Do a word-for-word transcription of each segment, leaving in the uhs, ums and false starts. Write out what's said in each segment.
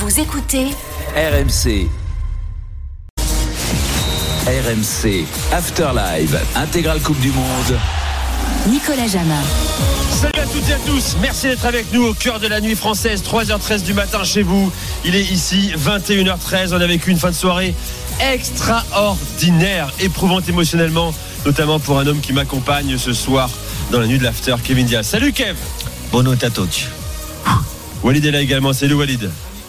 Vous écoutez R M C. R M C Afterlive, intégrale Coupe du Monde. Nicolas Jamin. Salut à toutes et à tous, merci d'être avec nous au cœur de la nuit française, trois heures treize du matin chez vous. Il est ici vingt et une heures treize, on a vécu une fin de soirée extraordinaire, éprouvante émotionnellement, notamment pour un homme qui m'accompagne ce soir dans la nuit de l'after, Kevin Diaz. Salut Kev. Bonne nuit à tous. Walid est là également, salut Walid.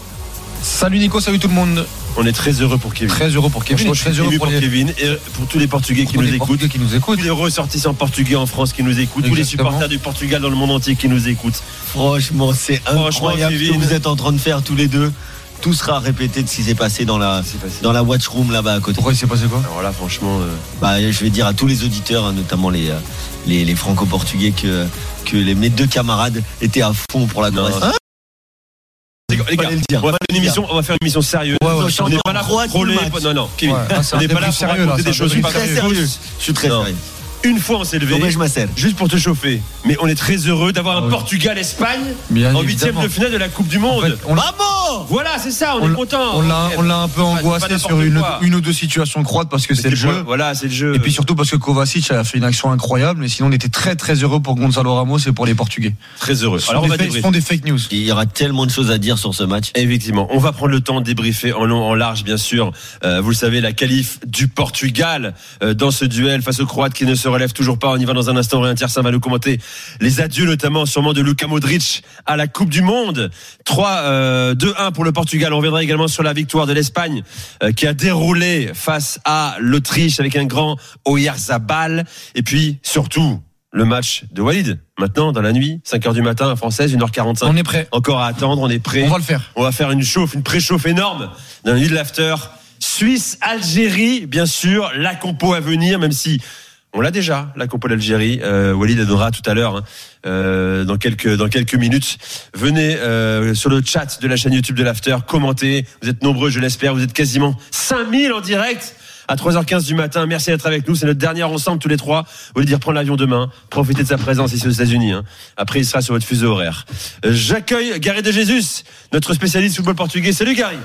Salut Nico, salut tout le monde. On est très heureux pour Kevin. Très heureux pour Kevin. Je suis très heureux pour, pour les... Kevin et pour tous les Portugais pour qui, nous écoutent, qui nous écoutent. Tous les ressortissants portugais en France qui nous écoutent. Exactement. Tous les supporters du Portugal dans le monde entier qui nous écoutent. Franchement, c'est incroyable ce que vous êtes en train de faire tous les deux. Tout sera répété de ce qui s'est passé dans la, passé. Dans la watch room là-bas à côté. Pourquoi il s'est passé quoi? Alors là, franchement. Euh... Bah, je vais dire à tous les auditeurs, notamment les, les, les franco-portugais, que, que les, mes deux camarades étaient à fond pour la Grèce. Les gars, les gars on, va faire une émission, on va faire une émission sérieuse. Ouais, ouais, on n'est pas là pour troller. Non, non, Kevin. Ouais, on n'est pas là pour raconter des choses. Je suis très sérieux. Je suis très sérieux. Une fois on s'est levé, je m'asselle. Juste pour te chauffer. Mais on est très heureux d'avoir un ah oui. Portugal-Espagne en huitième de finale de la Coupe du Monde. En fait, on Vamos Voilà, c'est ça, on, on est content. On l'a, on l'a un peu angoissé sur une, une ou deux situations croates parce que c'est, c'est le jeu. jeu. Voilà, c'est le jeu. Et puis surtout parce que Kovacic a fait une action incroyable. Mais sinon, on était très très heureux pour Gonzalo Ramos et pour les Portugais. Très heureux. Alors on va débriefer. Ce sont des fake news. Il y aura tellement de choses à dire sur ce match. Effectivement, on va prendre le temps de débriefer en long, en large, bien sûr. Euh, vous le savez, la qualif du Portugal euh, dans ce duel face aux Croates qui ne se relèvent toujours pas. On y va dans un instant. Aurélien Tiersin va nous commenter les adieux, notamment sûrement de Luka Modric à la Coupe du Monde. trois deux un pour le Portugal. On reviendra également sur la victoire de l'Espagne euh, qui a déroulé face à l'Autriche avec un grand Oyarzabal. Et puis surtout le match de Walid. Maintenant, dans la nuit, cinq heures du matin, française, une heure quarante-cinq. On est prêt. Encore à attendre, on est prêt. On va le faire. On va faire une chauffe, une préchauffe énorme dans la nuit de l'after. Suisse, Algérie, bien sûr, la compo à venir, même si on l'a déjà, la compo d'Algérie. Euh, Walid donnera tout à l'heure, hein, euh, dans quelques dans quelques minutes. Venez euh, sur le chat de la chaîne YouTube de l'After, commentez. Vous êtes nombreux, je l'espère. Vous êtes quasiment cinq mille en direct à trois heures quinze du matin. Merci d'être avec nous. C'est notre dernière ensemble tous les trois. Walid reprend l'avion demain. Profitez de sa présence ici aux États-Unis. Hein. Après, il sera sur votre fuseau horaire. Euh, j'accueille Gary de Jesus, notre spécialiste football portugais. Salut Gary.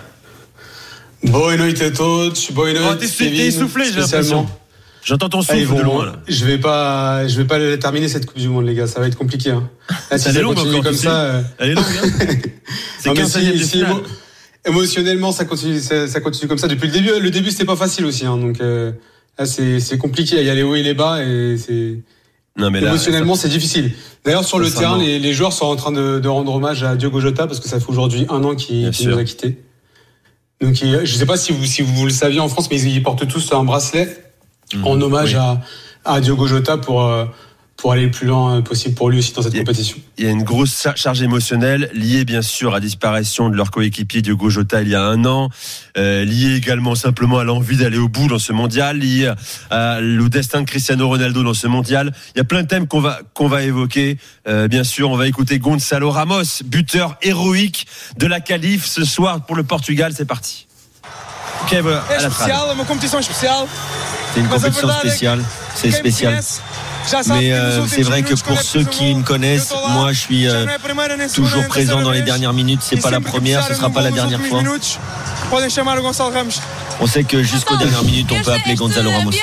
Boa noite a todos. Boa noite. Oh, t'es, t'es essoufflé, j'ai l'impression. J'entends ton souffle vont, de loin là. Je vais pas, je vais pas terminer cette Coupe du Monde, les gars. Ça va être compliqué. Hein. Là, si ça elle longue continue encore, comme ça. Euh... Elle est longue. Hein. C'est quinze si, si émo... émotionnellement, ça continue, ça, ça continue comme ça depuis le début. Le début, c'était pas facile aussi. Hein. Donc euh, là, c'est, c'est compliqué. Il y a les hauts et les bas et c'est. Non, mais là, émotionnellement, ça... c'est difficile. D'ailleurs, sur ça, le terrain, les, les joueurs sont en train de, de rendre hommage à Diogo Jota parce que ça fait aujourd'hui un an qu'il, qu'il nous a quittés. Donc, il, je sais pas si vous, si vous le saviez en France, mais ils, ils portent tous un bracelet. Mmh, en hommage oui. à, à Diogo Jota pour, pour aller le plus loin possible pour lui aussi dans cette il y a, compétition. Il y a une grosse charge émotionnelle liée bien sûr à la disparition de leur coéquipier Diogo Jota il y a un an, euh, liée également simplement à l'envie d'aller au bout dans ce mondial, liée à, à, au destin de Cristiano Ronaldo dans ce mondial. Il y a plein de thèmes qu'on va, qu'on va évoquer. Euh, bien sûr, on va écouter Gonzalo Ramos, buteur héroïque de la qualif ce soir pour le Portugal. C'est parti. Kev, à la trame. Uma compétition spéciale. C'est une compétition spéciale, c'est spécial. Mais euh, c'est vrai que pour ceux qui me connaissent, moi je suis euh, toujours présent dans les dernières minutes. C'est pas la première, ce sera pas la dernière fois. On sait que jusqu'aux dernières minutes, on peut appeler Gonzalo Ramos.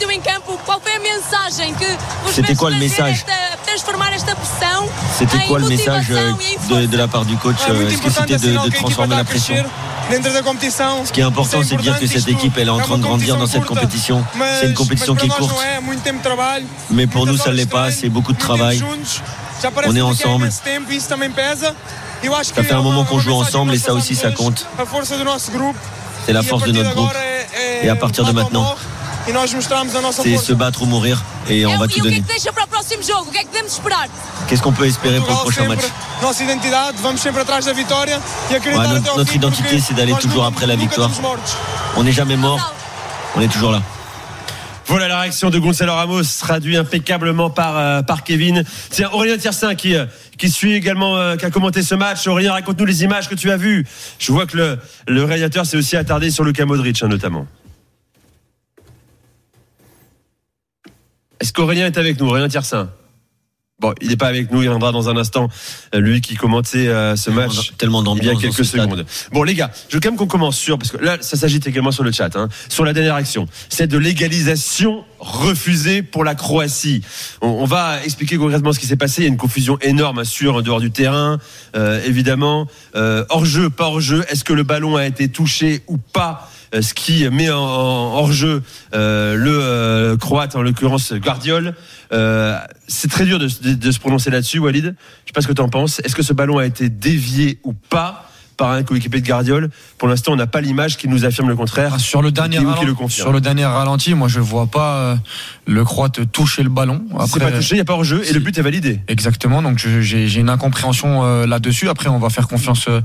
C'était quoi le message ? C'était quoi le message de, de la part du coach ? Est-ce que c'était de, de transformer la pression ? Ce qui est important, c'est de dire que cette équipe, elle est en train de grandir dans cette compétition. C'est une compétition qui est courte. Mais pour nous, ça ne l'est pas. C'est beaucoup de travail. On est ensemble. Ça fait un moment qu'on joue ensemble et ça aussi, ça compte. C'est la force de notre groupe. Et à partir de maintenant, c'est se battre ou mourir et on va tout donner. Qu'est-ce qu'on peut espérer pour le prochain match ? Ouais, notre, notre identité, c'est d'aller toujours après la victoire. On n'est jamais mort, on est toujours là. Voilà la réaction de Gonzalo Ramos, traduit impeccablement par, euh, par Kevin. Tiens, Aurélien Tiersin qui, euh, qui suit également, euh, qui a commenté ce match. Aurélien, raconte-nous les images que tu as vues. Je vois que le, le réalisateur s'est aussi attardé sur Luka Modric, hein, notamment. Est-ce qu'Aurélien est avec nous, Aurélien Tiersin ? Bon, il n'est pas avec nous, il reviendra dans un instant. Lui qui commentait euh, ce tellement match tellement il y a quelques secondes. Bon les gars, je veux quand même qu'on commence sur, parce que là ça s'agite également sur le chat, hein, sur la dernière action, c'est de l'égalisation refusée pour la Croatie. On, on va expliquer concrètement ce qui s'est passé. Il y a une confusion énorme sur en dehors du terrain, euh, évidemment. Euh, hors jeu, pas hors jeu. Est-ce que le ballon a été touché ou pas? Ce qui met en, en hors jeu euh, le euh, Croate, en l'occurrence Guardiol. Euh, c'est très dur de, de, de se prononcer là-dessus, Walid. Je sais pas ce que tu en penses. Est-ce que ce ballon a été dévié ou pas par un coéquipier de Guardiol? Pour l'instant, on n'a pas l'image qui nous affirme le contraire. Ah, sur le dernier ralenti, le sur le dernier ralenti, moi je vois pas euh, le Croate toucher le ballon. Après, c'est pas touché, il y a pas hors jeu et le but est validé. Exactement. Donc je, j'ai, j'ai une incompréhension euh, là-dessus. Après, on va faire confiance euh,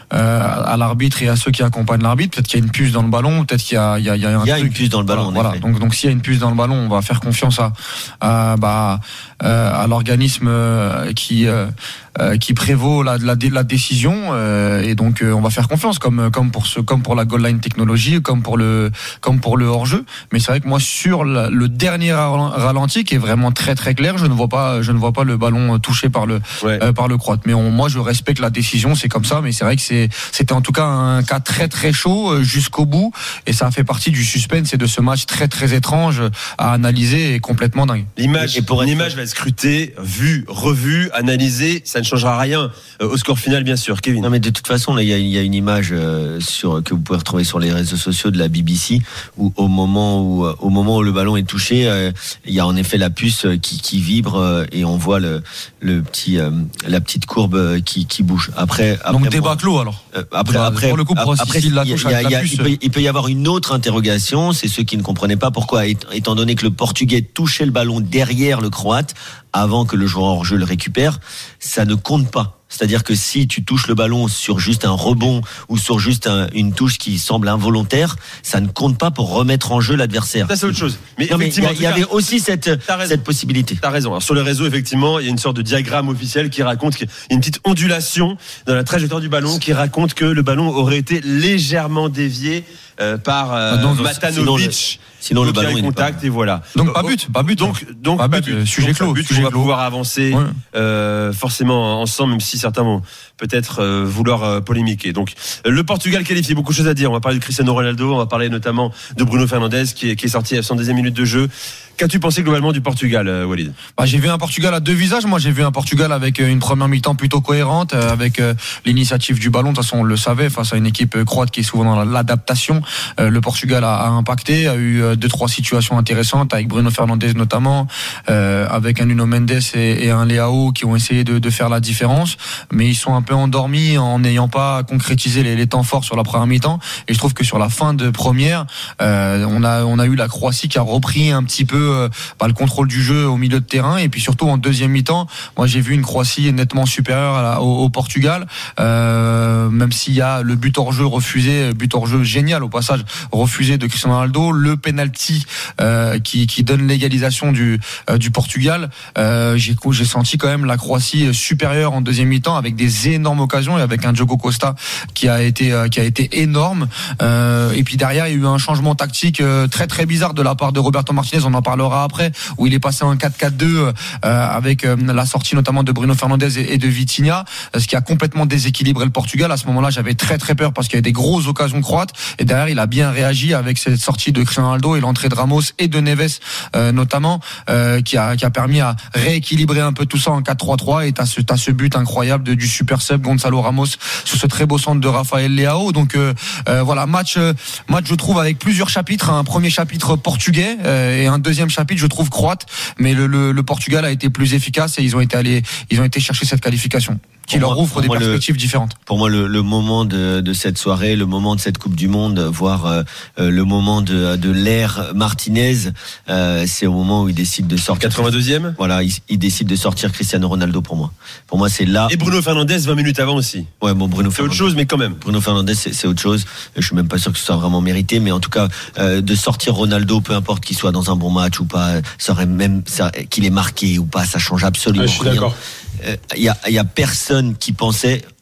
à l'arbitre et à ceux qui accompagnent l'arbitre. Peut-être qu'il y a une puce dans le ballon, peut-être qu'il y a, il y a, il y a un il y a truc. une puce dans le ballon. Voilà. voilà. Donc, donc s'il y a une puce dans le ballon, on va faire confiance à, à bah, euh, à l'organisme euh, qui euh, euh, qui prévaut la, la, la décision euh, et donc euh, on va faire confiance comme comme pour ce comme pour la goal line technologie, comme pour le comme pour le hors jeu. Mais c'est vrai que moi sur la, le dernier ralenti qui est vraiment très très clair, je ne vois pas je ne vois pas le ballon touché par le ouais. euh, par le Croate. Mais on, moi je respecte la décision, c'est comme ça. Mais c'est vrai que c'est c'était en tout cas un cas très très chaud jusqu'au bout et ça a fait partie du suspense et de ce match très très étrange à analyser et complètement dingue. L'image et pour une image va être scrutée, vue, revue, analysée, ça ne changera rien euh, au score final bien sûr. Kevin. Non mais de toute façon là il y a, y a une image euh, sur que vous pouvez retrouver sur les réseaux sociaux de la B B C où au moment où au moment où le ballon est touché, euh, il y a en effet la puce qui, qui vibre euh, et on voit le le petit euh, la petite courbe qui, qui bouge. Après, après donc débat clos alors. Euh, après après pour le coup, pour après si, si la touche y a, avec y a, la puce, il, peut, il peut y avoir une autre interrogation, c'est ceux qui ne comprenaient pas pourquoi étant donné que le Portugais touchait le ballon derrière le Croate avant que le joueur hors jeu le récupère, ça ne compte pas. C'est-à-dire que si tu touches le ballon sur juste un rebond ou sur juste un, une touche qui semble involontaire, ça ne compte pas pour remettre en jeu l'adversaire. Ça c'est autre chose. Mais non, effectivement, il y, y avait aussi cette, cette possibilité. T'as raison. Alors, sur le réseau, effectivement, il y a une sorte de diagramme officiel qui raconte qu'il y a une petite ondulation dans la trajectoire du ballon qui raconte que le ballon aurait été légèrement dévié euh, par euh, ah, Matanovic. Sinon le ballon est contact pas... et voilà. Donc pas but, pas but. Donc donc pas pas but. but. Sujet clos. On va pouvoir avancer ouais. euh, forcément ensemble, même si certains vont peut-être euh, vouloir euh, polémiquer. Donc le Portugal qualifié, beaucoup de choses à dire. On va parler de Cristiano Ronaldo, on va parler notamment de Bruno Fernandes qui est, qui est sorti à la soixante-deuxième minute de jeu. Qu'as-tu pensé globalement du Portugal, euh, Walid? Bah, j'ai vu un Portugal à deux visages. Moi, j'ai vu un Portugal avec une première mi-temps plutôt cohérente, euh, avec euh, l'initiative du ballon. De toute façon, on le savait, face à une équipe croate qui est souvent dans l'adaptation. Euh, le Portugal a, a impacté, a eu euh, deux trois situations intéressantes avec Bruno Fernandes notamment, euh, avec un Nuno Mendes et, et un Leao qui ont essayé de, de faire la différence, mais ils sont un peu endormis en n'ayant pas concrétisé les, les temps forts sur la première mi-temps. Et je trouve que sur la fin de première, euh, on a on a eu la Croatie qui a repris un petit peu euh, bah, le contrôle du jeu au milieu de terrain, et puis surtout en deuxième mi-temps, moi j'ai vu une Croatie nettement supérieure à la, au, au Portugal, euh, même s'il y a le but hors jeu refusé, but hors jeu génial au passage refusé de Cristiano Ronaldo, le penalty euh, qui, qui donne l'égalisation du euh, du Portugal. Euh, j'ai j'ai senti quand même la Croatie supérieure en deuxième mi-temps avec des énormes occasions et avec un Diogo Costa qui a été euh, qui a été énorme. Euh, et puis derrière il y a eu un changement tactique euh, très très bizarre de la part de Roberto Martinez. On en parlera après, où il est passé en quatre quatre deux euh, avec euh, la sortie notamment de Bruno Fernandes et, et de Vitinha, ce qui a complètement déséquilibré le Portugal. À ce moment-là, j'avais très très peur parce qu'il y avait des grosses occasions croates. Et derrière, il a bien réagi avec cette sortie de Cristiano Ronaldo et l'entrée de Ramos et de Neves euh, notamment, euh, qui a qui a permis à rééquilibrer un peu tout ça en quatre trois trois. Et t'as ce t'as ce but incroyable de, du super sub Gonzalo Ramos sur ce très beau centre de Rafael Leao. Donc euh, euh, voilà, match euh, match je trouve avec plusieurs chapitres. Un premier chapitre portugais euh, et un deuxième chapitre je trouve croate. Mais le, le, le Portugal a été plus efficace et ils ont été allés ils ont été chercher cette qualification qui pour leur moi, ouvre des perspectives le, différentes. Pour moi, le, le moment de, de cette soirée, le moment de cette Coupe du Monde, voire euh, le moment de, de l'ère Martinez, euh, c'est au moment où il décide de sortir. quatre-vingt-deuxième Voilà, il, il décide de sortir Cristiano Ronaldo pour moi. Pour moi, c'est là. Et Bruno Fernandes vingt minutes avant aussi. Ouais, bon, Bruno. C'est autre chose, mais quand même. Bruno Fernandes, c'est, c'est autre chose. Je suis même pas sûr que ce soit vraiment mérité, mais en tout cas, euh, de sortir Ronaldo, peu importe qu'il soit dans un bon match ou pas, ça aurait même ça, qu'il est marqué ou pas, ça change absolument ouais, je suis rien. D'accord. Il euh, y a, y a personne qui pensait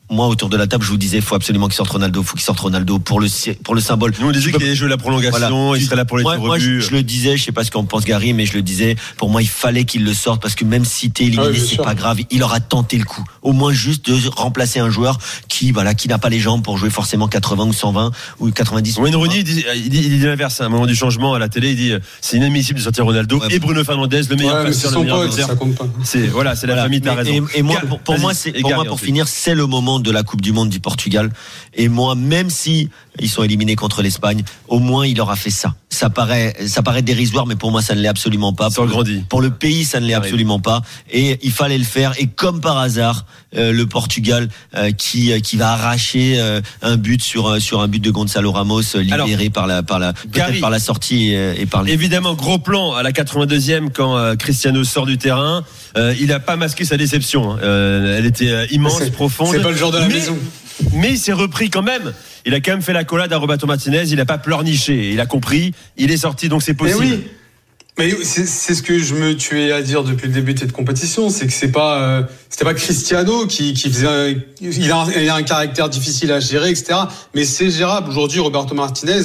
moi, autour de la table, je vous disais, il faut absolument qu'il sorte Ronaldo, il faut qu'il sorte Ronaldo pour le, pour le symbole. Nous, on disait qu'il allait jouer la prolongation, voilà. Il serait là pour les moi, moi je, je le disais, je sais pas ce qu'en pense Gary, mais je le disais, pour moi, il fallait qu'il le sorte, parce que même si t'es éliminé, ah oui, c'est sûr. Pas grave, il aura tenté le coup. Au moins, juste de remplacer un joueur qui, voilà, qui n'a pas les jambes pour jouer forcément quatre-vingts ou cent vingt ou quatre-vingt-dix. Wayne Rooney, il dit, il dit, il dit l'inverse, à un moment du changement à la télé, il dit, c'est inadmissible de sortir Ronaldo ouais, et Bruno Fernandes, le meilleur ouais, passeur, le meilleur buteur. C'est, voilà, c'est la voilà. famille, t'as raison. Et, et moi, pour, pour moi, c'est, pour moi, pour finir, c'est le moment de la Coupe du Monde du Portugal. Et moi, même si ils sont éliminés contre l'Espagne, au moins il aura fait ça. Ça paraît, ça paraît dérisoire, mais pour moi, ça ne l'est absolument pas. Pour le, pour le pays, ça ne l'est absolument pas. Et il fallait le faire. Et comme par hasard, euh, le Portugal euh, qui euh, qui va arracher euh, un but sur euh, sur un but de Gonçalo Ramos euh, libéré Alors, par la par la peut-être Gary, par la sortie et, et par les... Évidemment, gros plan à la quatre-vingt-deuxième quand euh, Cristiano sort du terrain. Euh, il a pas masqué sa déception. Hein. Euh, elle était euh, immense, c'est, profonde. C'est pas le genre de la mais, maison. Mais il s'est repris quand même. Il a quand même fait la collade à Roberto Martinez. Il n'a pas pleurniché. Il a compris. Il est sorti, donc c'est possible. Mais oui. Mais c'est, c'est ce que je me tuais à dire depuis le début de cette compétition, c'est que c'est pas, euh, c'était pas Cristiano qui, qui faisait, un, il, a un, il a un caractère difficile à gérer, et cetera. Mais c'est gérable. Aujourd'hui, Roberto Martinez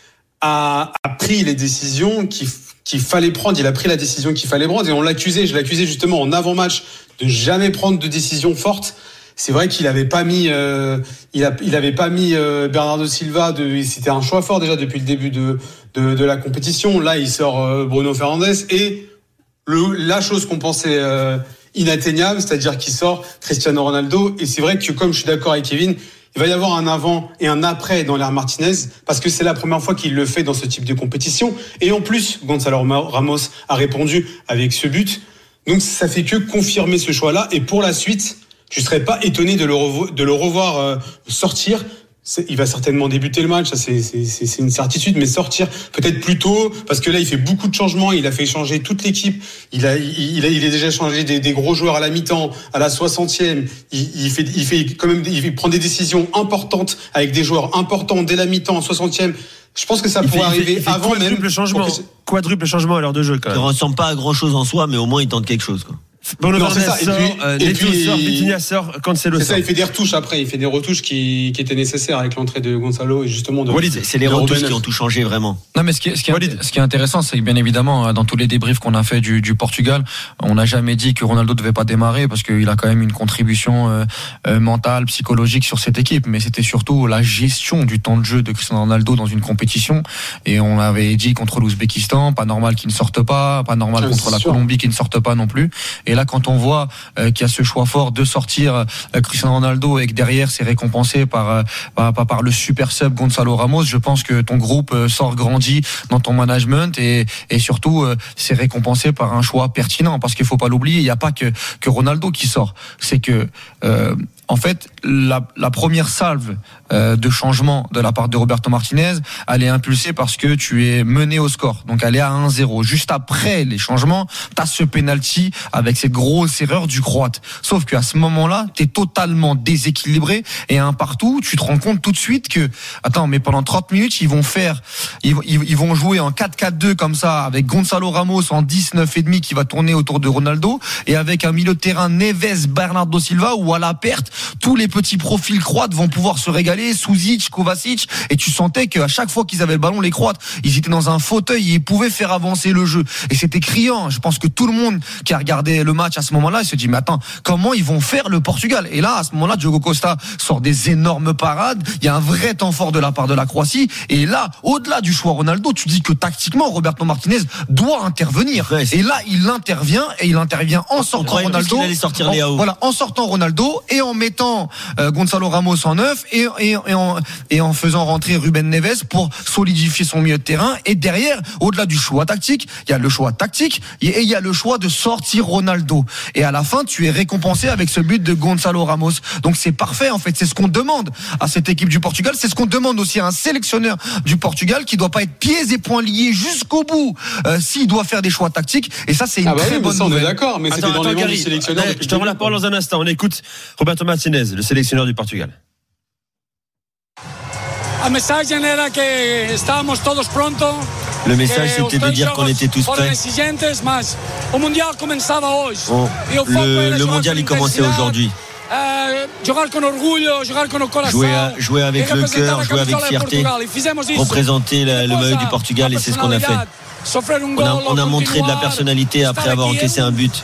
a, a pris les décisions qu'il, qu'il fallait prendre. Il a pris la décision qu'il fallait prendre et on l'accusait. Je l'accusais justement en avant-match de jamais prendre de décision forte. C'est vrai qu'il avait pas mis, euh, il, a, il avait pas mis euh, Bernardo Silva. De, c'était un choix fort déjà depuis le début de, de, de la compétition. Là, il sort euh, Bruno Fernandes et le, la chose qu'on pensait euh, inatteignable, c'est-à-dire qu'il sort Cristiano Ronaldo. Et c'est vrai que comme je suis d'accord avec Kevin, il va y avoir un avant et un après dans l'ère Martinez parce que c'est la première fois qu'il le fait dans ce type de compétition. Et en plus, Gonçalo Ramos a répondu avec ce but. Donc ça fait que confirmer ce choix-là. Et pour la suite, je ne serais pas étonné de le revoir, de le revoir euh, sortir. C'est, il va certainement débuter le match, ça c'est, c'est, c'est, c'est une certitude, mais sortir peut-être plus tôt, parce que là il fait beaucoup de changements, il a fait changer toute l'équipe, il a, il, il a, il a déjà changé des, des gros joueurs à la mi-temps, à la soixantième, il, il fait, il fait quand même, il prend des décisions importantes avec des joueurs importants dès la mi-temps, soixantième. Je pense que ça pourrait arriver il fait avant même. Quadruple changement, que... quadruple changement à l'heure de jeu quand même. Ça ressemble pas à grand chose en soi, mais au moins il tente quelque chose, quoi. Bruno Fernandes sort, euh, Neto sort, Vitinha sort, Cancelo sort. C'est ça, il fait des retouches après, il fait des retouches qui, qui étaient nécessaires avec l'entrée de Gonçalo et justement de. Walid, c'est les retouches qui ont tout changé vraiment. Non, mais ce qui est, ce qui est, ce qui est intéressant, c'est que bien évidemment, dans tous les débriefs qu'on a fait du, du Portugal, on n'a jamais dit que Ronaldo devait pas démarrer parce qu'il a quand même une contribution euh, euh, mentale, psychologique sur cette équipe. Mais c'était surtout la gestion du temps de jeu de Cristiano Ronaldo dans une compétition. Et on avait dit contre l'Ouzbékistan, pas normal qu'il ne sorte pas, pas normal ah, contre la sûr. Colombie qu'il ne sorte pas non plus. Et là, quand on voit euh, qu'il y a ce choix fort de sortir euh, Cristiano Ronaldo et que derrière c'est récompensé par, euh, par, par, par le super sub Gonçalo Ramos, je pense que ton groupe euh, sort grandi dans ton management et, et surtout euh, c'est récompensé par un choix pertinent parce qu'il faut pas l'oublier, il n'y a pas que, que Ronaldo qui sort, c'est que euh, en fait, la, la première salve euh, de changement de la part de Roberto Martinez, elle est impulsée parce que tu es mené au score. Donc elle est à un zéro. Juste après les changements, t'as ce penalty avec cette grosse erreur du Croate. Sauf qu'à ce moment-là, t'es totalement déséquilibré et un partout, tu te rends compte tout de suite que, attends, mais pendant trente minutes, ils vont faire, ils, ils, ils vont jouer en quatre quatre deux comme ça, avec Gonçalo Ramos en dix-neuf et demi qui va tourner autour de Ronaldo et avec un milieu de terrain Neves, Bernardo Silva où à la perte, tous les petits profils croates vont pouvoir se régaler, Suzic, Kovacic, et tu sentais qu'à chaque fois qu'ils avaient le ballon, les Croates, ils étaient dans un fauteuil et ils pouvaient faire avancer le jeu. Et c'était criant. Je pense que tout le monde qui a regardé le match à ce moment-là, il se dit, mais attends, comment ils vont faire le Portugal? Et là, à ce moment-là, Diogo Costa sort des énormes parades. Il y a un vrai temps fort de la part de la Croatie. Et là, au-delà du choix Ronaldo, tu dis que tactiquement, Roberto Martinez doit intervenir. Ouais, et là, il intervient et il intervient en sortant Ronaldo. Sortir en, voilà, en sortant Ronaldo et en mettant Euh, Gonçalo Ramos en neuf et, et, et, en, et en faisant rentrer Ruben Neves pour solidifier son milieu de terrain. Et derrière, au-delà du choix tactique, il y a le choix tactique et il y a le choix de sortir Ronaldo. Et à la fin, tu es récompensé avec ce but de Gonçalo Ramos. Donc c'est parfait en fait. C'est ce qu'on demande à cette équipe du Portugal. C'est ce qu'on demande aussi à un sélectionneur du Portugal qui doit pas être pieds et poings liés jusqu'au bout euh, s'il doit faire des choix tactiques. Et ça, c'est une ah bah très oui, bonne ça, nouvelle. On est d'accord, mais attends, c'était dans attends, les Gary, du sélectionneur. je te rends la parole dans un instant. On écoute Roberto Martinez, le sélectionneur du Portugal. Le message c'était de dire qu'on était tous prêts. Bon, le, le mondial il commençait aujourd'hui. Jouer, à, jouer avec le cœur, jouer avec fierté, représenter la, le maillot du Portugal, et c'est ce qu'on a fait. On a, on a montré de la personnalité après avoir encaissé un but.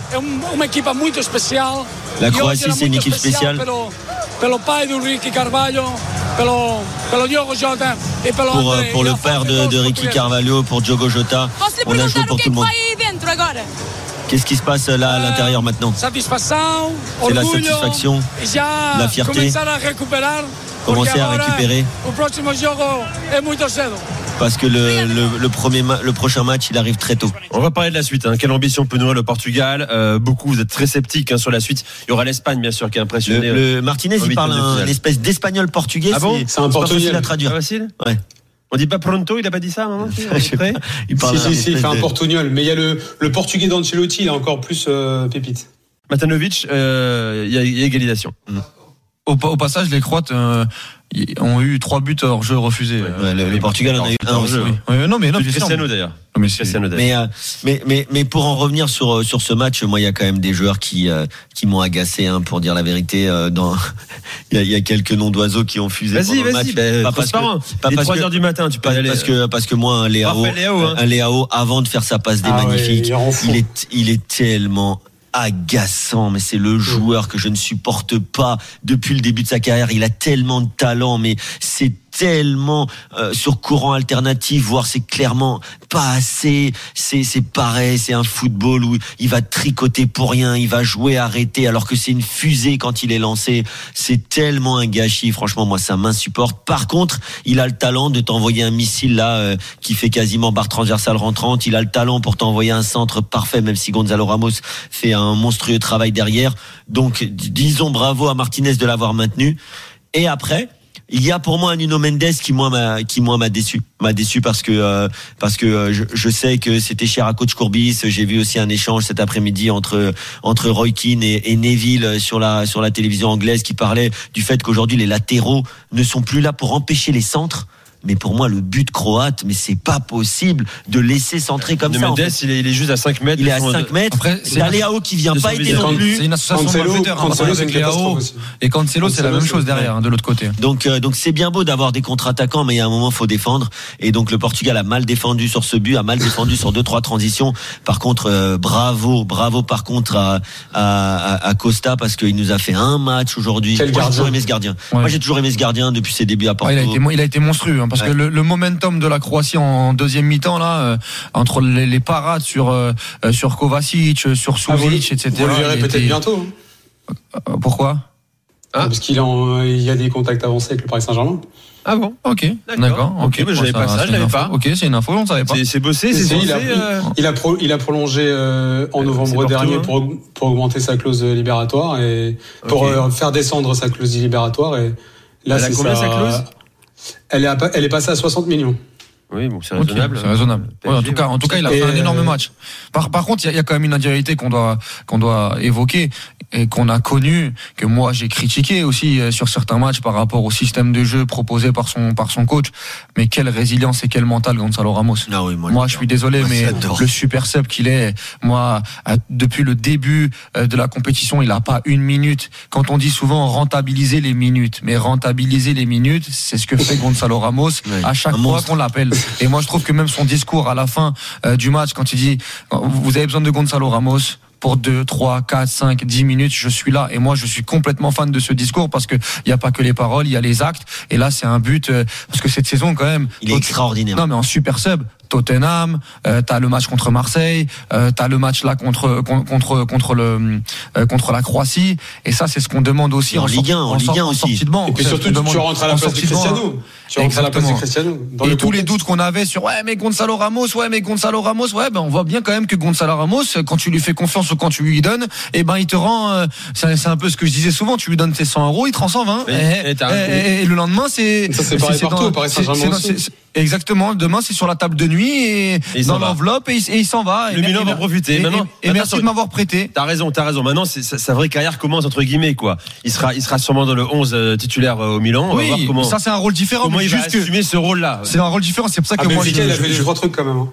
La Croatie, c'est une équipe spéciale. Pour, pour le père de, de Ricky Carvalho, pour Diogo Jota, on a joué pour tout le monde. Qu'est-ce qui se passe là à l'intérieur maintenant? C'est la satisfaction, la fierté, commencer à récupérer. Parce que le, le, le, premier ma- le prochain match, il arrive très tôt. On va parler de la suite. Hein. Quelle ambition peut nourrir le Portugal? euh, Beaucoup, vous êtes très sceptiques hein, sur la suite. Il y aura l'Espagne, bien sûr, qui est impressionné. Le, le Martinez, il parle un, une espèce d'espagnol portugais. Ah bon? C'est, c'est un portugais à traduire. C'est facile. Ouais. On dit pas pronto, il a pas dit ça à un moment? Il parle si, si, si, il fait un de... portugnol. Mais il y a le, le portugais d'Ancelotti, il est encore plus euh, pépite. Matanovic, euh, il y a, y a égalisation. Mm. Au, au passage, les Croates euh, ont eu trois buts hors jeu refusés. Ouais, euh, le, le Portugal en a eu un hors jeu. Oui. Oui, non, mais non, Cristiano d'ailleurs. Mais, Cristiano mais, euh, mais mais mais pour en revenir sur sur ce match, moi il y a quand même des joueurs qui euh, qui m'ont agacé, hein, pour dire la vérité. Euh, dans il y a, il y a quelques noms d'oiseaux qui ont fusé vas-y, pendant le vas-y, match. Bah, pas parce que pas parce trois heures du matin, tu peux pas aller parce que parce que moi un Léao, Léao hein. un Léao avant de faire sa passe des ah magnifiques, ouais, il, il est il est tellement agaçant, mais c'est le joueur que je ne supporte pas depuis le début de sa carrière. Il a tellement de talent, mais c'est tellement euh, sur courant alternatif, voire c'est clairement pas assez. C'est c'est pareil, c'est un football où il va tricoter pour rien, il va jouer arrêté alors que c'est une fusée quand il est lancé. C'est tellement un gâchis. Franchement, moi ça m'insupporte. Par contre, il a le talent de t'envoyer un missile là euh, qui fait quasiment barre transversale rentrante. Il a le talent pour t'envoyer un centre parfait, même si Gonzalo Ramos fait un monstrueux travail derrière. Donc disons bravo à Martinez de l'avoir maintenu. Et après, il y a pour moi un Nuno Mendes qui moi m'a qui moi m'a déçu, m'a déçu parce que euh, parce que euh, je, je sais que c'était cher à coach Courbis. J'ai vu aussi un échange cet après-midi entre entre Roy Keane et, et Neville sur la sur la télévision anglaise qui parlait du fait qu'aujourd'hui les latéraux ne sont plus là pour empêcher les centres. Mais pour moi, le but croate, mais c'est pas possible de laisser centrer comme de ça. Mendes, en fait. il, est, il est juste à cinq mètres. Il est à cinq mètres. Après, c'est la Léao qui vient pas aider non plus. C'est une association de malfaiteurs. Cancelo, c'est Léao. Et Cancelo, c'est la même chose derrière, de l'autre côté. Donc, euh, donc c'est bien beau d'avoir des contre-attaquants, mais il y a un moment, faut défendre. Et donc, le Portugal a mal défendu sur ce but, a mal défendu sur deux, trois transitions. Par contre, euh, bravo, bravo par contre à, à, à Costa parce qu'il nous a fait un match aujourd'hui. Quel Moi, gardien. j'ai toujours aimé ce gardien. Ouais. Moi, j'ai toujours aimé ce gardien depuis ses débuts à Porto. Ouais, il a été, il a été monstrueux, hein, parce ouais. que le, le momentum de la Croatie en deuxième mi-temps là, euh, entre les, les parades sur euh, sur Kovacic, sur Suzic, ah, et cetera. Vous le verrez peut-être était... bientôt. Euh, pourquoi? Ah. Parce qu'il en, il y a des contacts avancés avec le Paris Saint-Germain. Ah bon, ok, d'accord, d'accord. ok, mais bon, j'avais ça, pas ça, je l'avais pas. Ok, c'est une info, on ne savait pas. C'est, c'est bossé, c'est, c'est bossé. Il a, euh... il, a pro, il a prolongé euh, en novembre dernier hein. pour pour augmenter sa clause libératoire et pour okay. euh, faire descendre sa clause libératoire et là elle c'est a combien ça, sa clause? Elle est à, elle est passée à soixante millions. Oui, bon, c'est raisonnable. Okay, c'est raisonnable. Ouais, en tout cas, en tout cas, il a fait un énorme match. Par, par contre, il y, y a quand même une indirecte qu'on doit, qu'on doit évoquer et qu'on a connu, que moi j'ai critiqué aussi sur certains matchs par rapport au système de jeu proposé par son, par son coach. Mais quelle résilience et quel mental Gonzalo Ramos. Ah oui, moi, moi je suis désolé, moi, mais j'adore. Le super sub qu'il est, moi, depuis le début de la compétition, il a pas une minute. Quand on dit souvent rentabiliser les minutes, mais rentabiliser les minutes, c'est ce que fait Gonzalo Ramos oui. à chaque un fois monstre. Qu'on l'appelle. Et moi, je trouve que même son discours à la fin euh, du match, quand il dit vous avez besoin de Gonzalo Ramos pour deux, trois, quatre, cinq, dix minutes, je suis là. Et moi, je suis complètement fan de ce discours parce que il y a pas que les paroles, il y a les actes. Et là, c'est un but euh, parce que cette saison, quand même, il est extraordinaire. Non, mais en super sub. Tottenham, euh, t'as le match contre Marseille, euh, t'as le match là contre contre contre le euh, contre la Croatie, et ça c'est ce qu'on demande aussi en, en Ligue un, en, en Ligue un en aussi. Sortie de banc. Et puis surtout tu, tu rentres à la place de Cristiano. Tu rentres à la place de Cristiano. Et tous contexte. Les doutes qu'on avait sur ouais mais Gonzalo Ramos, ouais mais Gonzalo Ramos, ouais ben on voit bien quand même que Gonzalo Ramos, quand tu lui fais confiance ou quand tu lui donnes, et eh ben il te rend. Euh, c'est, c'est un peu ce que je disais souvent, tu lui donnes tes cent euros, il te rend cent vingt. Et, et, et, et le lendemain c'est. Ça c'est pareil partout, Paris Saint-Germain aussi. Exactement. Demain, c'est sur la table de nuit et, et dans l'enveloppe et il, et il s'en va. Le Milan va en profiter. Et, maintenant, et, et merci de m'avoir prêté. T'as raison, t'as raison. Maintenant, c'est, sa, sa vraie carrière commence entre guillemets quoi. Il sera, il sera sûrement dans le onze euh, titulaire euh, au Milan. On oui, va voir comment. Ça c'est un rôle différent. Comment mais il juste va assumer que ce rôle-là. C'est un rôle différent. C'est pour ça que ah, moi, je, il a fait les trois trucs quand même. Hein.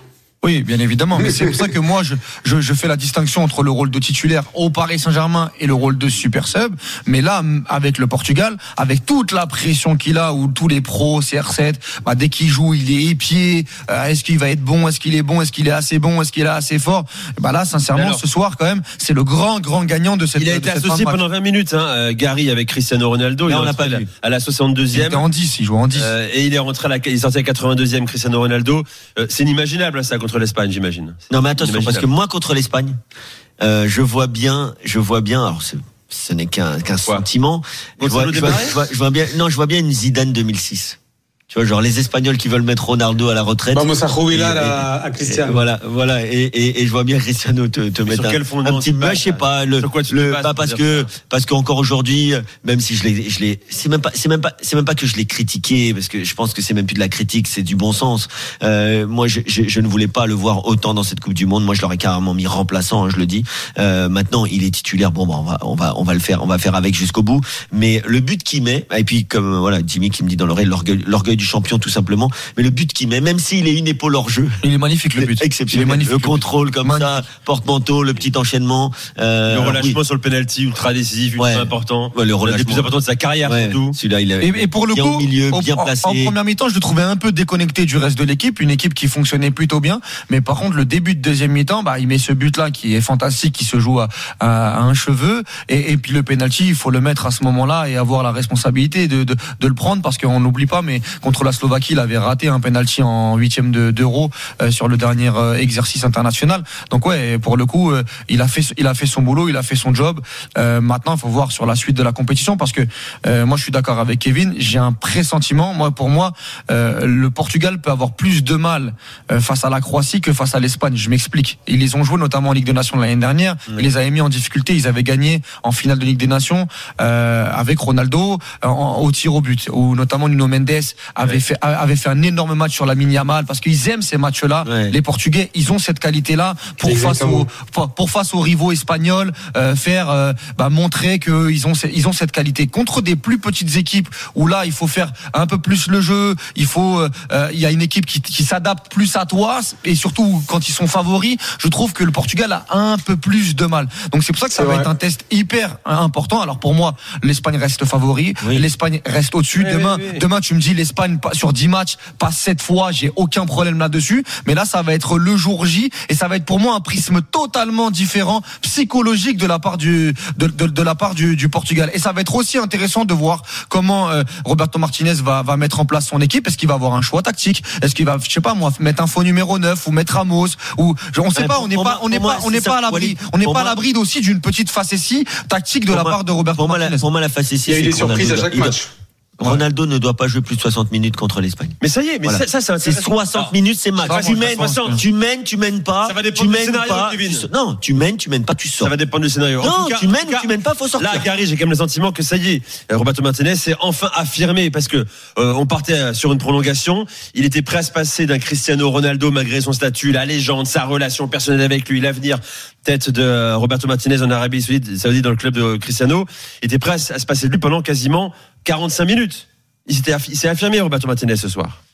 Oui, bien évidemment, mais c'est pour ça que moi je, je je fais la distinction entre le rôle de titulaire au Paris Saint-Germain et le rôle de super sub. Mais là, avec le Portugal, avec toute la pression qu'il a, où tous les pros, C R sept, bah dès qu'il joue, il est épié. Euh, est-ce qu'il va être bon? Est-ce qu'il est bon? Est-ce qu'il est assez bon? Est-ce qu'il est assez fort? Bah là, sincèrement, alors, ce soir quand même, c'est le grand grand gagnant de cette. Il a été associé pendant vingt minutes, hein, euh, Gary avec Cristiano Ronaldo. Là, il on l'a pas vu. À la soixante-deuxième. Il était en dix, il jouait en dix. Euh, et il est rentré à la, il est sorti à quatre-vingt-deuxième Cristiano Ronaldo. Euh, c'est inimaginable ça contre l'Espagne, j'imagine. Non mais attention, parce que moi contre l'Espagne, euh, je vois bien, je vois bien. Alors c'est, ce n'est qu'un, qu'un sentiment. Je vois, je, vois, je, vois, je vois bien. Non, je vois bien une Zidane deux mille six. Tu vois, genre les Espagnols qui veulent mettre Ronaldo à la retraite. Vamos a jubilar à, à Cristiano. Voilà, voilà, et, et, et je vois bien Cristiano te, te mettre un, un petit, bah, je sais pas, le, le, pas parce que, parce qu'encore aujourd'hui, même si je l'ai, je l'ai, c'est même pas, c'est même pas, c'est même pas que je l'ai critiqué, parce que je pense que c'est même plus de la critique, c'est du bon sens. Euh, moi, je, je, je ne voulais pas le voir autant dans cette Coupe du Monde. Moi, je l'aurais carrément mis remplaçant, hein, je le dis. Euh, maintenant, il est titulaire. Bon, bah, on va, on va, on va le faire, on va faire avec jusqu'au bout. Mais le but qu'il met, et puis comme voilà, Jimmy qui me dit dans l'oreille, l'orgueil, l'orgueil du champion tout simplement, mais le but qu'il met, même s'il est une épaule hors jeu, il est magnifique le but, exceptionnel, il est magnifique, le contrôle comme magnifique. Ça, porte-manteau, le petit enchaînement, euh, le relâchement oui. sur le penalty ultra décisif, ultra ouais. important, ouais, le relâchement le plus important de sa carrière ouais. surtout. Celui-là, il est et, et pour le bien coup, au milieu, bien en, placé. En première mi-temps, je le trouvais un peu déconnecté du reste de l'équipe, une équipe qui fonctionnait plutôt bien, mais par contre le début de deuxième mi-temps, bah il met ce but-là qui est fantastique, qui se joue à, à, à un cheveu, et, et puis le penalty, il faut le mettre à ce moment-là et avoir la responsabilité de, de, de le prendre, parce qu'on n'oublie pas, mais contre la Slovaquie, il avait raté un penalty en huitième de, d'Euro euh, sur le dernier euh, exercice international. Donc ouais, pour le coup, euh, il a fait, il a fait son boulot, il a fait son job. Euh, maintenant, il faut voir sur la suite de la compétition, parce que euh, moi, je suis d'accord avec Kevin. J'ai un pressentiment. Moi, pour moi, euh, le Portugal peut avoir plus de mal euh, face à la Croatie que face à l'Espagne. Je m'explique. Ils les ont joués notamment en Ligue des Nations l'année dernière. Oui. Ils les avaient mis en difficulté. Ils avaient gagné en finale de Ligue des Nations euh, avec Ronaldo euh, en, au tir au but, où notamment Nuno Mendes avait ouais. fait avait fait un énorme match sur la Lamine Yamal, parce qu'ils aiment ces matchs-là. Ouais. Les Portugais, ils ont cette qualité-là pour Exactement. face aux pour face aux rivaux espagnols, euh, faire euh, bah, montrer que ils ont ils ont cette qualité contre des plus petites équipes où là il faut faire un peu plus le jeu. Il faut il euh, y a une équipe qui, qui s'adapte plus à toi, et surtout quand ils sont favoris, je trouve que le Portugal a un peu plus de mal. Donc c'est pour ça que ça c'est va vrai. être un test hyper important. Alors pour moi, l'Espagne reste favori, oui. l'Espagne reste au-dessus. Oui, demain, oui, oui. demain tu me dis l'Espagne sur dix matchs passe sept fois. J'ai aucun problème là-dessus, mais là ça va être le jour J, et ça va être pour moi un prisme totalement différent, psychologique de la part du de, de, de la part du, du Portugal. Et ça va être aussi intéressant de voir comment euh, Roberto Martinez va va mettre en place son équipe. Est-ce qu'il va avoir un choix tactique? Est-ce qu'il va, je sais pas moi, mettre un faux numéro neuf ou mettre Ramos, ou on sait ouais, pas, on n'est pas on n'est pas on n'est pas à l'abri, on n'est pas à l'abri aussi d'une petite facétie tactique de la part de Roberto Martinez. Pour moi la facétie, il y a eu des surprises à chaque match. Ronaldo ne doit pas jouer plus de soixante minutes contre l'Espagne. Mais ça y est, mais voilà. ça, ça, c'est soixante ah, minutes, c'est max. Tu mènes, tu mènes, tu mènes pas. Ça va dépendre tu du scénario, pas, Kevin. Tu, non, tu mènes, tu mènes pas, tu sors. Ça va dépendre du scénario. Non, cas, tu mènes, cas, tu mènes pas, faut sortir. Là, Gary, j'ai quand même le sentiment que ça y est, Roberto Martinez s'est enfin affirmé, parce que euh, on partait sur une prolongation. Il était prêt à se passer d'un Cristiano Ronaldo malgré son statut, la légende, sa relation personnelle avec lui, l'avenir. Tête de Roberto Martinez en Arabie Saoudite, ça veut dire dans le club de Cristiano, il était prêt à se passer de lui pendant quasiment quarante-cinq minutes. Il, il s'est affirmé, Roberto Martinez, ce soir.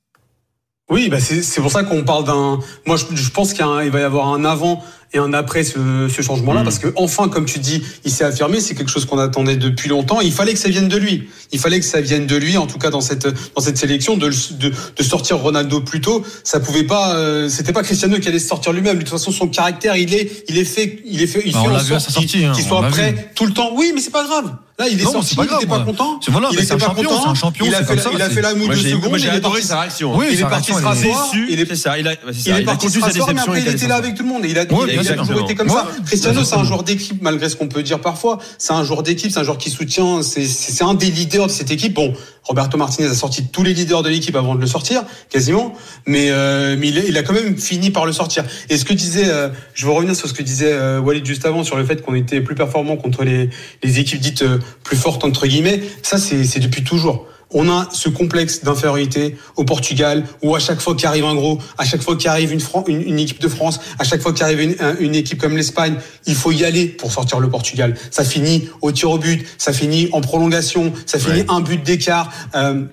Oui, bah c'est, c'est pour ça qu'on parle d'un. Moi, je, je pense qu'il y a un, il va y avoir un avant et un après ce, ce changement-là, mmh. parce que enfin, comme tu dis, il s'est affirmé. C'est quelque chose qu'on attendait depuis longtemps. Il fallait que ça vienne de lui. Il fallait que ça vienne de lui, en tout cas dans cette dans cette sélection, de de, de sortir Ronaldo plus tôt. Ça pouvait pas. Euh, c'était pas Cristiano qui allait se sortir lui-même. De toute façon, son caractère, il est il est fait, il est fait, il bah, fait en sorte sortie, qu'il, hein, qu'il soit prêt vu. tout le temps. Oui, mais c'est pas grave. Là, il est non, sorti, il n'était pas content. C'est voilà, il était pas content. C'est un champion. Il a fait, il a fait la moue de seconde. Moi, j'ai adoré sa réaction. Oui, il est parti se rasseoir. Il est ça. Il a, il est parti se rasseoir, mais après, il était là avec tout le monde. Il a, il a toujours été comme ça. Cristiano, c'est un joueur d'équipe, malgré ce qu'on peut dire parfois. C'est un joueur d'équipe, c'est un joueur qui soutient. C'est, c'est un des leaders de cette équipe. Bon, Roberto Martinez a sorti tous les leaders de l'équipe avant de le sortir, quasiment. Mais, euh, mais il, a, il a quand même fini par le sortir. Et ce que disait, euh, je veux revenir sur ce que disait euh, Walid juste avant, sur le fait qu'on était plus performants contre les, les équipes dites euh, plus fortes, entre guillemets. Ça, c'est, c'est depuis toujours. On a ce complexe d'infériorité au Portugal, où à chaque fois qu'il arrive un gros, à chaque fois qu'il arrive une, Fran- une, une équipe de France, à chaque fois qu'il arrive une, une équipe comme l'Espagne, il faut y aller pour sortir le Portugal. Ça finit au tir au but, ça finit en prolongation, ça finit ouais. un but d'écart. Euh,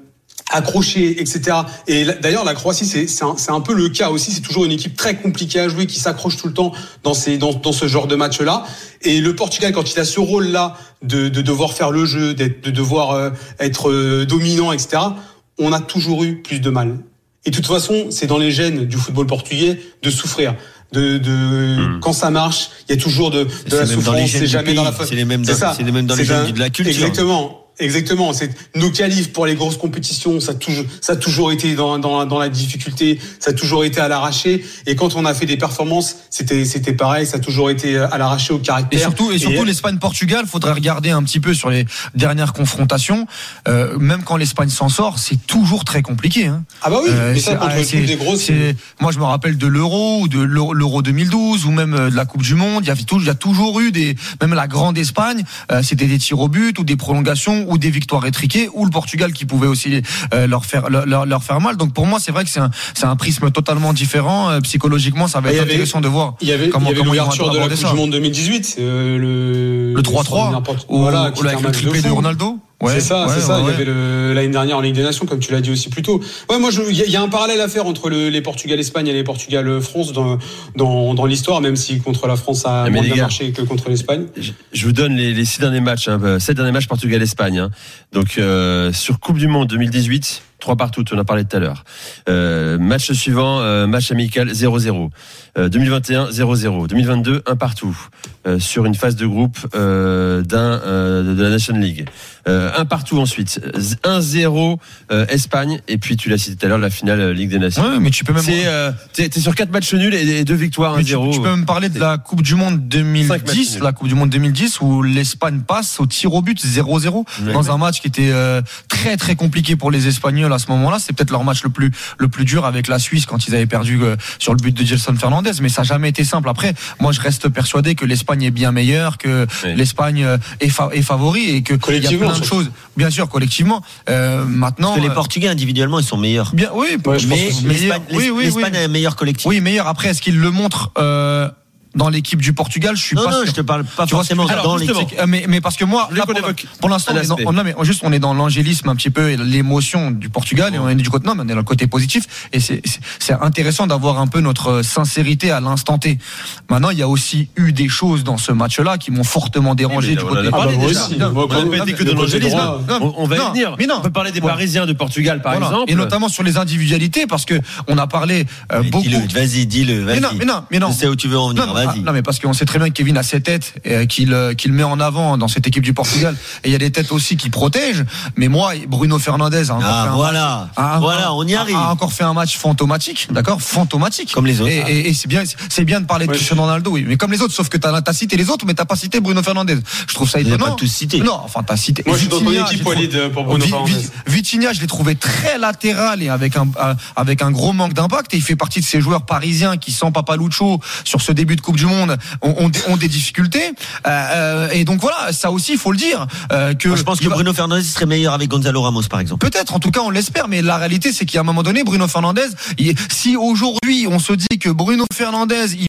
accroché, et cetera. Et d'ailleurs, la Croatie, c'est, c'est, un, c'est un peu le cas aussi. C'est toujours une équipe très compliquée à jouer, qui s'accroche tout le temps dans, ces, dans, dans ce genre de match-là. Et le Portugal, quand il a ce rôle-là de, de devoir faire le jeu, d'être, de devoir euh, être euh, dominant, et cetera, on a toujours eu plus de mal. Et de toute façon, c'est dans les gènes du football portugais de souffrir. De, de mmh. quand ça marche, il y a toujours de, de la souffrance. C'est jamais dans la fa... C'est les mêmes. C'est, dans, c'est les mêmes dans les gènes de la culture. Exactement. Exactement, c'est nos qualifs pour les grosses compétitions, ça a toujours, ça a toujours été dans, dans, dans la difficulté, ça a toujours été à l'arraché. Et quand on a fait des performances, c'était, c'était pareil, ça a toujours été à l'arraché au caractère. Et surtout, et surtout et... l'Espagne-Portugal, faudrait regarder un petit peu sur les dernières confrontations. Euh, même quand l'Espagne s'en sort, c'est toujours très compliqué. Hein. Ah bah oui, euh, mais ça contre ah, c'est, des grosses. C'est, moi, je me rappelle de l'Euro, ou de l'Euro, l'Euro deux mille douze, ou même de la Coupe du Monde. Il y a toujours, il y a toujours eu des, même la grande Espagne, euh, c'était des tirs au but ou des prolongations, ou des victoires étriquées, ou le Portugal qui pouvait aussi euh, leur faire leur, leur faire mal. Donc pour moi, c'est vrai que c'est un c'est un prisme totalement différent. Euh, psychologiquement, ça va être avait, intéressant de voir. Il y avait comment, il y avait comment l'ouverture de la Coupe ça. Du Monde deux mille dix-huit, euh, le le trois trois, ou, voilà, ou avec le triplé de, de Ronaldo. Ouais, c'est ça, ouais, c'est ça. Ouais, il y ouais. avait le, l'année dernière en Ligue des Nations, comme tu l'as dit aussi plus tôt. Ouais, moi, je, il y, y a un parallèle à faire entre le, les Portugal-Espagne et les Portugal-France dans, dans, dans l'histoire, même si contre la France ça a moins bien gars, marché que contre l'Espagne. Je, je vous donne les, les six derniers matchs, hein, sept derniers matchs Portugal-Espagne. Hein. Donc, euh, sur Coupe du Monde deux mille dix-huit, trois partout, on en a parlé tout à l'heure. Euh, match suivant, euh, match amical zéro zéro. Euh, deux mille vingt et un, zéro zéro. deux mille vingt-deux, un partout. Euh, sur une phase de groupe euh, d'un, euh, de la Nation League. Euh, un partout ensuite. un zéro euh, Espagne. Et puis, tu l'as cité tout à l'heure, la finale euh, Ligue des Nations. Ouais, mais tu peux même. C'est, euh, t'es, t'es sur quatre matchs nuls et, et deux victoires, un zéro. Tu, tu peux même parler de la Coupe du Monde deux mille dix, la Coupe du Monde deux mille dix, où l'Espagne passe au tir au but zéro zéro. Ouais, dans ouais. un match qui était euh, très, très compliqué pour les Espagnols à ce moment-là. C'est peut-être leur match le plus, le plus dur avec la Suisse quand ils avaient perdu euh, sur le but de Gelson Fernandez. Mais ça n'a jamais été simple. Après, moi, je reste persuadé que l'Espagne est bien meilleure, que oui. l'Espagne est, fa- est favori et que il y a plein de choses. Bien sûr, collectivement. Euh, maintenant, parce que les Portugais individuellement, ils sont meilleurs. Bien, oui, ouais, mais l'Espagne, oui, oui, l'Espagne oui. a un meilleur collectif. Oui, meilleur. Après, est-ce qu'ils le montrent euh, dans l'équipe du Portugal? Je suis non, pas non, sûr. je te parle pas tu forcément vois, dans l'équipe. Mais, mais parce que moi, là, pour, pour l'instant, on est dans, on, non, mais juste, on est dans l'angélisme un petit peu et l'émotion du Portugal, et on est du côté, non, mais on est dans le côté positif, et c'est, c'est, c'est intéressant d'avoir un peu notre sincérité à l'instant T. Maintenant, il y a aussi eu des choses dans ce match-là qui m'ont fortement dérangé, oui, du côté. On a pas dit que de l'angélisme. On va y venir. On peut parler des Parisiens de Portugal, par exemple. Et notamment sur les individualités, parce que on a parlé beaucoup. Vas-y, dis-le, vas-y. Mais non, mais non. Je sais où tu veux en venir, vas-y. Non, mais parce qu'on c'est très bien que Kevin a ses têtes et qu'il, qu'il met en avant dans cette équipe du Portugal. Et il y a des têtes aussi qui protègent. Mais moi, Bruno Fernandes a encore ah, fait un voilà. match, a, voilà, on y arrive. A encore fait un match fantomatique, d'accord, fantomatique. Comme les autres. Et, et, et c'est bien, c'est bien de parler de ouais, Cristiano Ronaldo, oui. Mais comme les autres, sauf que t'as, t'as cité les autres, mais t'as pas cité Bruno Fernandes. Je trouve ça étonnant. T'as pas tous cité. Non, enfin t'as cité. Moi, je suis dans ton équipe Walid pour Bruno Fernandes. Vitinha, je l'ai trouvé très latéral et avec un avec un gros manque d'impact. Et il fait partie de ces joueurs parisiens qui, sans Papaluccio, sur ce début de Coupe du Monde, ont, ont, ont des difficultés. Euh, et donc voilà, ça aussi, il faut le dire. Euh, que Moi, je pense que va... Bruno Fernandes serait meilleur avec Gonzalo Ramos, par exemple. Peut-être, en tout cas, on l'espère. Mais la réalité, c'est qu'à un moment donné, Bruno Fernandes, il... si aujourd'hui on se dit que Bruno Fernandes, il...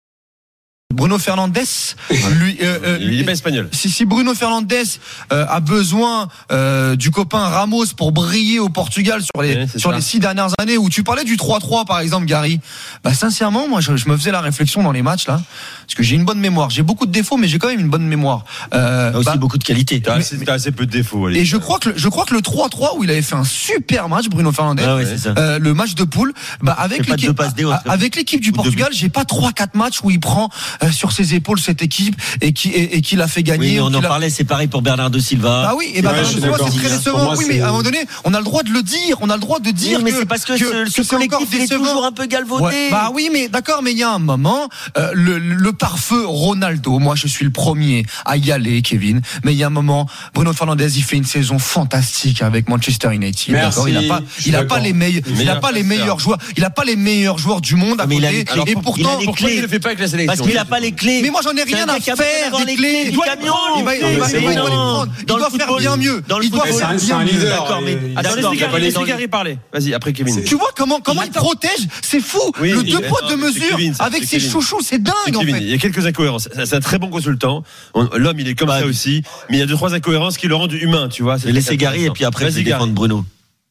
Bruno Fernandes, lui, euh, euh, il est pas espagnol. Si, si Bruno Fernandes euh, a besoin euh, du copain Ramos pour briller au Portugal sur les ouais, sur ça. les six dernières années, où tu parlais du trois trois par exemple, Gary, bah sincèrement, moi je, je me faisais la réflexion dans les matchs là, parce que j'ai une bonne mémoire. J'ai beaucoup de défauts, mais j'ai quand même une bonne mémoire. Euh, T'as aussi bah, beaucoup de qualités. T'as, assez, t'as assez peu de défauts. Allez. Et je crois que le, je crois que le trois trois où il avait fait un super match, Bruno Fernandes, ah ouais, c'est ça. Euh, le match de poule, bah avec l'équipe, avec l'équipe du Portugal, j'ai pas trois quatre matchs où il prend euh, sur ses épaules cette équipe et qui et, et qui l'a fait gagner. Oui, mais on en a... parlait, c'est pareil pour Bernardo Silva. Ah oui, et bah, ouais, Bernardo Silva c'est très décevant. Moi, oui, c'est... mais à un moment donné, on a le droit de le dire, on a le droit de dire. Oui, mais que, c'est parce que, que, ce, que ce collectif est toujours un peu galvaudé. Ouais, bah oui, mais d'accord, mais il y a un moment, euh, le, le pare-feu Ronaldo. Moi, je suis le premier à y aller, Kevin. Mais il y a un moment, Bruno Fernandes, il fait une saison fantastique avec Manchester United. Merci, d'accord, il a pas, il a pas les meilleurs, il a pas les meilleurs joueurs, il a pas les meilleurs joueurs du monde à côté. Et pourtant, pourquoi il le fait pas avec la sélection? Parce qu'il a pas les clés. Mais moi, j'en ai rien à faire. Les clés du camion, il va, il va, il va, il va les prendre. Il doit faire bien mieux. Il doit faire bien mieux. D'accord, mais attends, laissez Gary parler. Vas-y, après Kevin. Tu vois comment comment il protège? C'est fou. Le deux poids deux mesures avec ses chouchous, c'est dingue en fait. Il y a quelques incohérences. C'est un très bon consultant. L'homme, il est comme ça aussi. Mais il y a deux trois incohérences qui le rendent humain, tu vois. Laissez Gary et puis après, je vais défendre Bruno.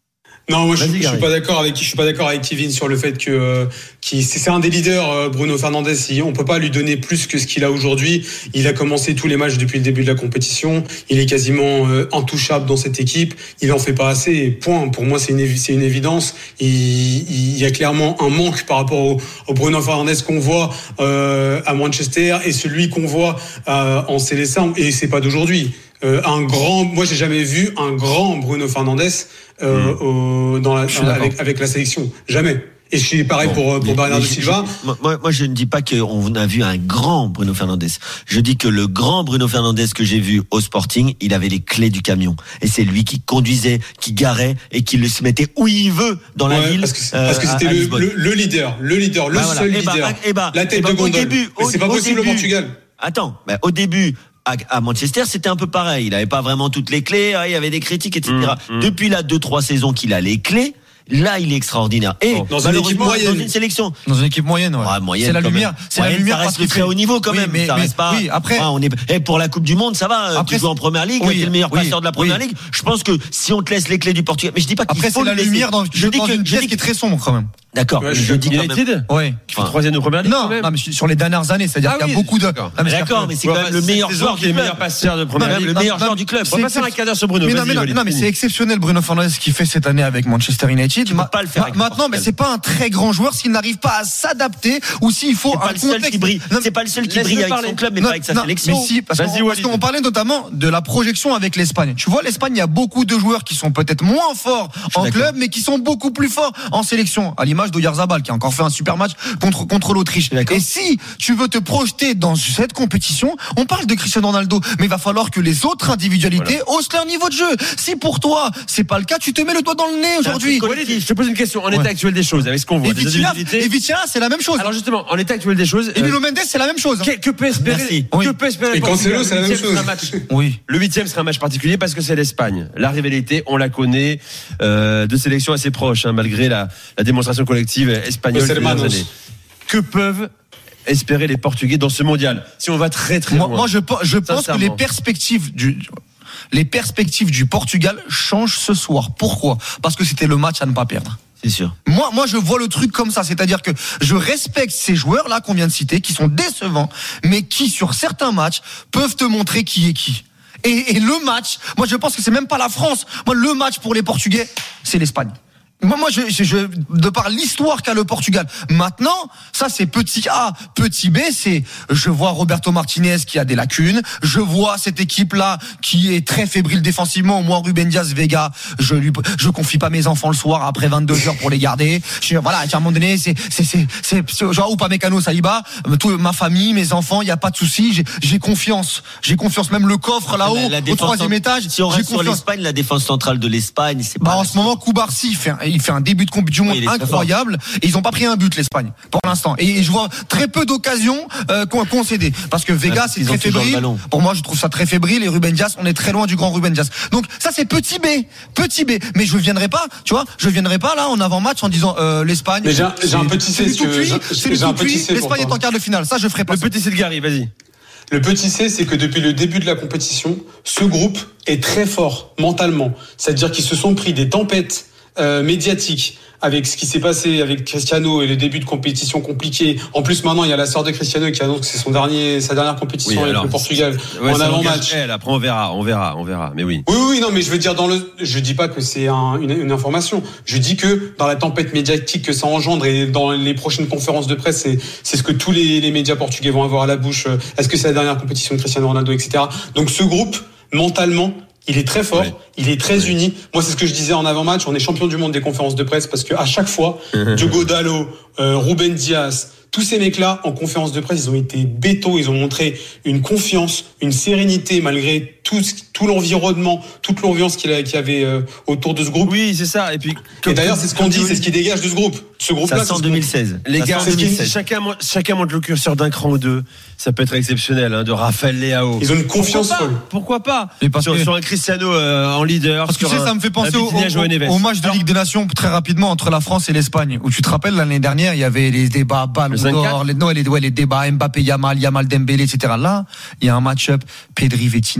Non, moi je, je suis pas d'accord avec je suis pas d'accord avec Kevin sur le fait que euh, qui c'est un des leaders euh, Bruno Fernandes. On peut pas lui donner plus que ce qu'il a aujourd'hui. Il a commencé tous les matchs depuis le début de la compétition. Il est quasiment euh, intouchable dans cette équipe. Il en fait pas assez. Point. Pour moi, c'est une c'est une évidence. Il, il y a clairement un manque par rapport au, au Bruno Fernandes qu'on voit euh, à Manchester et celui qu'on voit euh, en Célestin. Et c'est pas d'aujourd'hui. Euh, un grand, moi j'ai jamais vu un grand Bruno Fernandes euh, mmh. au, dans la, avec, avec la sélection, jamais. Et je suis pareil bon, pour pour Bernardo Silva. Je, moi, moi, je ne dis pas qu'on a vu un grand Bruno Fernandes. Je dis que le grand Bruno Fernandes que j'ai vu au Sporting, il avait les clés du camion. Et c'est lui qui conduisait, qui garait et qui le se mettait où il veut dans la ouais, ville. Parce que, euh, parce que c'était le, le, le leader, le leader, le bah, seul voilà. leader. Et bah, et bah, la tête et bah, de gondole. Début, au, Mais c'est pas possible début, au Portugal. Attends, bah, au début. À Manchester, c'était un peu pareil. Il n'avait pas vraiment toutes les clés. Il y avait des critiques, et cetera. Mmh, mmh. Depuis là, deux, trois saisons qu'il a les clés. Là, il est extraordinaire. Et dans une équipe moyenne, dans une sélection, dans une équipe moyenne, ouais. Ouais, moyenne c'est la lumière, même. c'est moyenne, la lumière. Ça reste le très haut niveau quand oui, même. Mais, ça mais, reste pas. Oui, après, ouais, on est. Et pour la Coupe du Monde, ça va. Après, tu joues en Première Ligue, oui, tu es le meilleur oui, passeur de la Première oui. Ligue. Je pense que si on te laisse les clés du Portugal, mais je dis pas qu'il après, faut c'est la lumière dans, je dis dans que une pièce qui est très sombre quand même. D'accord. Ouais, je dis United, ouais, qui fait troisième de Première Ligue. Non, non, mais sur les dernières années, c'est-à-dire ah qu'il y a oui, beaucoup de. D'accord, mais c'est quand même le meilleur joueur qui est le meilleur passeur de Première Ligue, le meilleur joueur du club. On va pas faire un cadre sur Bruno. Non, mais c'est exceptionnel Bruno Fernandes qui fait cette année avec Manchester United. Tu peux pas le faire. Maintenant, mais c'est pas un très grand joueur s'il n'arrive pas à s'adapter ou s'il faut un contexte qui brille. C'est pas le seul qui brille avec son club, mais pas avec sa sélection. Mais si, parce qu'on parlait notamment de la projection avec l'Espagne. Tu vois, l'Espagne, il y a beaucoup de joueurs qui sont peut-être moins forts en club, mais qui sont beaucoup plus forts en sélection. À l'image d'Oyarzabal, qui a encore fait un super match contre contre l'Autriche. Et si tu veux te projeter dans cette compétition, on parle de Cristiano Ronaldo, mais il va falloir que les autres individualités voilà. haussent leur niveau de jeu. Si pour toi c'est pas le cas, tu te mets le doigt dans le nez aujourd'hui. Je te pose une question. En ouais. état actuel des choses, avec ce qu'on voit, et des Vitinha, et Vitinha, c'est la même chose. Alors justement, en état actuel des choses, et Nuno Mendes, c'est la même chose. Que, que peut espérer Merci. Que oui. peut espérer Et Cancelo, c'est la même chose. Oui. Le huitième sera un match particulier parce que c'est l'Espagne. La rivalité, on la connaît, euh, de sélections assez proches, hein, malgré la, la démonstration collective espagnole ces dernières années. Que peuvent espérer les Portugais dans ce mondial si on va très très moi, loin? Moi, je, je pense que les perspectives du les perspectives du Portugal changent ce soir. Pourquoi? Parce que c'était le match à ne pas perdre. C'est sûr. Moi, moi, je vois le truc comme ça, c'est-à-dire que je respecte ces joueurs-là qu'on vient de citer, qui sont décevants, mais qui sur certains matchs peuvent te montrer qui est qui. Et, et le match, moi, je pense que c'est même pas la France. Moi, le match pour les Portugais, c'est l'Espagne. Moi, moi, je, je, je, de par l'histoire qu'a le Portugal. Maintenant, ça, c'est petit A, petit B, c'est, je vois Roberto Martinez qui a des lacunes. Je vois cette équipe-là qui est très fébrile défensivement. Moi, Ruben Dias, Vega, je lui, je confie pas mes enfants le soir après vingt-deux heures pour les garder. Je, voilà, à un moment donné, c'est, c'est, c'est, c'est, c'est genre Upamecano, Saliba, tout, ma famille, mes enfants, il y a pas de souci. J'ai, j'ai confiance. J'ai confiance. Même le coffre là-haut, la, la au troisième en, étage. Si on reste sur l'Espagne, la défense centrale de l'Espagne, c'est pas. Bah, en ce moment, Koubarsi fait un, il fait un début de Coupe du Monde oui, incroyable et ils ont pas pris un but l'Espagne pour l'instant et je vois très peu d'occasions euh, concédées parce que Vega c'est très fébrile. Pour moi je trouve ça très fébrile et Ruben Dias on est très loin du grand Ruben Dias. Donc ça c'est petit B, petit B. Mais je viendrai pas, tu vois, je viendrai pas là en avant-match en disant euh, l'Espagne. Mais j'ai, j'ai un petit C. C'est le tout cuit. L'Espagne est en quart de finale. Ça je ferai pas. Le petit C de Gary, vas-y. Le petit C, c'est que depuis le début de la compétition, ce groupe est très fort mentalement. C'est-à-dire qu'ils se sont pris des tempêtes euh, médiatiques avec ce qui s'est passé avec Cristiano et le début de compétition compliqué. En plus, maintenant, il y a la sœur de Cristiano qui annonce que c'est son dernier, sa dernière compétition oui, avec alors, le Portugal ouais, en avant-match. Elle, après, on verra, on verra, on verra. Mais oui. Oui, oui, non, mais je veux dire dans le, je dis pas que c'est un, une, une information. Je dis que dans la tempête médiatique que ça engendre et dans les prochaines conférences de presse, c'est, c'est ce que tous les, les médias portugais vont avoir à la bouche. Est-ce que c'est la dernière compétition de Cristiano Ronaldo, et cetera. Donc, ce groupe, mentalement, il est très fort, oui. il est très oui. uni. Moi, c'est ce que je disais en avant-match. On est champion du monde des conférences de presse parce que à chaque fois, Diogo Dalot, euh, Ruben Dias, tous ces mecs-là, en conférence de presse, ils ont été bétaux. Ils ont montré une confiance, une sérénité malgré tout, tout l'environnement, toute l'ambiance qu'il y avait euh, autour de ce groupe. Oui, c'est ça. Et puis, et d'ailleurs, c'est ce qu'on dit, c'est ce qui dégage de ce groupe. Ce groupe-là, ça sent deux mille seize. Les gars, chacun, chacun monte le curseur d'un cran ou deux. Ça peut être exceptionnel, hein, de Raphaël Leao. Ils ont une confiance folle. Pourquoi pas? Sur, sur un Cristiano euh, en leader. Parce que tu sais, un, ça me fait penser au, au, au match de Ligue des Nations très rapidement entre la France et l'Espagne. Où tu te rappelles l'année dernière, il y avait les débats Ballon d'Or, les, non, les, ouais, les débats Mbappé, Yamal, Yamal Dembélé, et cetera. Là, il y a un match-up Pedri Vitinha.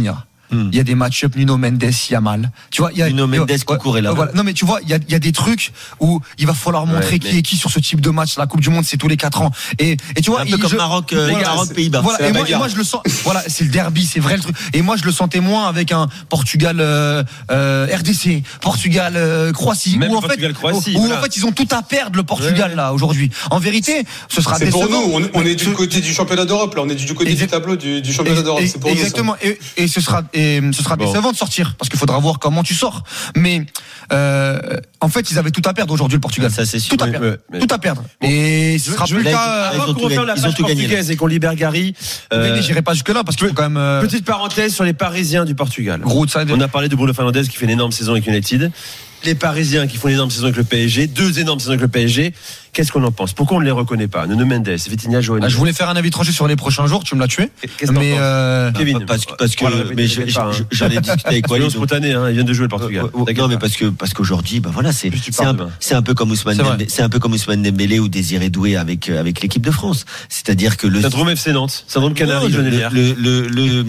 il y a des match-up Nuno Mendes, Yamal. Tu vois, il y a Nuno Mendes qui courait là. Voilà. Non mais tu vois, il y a, il y a des trucs où il va falloir montrer ouais, qui mais... est qui sur ce type de match. La Coupe du Monde, c'est tous les quatre ans. Et, et tu vois, un peu comme je... Maroc, euh, voilà, Maroc, Pays-Bas. Voilà. Et moi, et moi, je le sens. Voilà, c'est le derby, c'est vrai le truc. Et moi, je le sentais moins avec un Portugal, euh, euh, R D C, Portugal, euh, Croatie. Même où en Portugal, fait, Croatie, où, voilà. en fait, ils ont tout à perdre le Portugal ouais. là aujourd'hui. En vérité, ce sera c'est décevant. pour nous. On, on est du côté du championnat d'Europe. Là, on est du côté Exact. du tableau du, du championnat d'Europe. C'est pour Exactement. nous, et, et ce sera, et ce sera bon. décevant de sortir parce qu'il faudra voir comment tu sors. Mais euh, en fait, ils avaient tout à perdre aujourd'hui le Portugal. Ça, c'est sûr. Tout à perdre. Mais, mais... Tout à perdre. Bon. Et ce sera plus le cas. Avant qu'on referme la page portugaise et qu'on libère Gary. Euh, J'irai pas jusque là parce qu'il faut quand même. Euh... Petite parenthèse sur les Parisiens du Portugal. Roadside. On a parlé de Bruno Fernandes qui fait une énorme saison avec United. Les Parisiens qui font une énorme saison avec le P S G, deux énormes saisons avec le P S G. Qu'est-ce qu'on en pense? Pourquoi on ne les reconnaît pas? Nuno Mendes, Vitinha, João. Ah, je voulais faire un avis tranché sur les prochains jours, tu me l'as tué. Qu'est-ce que mais euh... Kevin, parce que parce que mais j'en ai discuté avec Walid. Spontané, hein, il vient de jouer le Portugal. Euh, non, mais parce que parce qu'aujourd'hui, bah voilà, c'est c'est un, c'est un peu comme Ousmane Dembélé, c'est un peu comme Ousmane Dembélé ou Désiré Doué avec avec l'équipe de France. C'est-à-dire que le syndrome F C Nantes, syndrome Canaries, le le le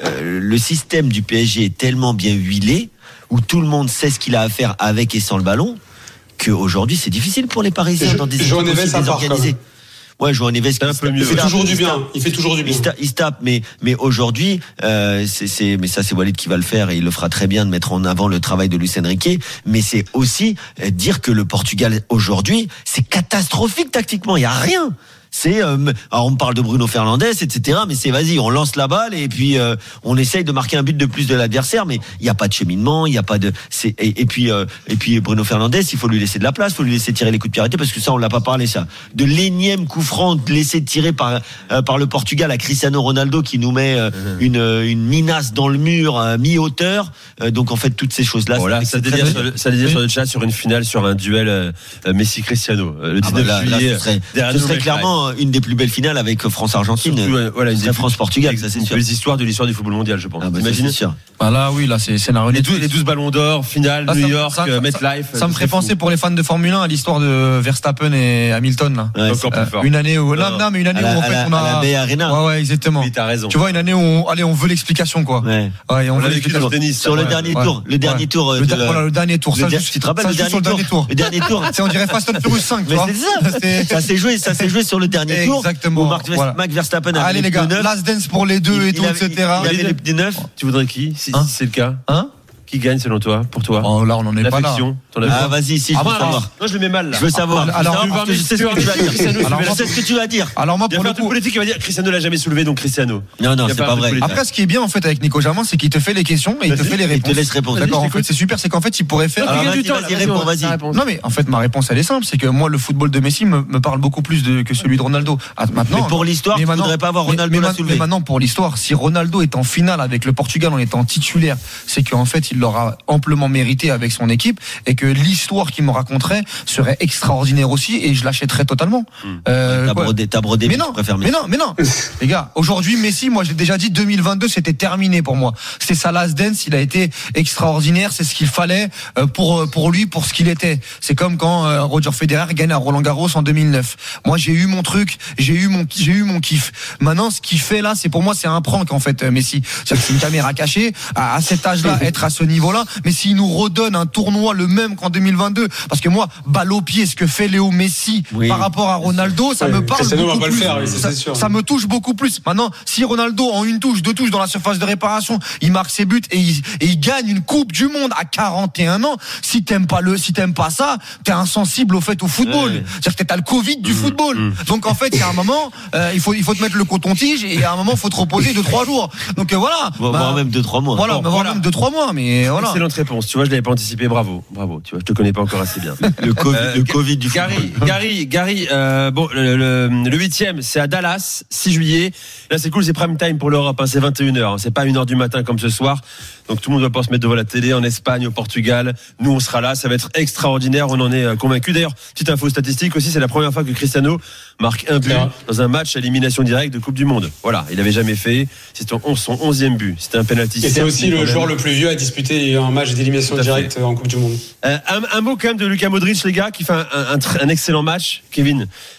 le système du P S G est tellement bien huilé où tout le monde sait ce qu'il a à faire avec et sans le ballon, qu'aujourd'hui c'est difficile pour les Parisiens dans des équipes aussi désorganisées. Ouais, João Neves, c'est un peu mieux. Il fait toujours du bien. Il fait toujours du bien. Il se tape, mais mais aujourd'hui, euh, c'est c'est mais ça c'est Walid qui va le faire et il le fera très bien de mettre en avant le travail de Luis Enrique. Mais c'est aussi dire que le Portugal aujourd'hui, c'est catastrophique tactiquement. Il y a rien. C'est euh, alors on parle de Bruno Fernandes, et cetera. Mais c'est vas-y, on lance la balle et puis euh, on essaye de marquer un but de plus de l'adversaire. Mais il n'y a pas de cheminement, il n'y a pas de. C'est et, et puis euh, et puis Bruno Fernandes, il faut lui laisser de la place, il faut lui laisser tirer les coups de pied arrêtés parce que ça on l'a pas parlé ça. De l'énième coup franc laissé tirer par euh, par le Portugal à Cristiano Ronaldo qui nous met euh, mmh. une une minace dans le mur euh, mi-hauteur. Euh, donc en fait toutes ces choses là. Voilà, ça délire sur le, ça délire sur le chat sur une finale sur un duel euh, Messi-Cristiano euh, le dix-neuf ah bah là, juillet. Là, ce serait, ce serait clairement une des plus belles finales avec France-Argentine. Surtout, euh, voilà, une des France-Portugal, ça c'est sûr. Les histoires de l'histoire du football mondial, je pense. Ah bah, Imagine. sûr. Ah là, oui, là, c'est scénario. Les douze, les douze ballons d'or, finale, là, New ça, York, ça, MetLife. Ça, ça me ferait penser pour les fans de Formule un à l'histoire de Verstappen et Hamilton, là. Ouais, encore plus fort. Une année où, non, non, mais une année la, où, en fait, la, on a. À la Bay Arena. Ouais, ouais, exactement. Oui, t'as raison. Tu vois, une année où, on, allez, on veut l'explication, quoi. Ouais. Ouais, on, on veut l'explication. Sur le dernier tour, le dernier tour. Voilà, le dernier tour. Ça, tu te rappelles le dernier tour? Le dernier tour. C'est, on dirait Fast and Furious cinq, tu vois. C'est ça. Ça s'est joué, ça s'est joué sur le dernier tour. Exactement. Où Max Verstappen a allez les gars, last dance pour les deux et tout, et cetera. Il avait les pneus neufs. Tu voudrais qui, si c'est le cas? Hein? Qui gagne selon toi, pour toi? Oh, là, on n'en est pas là. Ah, vas-y, si, je ah, veux bah, savoir. Non, je le mets mal, là. Je veux savoir. Alors, alors parce que je sais ce que tu vas dire. Alors, je sais ce que tu vas dire. Alors, moi, pour le coup. politique qui va dire Cristiano l'a jamais soulevé, donc Cristiano. Non, non, c'est pas vrai. Après, ce qui est bien, en fait, avec Nico Jamin, c'est qu'il te fait les questions et il te fait les réponses. Il te laisse répondre. D'accord, en fait, c'est super, c'est qu'en fait, il pourrait faire. Alors, vas-y, vas-y, réponds, vas-y. Non, mais en fait, ma réponse, elle est simple, c'est que moi, le football de Messi me, me parle beaucoup plus de, que celui de Ronaldo. Maintenant. Mais pour l'histoire, tu voudrais pas avoir Ronaldo la soulever. Mais maintenant, pour l'histoire, si Ronaldo est en finale avec le Portugal en étant titulaire, c'est qu'en fait, il l'aura amplement mérité avec son équipe et que l'histoire qu'il me raconterait serait extraordinaire aussi et je l'achèterais totalement. Mmh. Euh, t'as brodé, t'as brodé, mais non, mais non, mais non. Les gars, aujourd'hui, Messi, moi, j'ai déjà dit deux mille vingt-deux, c'était terminé pour moi. C'est sa last dance, il a été extraordinaire, c'est ce qu'il fallait pour pour lui, pour ce qu'il était. C'est comme quand Roger Federer gagne à Roland Garros en deux mille neuf. Moi, j'ai eu mon truc, j'ai eu mon, j'ai eu mon kiff. Maintenant, ce qu'il fait là, c'est pour moi, c'est un prank en fait, Messi. C'est-à-dire que c'est une caméra cachée. À, à cet âge-là, être à ce niveau-là, mais s'il nous redonne un tournoi le même qu'en deux mille vingt-deux, parce que moi, balle au pied, ce que fait Léo Messi oui. par rapport à Ronaldo, ça oui. me parle beaucoup va pas plus. Le faire, oui, ça, sûr. ça me touche beaucoup plus. Maintenant, si Ronaldo en une touche, deux touches dans la surface de réparation, il marque ses buts et il, et il gagne une Coupe du Monde à quarante et un ans, si t'aimes pas le, si t'aimes pas ça, t'es insensible au fait au football. Ouais. C'est-à-dire que t'as le Covid du mmh, football. Mmh. Donc en fait, il y a un moment, euh, il faut, il faut te mettre le coton-tige et à un moment, il faut te reposer deux trois jours. Donc euh, voilà. Bon, bah, voire même deux trois mois. Voilà, bon, voire voilà. même deux trois mois, mais voilà. Excellente réponse. Tu vois, je l'avais pas anticipé. Bravo, bravo. Tu vois, je te connais pas encore assez bien. Le Covid, euh, le Covid du Gary, football. Gary, Gary. Euh, bon, le huitième, c'est à Dallas, six juillet. Là, c'est cool, c'est prime time pour l'Europe. Hein, c'est vingt et une heures. Hein, c'est pas une heure du matin comme ce soir. Donc tout le monde va pas se mettre devant la télé en Espagne, au Portugal. Nous, on sera là. Ça va être extraordinaire. On en est convaincus. D'ailleurs, petite info statistique aussi, c'est la première fois que Cristiano marque un but dans un match à élimination directe de Coupe du Monde. Voilà, il avait jamais fait. C'est son onzième but. C'était un penalty. Et c'est aussi le joueur le plus vieux à disputer un match d'élimination directe en Coupe du Monde. Euh, un, un mot quand même de Luka Modric, les gars, qui fait un, un, un excellent match. Kevin,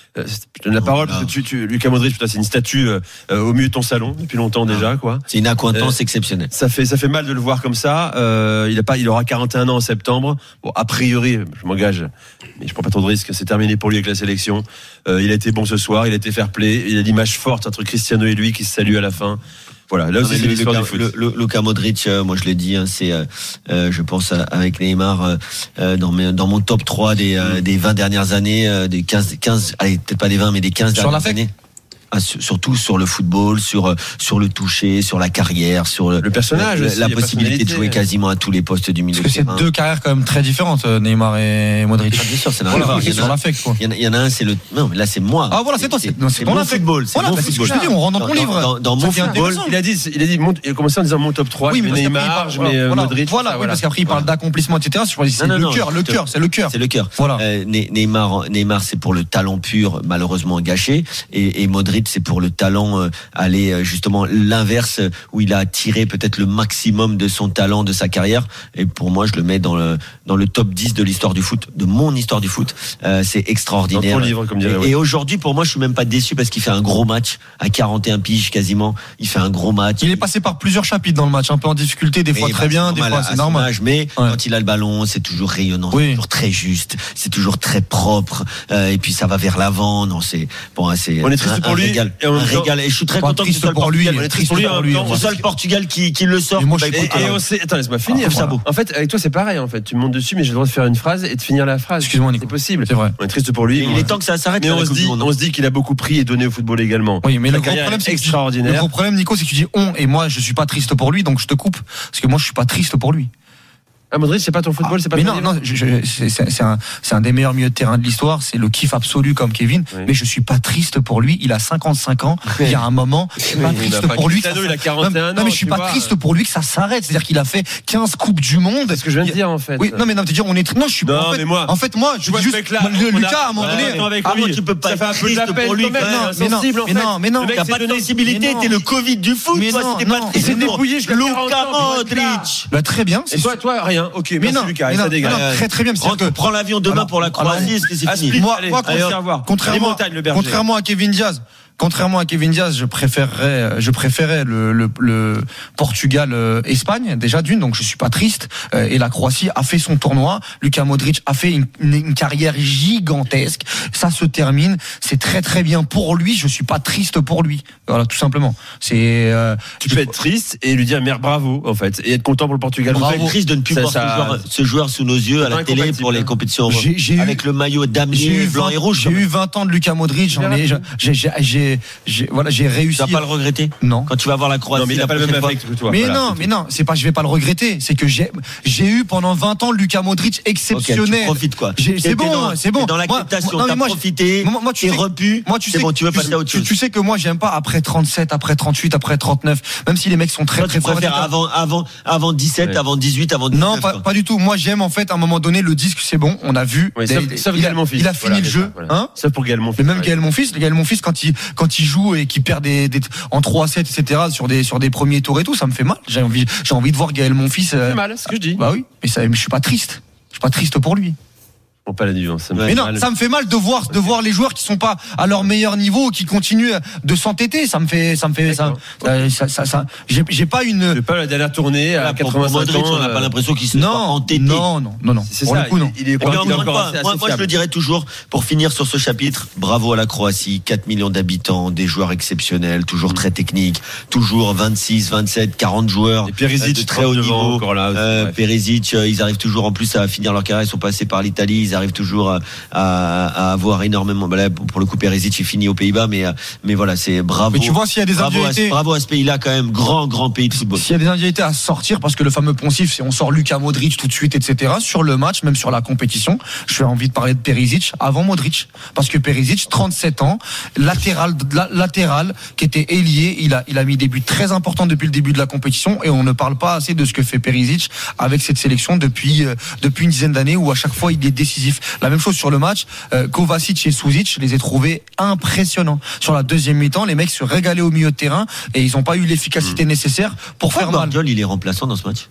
je te donne la parole parce que tu, tu, Luka Modric, c'est une statue euh, au milieu de ton salon depuis longtemps déjà, quoi. C'est une accointance euh, exceptionnelle. Ça fait, ça fait mal de le voir comme ça. Euh, il a pas, il aura quarante et un ans en septembre. Bon, a priori, je m'engage, mais je prends pas trop de risques. C'est terminé pour lui avec la sélection. Euh, il a été bon ce soir, il a été fair play. Il a l'image forte entre Cristiano et lui qui se saluent à la fin. Voilà, là aussi c'est l'histoire du foot. Le, le, Luka Modric, euh, moi je l'ai dit, hein, c'est, euh, je pense avec Neymar euh, dans, mes, dans mon top trois des, euh, des vingt dernières années, euh, des quinze, quinze, allez peut-être pas des vingt, mais des quinze Sur dernières la années. Ah, surtout sur le football, sur sur le toucher, sur la carrière, sur le, le personnage, la, aussi, la possibilité de jouer quasiment à tous les postes du milieu. Parce que c'est deux carrières quand même très différentes, Neymar et Modric. Ah, bien sûr, c'est voilà, il y sur l'affect, quoi. Il y, y en a un, c'est le. Non, mais là c'est moi. Ah voilà, c'est toi, c'est, c'est, c'est, c'est mon football. C'est voilà, mon c'est football. ce que je te dis, on rentre dans ton dans, livre. Dans, dans mon football, il a dit, il a dit, il a commencé en disant mon top trois. Oui, mais Neymar, je mets Modric. Voilà, parce qu'après il parle d'accomplissement, et cetera. Je crois que c'est le cœur, le cœur, c'est le cœur. C'est le cœur. Voilà. Neymar, Neymar, c'est pour le talent pur, malheureusement gâché, et Modric, c'est pour le talent aller justement l'inverse, où il a tiré peut-être le maximum de son talent, de sa carrière. Et pour moi, je le mets dans le dans le top dix de l'histoire du foot, de mon histoire du foot. Euh, c'est extraordinaire. Dans ton livre, comme dirait, et, oui. et aujourd'hui, pour moi, je suis même pas déçu parce qu'il fait un gros match à quarante et un piges quasiment. Il fait un gros match. Il est passé par plusieurs chapitres dans le match, un peu en difficulté, des fois et très bah, bien, des fois c'est normal. Âge, mais ouais. Quand il a le ballon, c'est toujours rayonnant, oui. C'est toujours très juste, c'est toujours très propre. Euh, et puis ça va vers l'avant. Non, c'est bon, c'est. On est triste un, pour un lui. Régal, Et un régal. Et je suis très content que ce soit pour lui. On est triste pour lui. C'est ça le Portugal qui qui le sort. Et, et on sait. Attends, laisse-moi finir. Ah, en fait, avec toi, c'est pareil. En fait, tu montes dessus, mais j'ai le droit de faire une phrase et de finir la phrase. Excuse-moi, Nico. C'est possible. C'est vrai. On est triste pour lui. Il est temps que ça s'arrête. Mais on se dit, on se dit qu'il a beaucoup pris et donné au football également. Oui, mais le gros problème, c'est extraordinaire. Le gros problème, Nico, c'est que tu dis on et moi, je suis pas triste pour lui, donc je te coupe parce que moi, je suis pas triste pour lui. Ah, Modric, c'est pas ton football, ah, c'est pas mais ton non, non, je, je, c'est, c'est, un, c'est un des meilleurs milieux de terrain de l'histoire, c'est le kiff absolu comme Kevin, oui. Mais je suis pas triste pour lui, il a cinquante-cinq ans, oui. Il y a un moment, je suis pas triste pas pour lui. Ça, il a quarante et un ans, non, mais je suis pas vois. triste pour lui que ça s'arrête, c'est-à-dire qu'il a fait quinze coupes du monde. C'est ce que je viens de dire en fait. Oui, non, mais non, te dire, on est, non, je suis non, en fait, mais moi, en fait, moi, je vois juste, Lucas, à un moment donné, avec lui, tu peux pas être triste pour lui, mais non, mais non, mais non, t'as pas de sensibilité, t'es le Covid du foot, toi, c'était pas triste. Il s'est dépouillé, je Luka Modric. Bah, très bien. Et toi, toi, rien, ok, mais non. Et ça dégage. Non, très très bien. Que... Prends l'avion demain alors, pour la Croatie, est-ce que c'est fini? Moi, moi contrairement, contrairement à Kevin Diaz, contrairement à Kevin Diaz, je préférerais, je préférais le, le, le Portugal, euh, Espagne déjà d'une, donc je suis pas triste. Euh, et la Croatie a fait son tournoi. Luka Modric a fait une, une, une carrière gigantesque. Ça se termine. C'est très très bien pour lui. Je suis pas triste pour lui. Voilà, tout simplement. C'est. Euh, tu peux être triste et lui dire merde bravo en fait et être content pour le Portugal. Bravo. Être triste de ne plus ça, voir ça... ce, joueur, ce joueur sous nos yeux à la télé pour les compétitions j'ai, j'ai avec eu, le maillot damier blanc et rouge. J'ai eu vingt ans de Luka Modric. J'en ai, j'ai, j'ai, j'ai, j'ai, voilà, j'ai réussi. Tu vas pas le regretter? Non. Quand tu vas voir la Croatie. Non, mais il a pas le même affect que toi. Mais voilà, non, mais non, c'est pas, je vais pas le regretter. C'est que j'ai, j'ai eu pendant vingt ans Luka Modric exceptionnel. Okay, tu profites quoi? J'ai, c'est bon, dans, c'est bon. Dans l'acceptation, t'as profité. Moi, tu t'es repu. Moi, tu sais, bon, tu veux passer à autre chose. Tu sais que moi, j'aime pas après trente-sept, après trente-huit, après trente-neuf. Même si les mecs sont très, très forts. Tu préfères avant, avant, avant dix-sept, avant dix-huit, avant dix-neuf. Non, pas, pas du tout. Moi, j'aime en fait à un moment donné le disque, c'est bon, on a vu. Sauf Gaël Monfils. Il a fini le jeu, hein. Sauf pour Gaël Monfils. Le même Gaël Monfils, Gaël Monfils quand il quand il joue et qu'il perd des, des en trois à sept, et cetera sur des sur des premiers tours et tout, ça me fait mal. J'ai envie j'ai envie de voir Gaël Monfils. Ça fait mal, c'est ce que je dis. Bah oui, mais ça, mais je suis pas triste. Je suis pas triste pour lui. Pas la nuance, ça me mais non, mal. Ça me fait mal de voir de voir les joueurs qui sont pas à leur meilleur niveau, qui continuent de s'entêter. Ça me fait, ça me fait, ça, ça, ça, ça, ça j'ai, j'ai pas une. J'ai pas la dernière tournée à quatre-vingt-cinq ans. On n'a pas l'impression qu'il se non, entêté. Non, non, non, non. C'est pour ça. Le coup, non. Il est encore, il est encore assez, assez moi, moi, je le dirais toujours pour finir sur ce chapitre. Bravo à la Croatie, quatre millions d'habitants, des joueurs exceptionnels, toujours mmh. très techniques, toujours vingt-six, vingt-sept, quarante joueurs. Et Perisic de très haut niveau. Encore là. Euh, Perisic, ils arrivent toujours en plus à finir leur carrière. Ils sont passés par l'Italie. Ils arrivent toujours à À, à avoir énormément. Bah là, pour le coup, Perisic est fini aux Pays-Bas, mais mais voilà, c'est bravo. Mais tu vois, s'il y a des bravo individualités, à, bravo à ce pays-là quand même, grand grand pays de football. S'il y a des individualités à sortir, parce que le fameux poncif, c'est on sort Luka Modric tout de suite, et cetera. Sur le match, même sur la compétition, j'ai envie de parler de Perisic avant Modric, parce que Perisic, trente-sept ans, latéral, la, latéral, qui était ailier, il a il a mis des buts très importants depuis le début de la compétition, et on ne parle pas assez de ce que fait Perisic avec cette sélection depuis euh, depuis une dizaine d'années, où à chaque fois il est décisif. La même chose sur le match, euh, Kovacic et Suzic, je les ai trouvés impressionnants. Sur la deuxième mi-temps, les mecs se régalaient au milieu de terrain et ils n'ont pas eu l'efficacité mmh. nécessaire pour Pourquoi faire Guardiola, mal. Il est remplaçant dans ce match.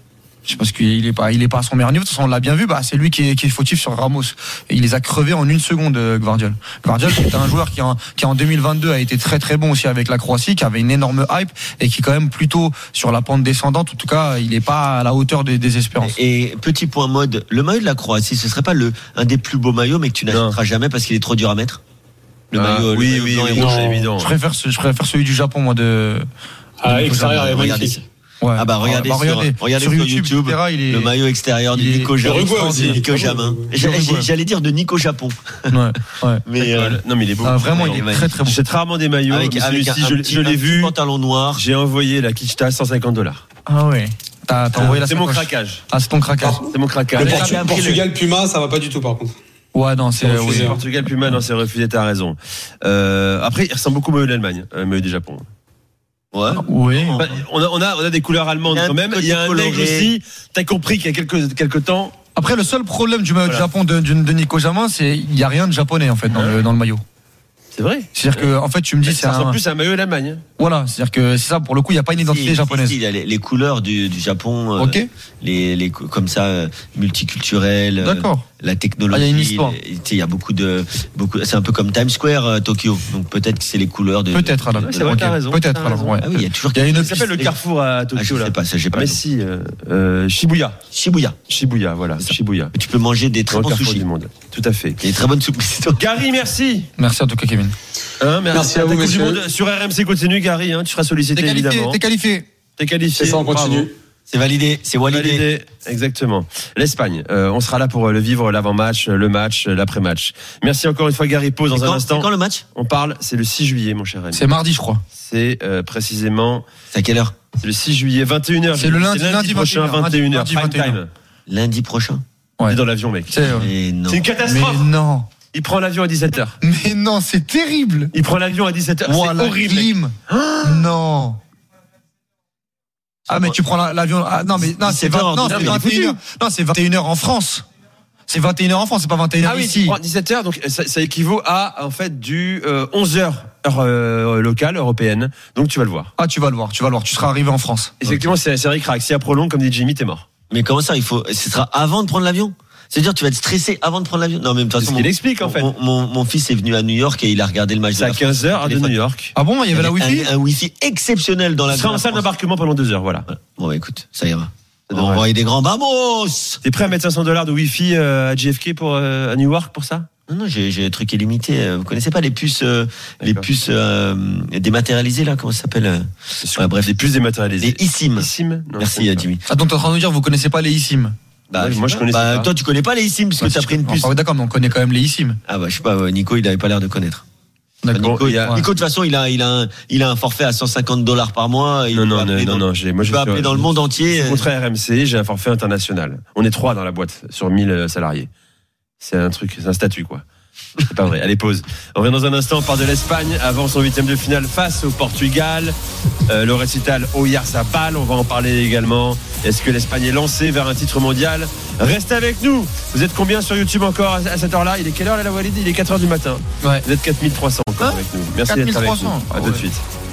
Je pense qu'il est pas, il est pas à son meilleur niveau. De toute façon, on l'a bien vu. Bah, c'est lui qui est, qui est fautif sur Ramos. Et il les a crevés en une seconde, Gvardiol. Gvardiol, c'est un joueur qui en, qui en deux mille vingt-deux a été très très bon aussi avec la Croatie, qui avait une énorme hype et qui est quand même plutôt sur la pente descendante. En tout cas, il est pas à la hauteur des, des espérances. Et petit point mode, le maillot de la Croatie, ce serait pas le, un des plus beaux maillots, mais que tu n'achèteras jamais parce qu'il est trop dur à mettre? Le ah, maillot, oui, le oui, blanc oui, et rouge, c'est évident. Je préfère, ce, je préfère celui du Japon, moi, de. Ah, extérieur, il est magnifique. Ouais. Ah bah regardez, bah, regardez, sur, regardez sur, sur YouTube, YouTube, cetera, il est, le maillot extérieur de Nico Jamin. Nico Jamin. J'allais dire de Nico Japon. Ouais, ouais. Mais euh, non mais il est beau. Ah, vraiment, il est très très bon. J'achète rarement des maillots. Avec, avec celui-ci, un, je, petit, je l'ai un vu. Pantalon noir. J'ai envoyé la Kichta cent cinquante dollars. Ah ouais. T'as, t'as envoyé la C'est mon sacoche. craquage. Ah, c'est ton craquage. C'est mon craquage. Le Portu- Portugal Puma, ça va pas du tout par contre. Ouais, non, c'est c'est refusé, oui. hein. Portugal Puma, non, c'est refusé. T'as raison. Euh, après, il ressemble beaucoup au maillot de l'Allemagne, le maillot du Japon. Ouais. Oui. Bah, on a, on a, on a des couleurs allemandes quand même. Il y a un aigle aussi. T'as compris qu'il y a quelques, quelques temps. Après, le seul problème du maillot Voilà. de Japon de, de, de Nico Jamin, c'est il y a rien de japonais en fait dans, le, dans le maillot. C'est vrai. C'est-à-dire que en fait, tu me dis c'est Ça ressemble un. plus à un maillot de l'Allemagne. Voilà, c'est-à-dire que c'est ça. Pour le coup, il y a pas une identité Si, japonaise. si, si, il y a les, les couleurs du, du Japon, euh, Ok. les, les comme ça euh, multiculturelles, euh, D'accord. la technologie. Ah, il y a une histoire. les- tu sais, il y a beaucoup de, beaucoup. C'est un peu comme Times Square, euh, Tokyo. Donc peut-être que c'est les couleurs de. Peut-être alors. de- de- c'est vrai, Ok. t'as raison. Peut-être T'as alors. raison. Ouais. Ah oui, il y a toujours. Il y a une Ça autre s'appelle le piste. Carrefour à Ah, Tokyo je là. sais pas, ça j'ai pas. Mais le nom. si, euh, euh, Shibuya. Shibuya. Shibuya, voilà. C'est ça. Shibuya. Tu peux manger des très Dans le bons Carrefour sushis. du monde. Tout à fait. Il y a des très bonnes soupes. Gary, merci. Merci en tout cas, Kevin. Hein, Merci à vous, Ta Coupe du messieurs. Monde sur R M C continue, Gary. Hein, tu seras sollicité T'es qualifié. évidemment. T'es qualifié. T'es qualifié. C'est ça, on Bravo. continue. C'est validé, c'est validé. Validé. Exactement. L'Espagne. Euh, on sera là pour le vivre, l'avant-match, le match, l'après-match. Merci encore une fois, Gary. Pause dans C'est un quand- instant. C'est quand le match? On parle. C'est le six juillet, mon cher ami. C'est mardi, je crois. C'est euh, précisément C'est à quelle heure? c'est le six juillet, vingt et une heures. C'est le lundi- lundi prochain, vingt et une heures. vingt et une heures. Lundi Prime vingt et une heures. time. Lundi prochain. Ouais. T'es dans l'avion, mec. C'est, ouais. Mais non. C'est une Mais catastrophe. non. Il prend l'avion à dix-sept heures. Mais non, c'est terrible. Il prend l'avion à dix-sept heures. Voilà, C'est horrible. mec. clim. Non. Ah mais tu prends la- l'avion. Ah, non mais non, c'est dix-sept heures, vingt- non, non, c'est mais il est vingt et une heures. Non, c'est vingt et une heures en France. C'est vingt et une heures en France, c'est pas vingt et une heures Ah oui, ici. tu prends dix-sept heures, donc ça, ça équivaut à en fait du euh, onze heures heure euh, locale européenne. Donc tu vas le voir. Ah, tu vas le voir, tu vas le voir, tu seras arrivé en France. Effectivement, c'est c'est ric-rac. Si à prolonge, comme dit Jimmy, t'es mort. Mais comment ça? Il faut. Ce sera avant de prendre l'avion? C'est-à-dire tu vas être stressé avant de prendre l'avion? Non, mais de toute C'est ce façon. qu'il mon- explique en fait. Mon, mon, mon fils est venu à New York et il a regardé le match. C'est de à la quinze heures de téléphone. New York. Ah bon, il y avait la Un- wifi. Un, un wifi exceptionnel dans la. Tu seras en salle d'embarquement pendant deux heures, voilà. Voilà. Bon, bah, écoute, ça ira. On va devrait. envoyer des grands bamos. T'es prêt à mettre cinq cents dollars de Wi-Fi euh, à J F K pour euh, à Newark pour ça? Non, non, j'ai, j'ai un truc illimité. Euh, Vous connaissez pas les puces, euh, les D'accord. puces euh, dématérialisées là, comment ça s'appelle? euh Ouais, bref, des plus dématérialisés. Les eSIM. eSIM. Non, Merci, c'est euh, pas. Jimmy. Attends, t'es en train de nous dire, vous connaissez pas les eSIM. Bah, Ouais, je moi, sais je pas. connaissais Bah, pas. toi, tu connais pas les eSIM parce que t'as pris une puce. Enfin, d'accord, mais on connaît quand même les eSIM. Ah bah je sais pas, ouais, Nico, il avait pas l'air de connaître. D'accord. Nico, il a- Ouais. Nico, de toute façon, il a, il a, un, il a un forfait à cent cinquante dollars par mois. Il Non, peut non, appeler non, dans- non, j'ai, moi, il je peut suis- appeler dans le monde entier. Je contraire R M C, j'ai un forfait international. On est trois dans la boîte sur mille salariés. C'est un truc, c'est un statut, quoi. C'est pas vrai. Allez, pause. On revient dans un instant. On part de l'Espagne avant son huitième de finale face au Portugal. Euh, le récital Oyarzabal, on va en parler également. Est-ce que l'Espagne est lancée vers un titre mondial? Restez avec nous. Vous êtes combien sur YouTube encore à à cette heure-là? Il est quelle heure là, la Walid? Il est quatre heures du matin. Ouais. Vous êtes quatre mille trois cents encore Hein avec nous. Merci d'être avec nous. quatre mille trois cents. À Ah tout de ouais. suite.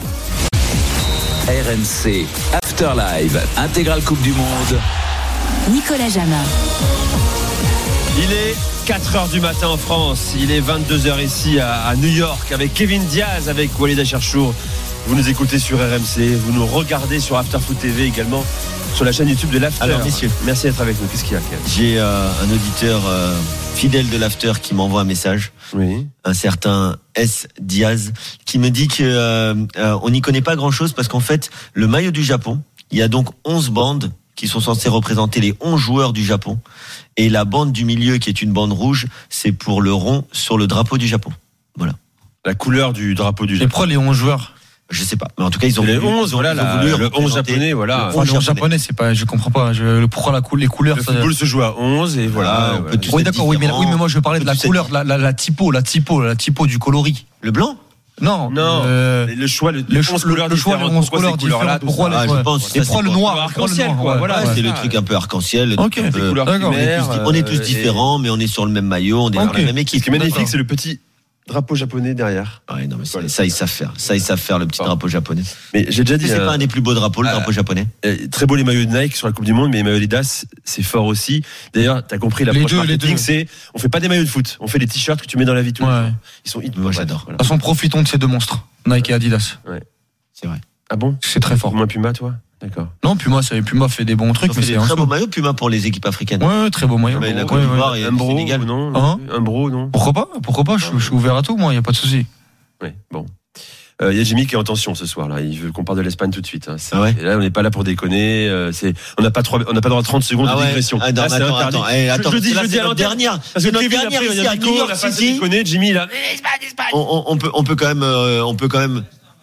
R M C Afterlive, intégrale Coupe du Monde. Nicolas Jamin. Il est quatre heures du matin en France, il est vingt-deux heures ici à, à New York avec Kevin Diaz, avec Walid Acharchour. Vous nous écoutez sur R M C, vous nous regardez sur Afterfoot T V également, sur la chaîne YouTube de l'After. Alors, messieurs. Merci d'être avec nous. Qu'est-ce qu'il y a, Kev? J'ai euh, un auditeur euh, fidèle de l'After qui m'envoie un message. Oui. Un certain S. Diaz qui me dit que euh, euh, on n'y connaît pas grand-chose parce qu'en fait, le maillot du Japon, il y a donc onze bandes qui sont censées représenter les onze joueurs du Japon. Et la bande du milieu, qui est une bande rouge, c'est pour le rond sur le drapeau du Japon. Voilà. La couleur du drapeau du Et Japon. pourquoi les onze joueurs? Je sais pas. Mais en tout cas, ils ont Les voulu, onze, ils ont- voilà, ils ont la- voulu le onze représenter japonais, voilà. le Oh, onze les onze japonais. japonais, c'est pas, je comprends pas. Je, le, pourquoi la cou- les couleurs? Le ça- football se joue à onze et voilà. Voilà, on voilà. peut tous Oui, être d'accord, oui, mais, différents. oui, mais moi je veux parler de la Tous être couleur, la, la, la typo, la typo, la typo du coloris. Le blanc? Non, Non, euh, le choix, le, le, onze cho- couleurs le choix, les différentes. onze Pourquoi couleurs ces couleurs-là, différentes. tout Pourquoi ça Ah, les, je ouais. pense Et ça, pourquoi c'est le pour noir, couleur pourquoi le arc-en-ciel, noir, quoi, ouais, voilà, ouais. Ouais, c'est le ça. truc un peu arc-en-ciel. Ok. un peu- Des couleurs D'accord. on est primaires, tous, on est tous euh, différents, mais on est sur le même maillot, on est Ok. dans la même Ce équipe. qui est magnifique, D'accord. c'est le petit drapeau japonais derrière. Ouais, non, mais ça, ça, ils savent faire. Ça, ils savent faire, le petit oh. drapeau japonais. Mais j'ai déjà dit. C'est euh, pas un des plus beaux drapeaux, le euh, drapeau japonais. Euh, très beau les maillots de Nike sur la Coupe du Monde, mais les maillots Adidas, c'est fort aussi. D'ailleurs, t'as compris, l'approche marketing, c'est, on fait pas des maillots de foot. On fait des t-shirts que tu mets dans la vie tous les jours. Ils sont hit. Moi, j'adore. De toute façon, profitons de ces deux monstres. Nike et Adidas. Ouais. C'est vrai. Ah bon? C'est très fort. Moins Puma, toi? D'accord. Non, Puma, ça, Puma fait des bons trucs, mais c'est un très beau maillot Puma pour les équipes africaines. Ouais, très beau maillot. Mais la Côte d'Ivoire et un bro, Sénégal, non, hein un bro, non. Pourquoi pas? Pourquoi pas? Je, je suis ouvert à tout, moi. Il y a pas de souci. Oui, bon. Il euh, y a Jimmy qui est en tension ce soir là. Il veut qu'on parle de l'Espagne tout de suite. Hein. Ah ouais. Et là, on n'est pas là pour déconner. Euh, c'est, on n'a pas trois, on n'a pas droit à trente secondes ah de ouais. digression. Ah non, là, mais attends, attends, hey, attends. Je, je dis, là, je dis à la dernière. Parce que notre Kevin, dernière, après, il y a Nico, on n'a pas de déconner. Jimmy là. On, on, on peut, on peut quand même, euh, on peut quand même.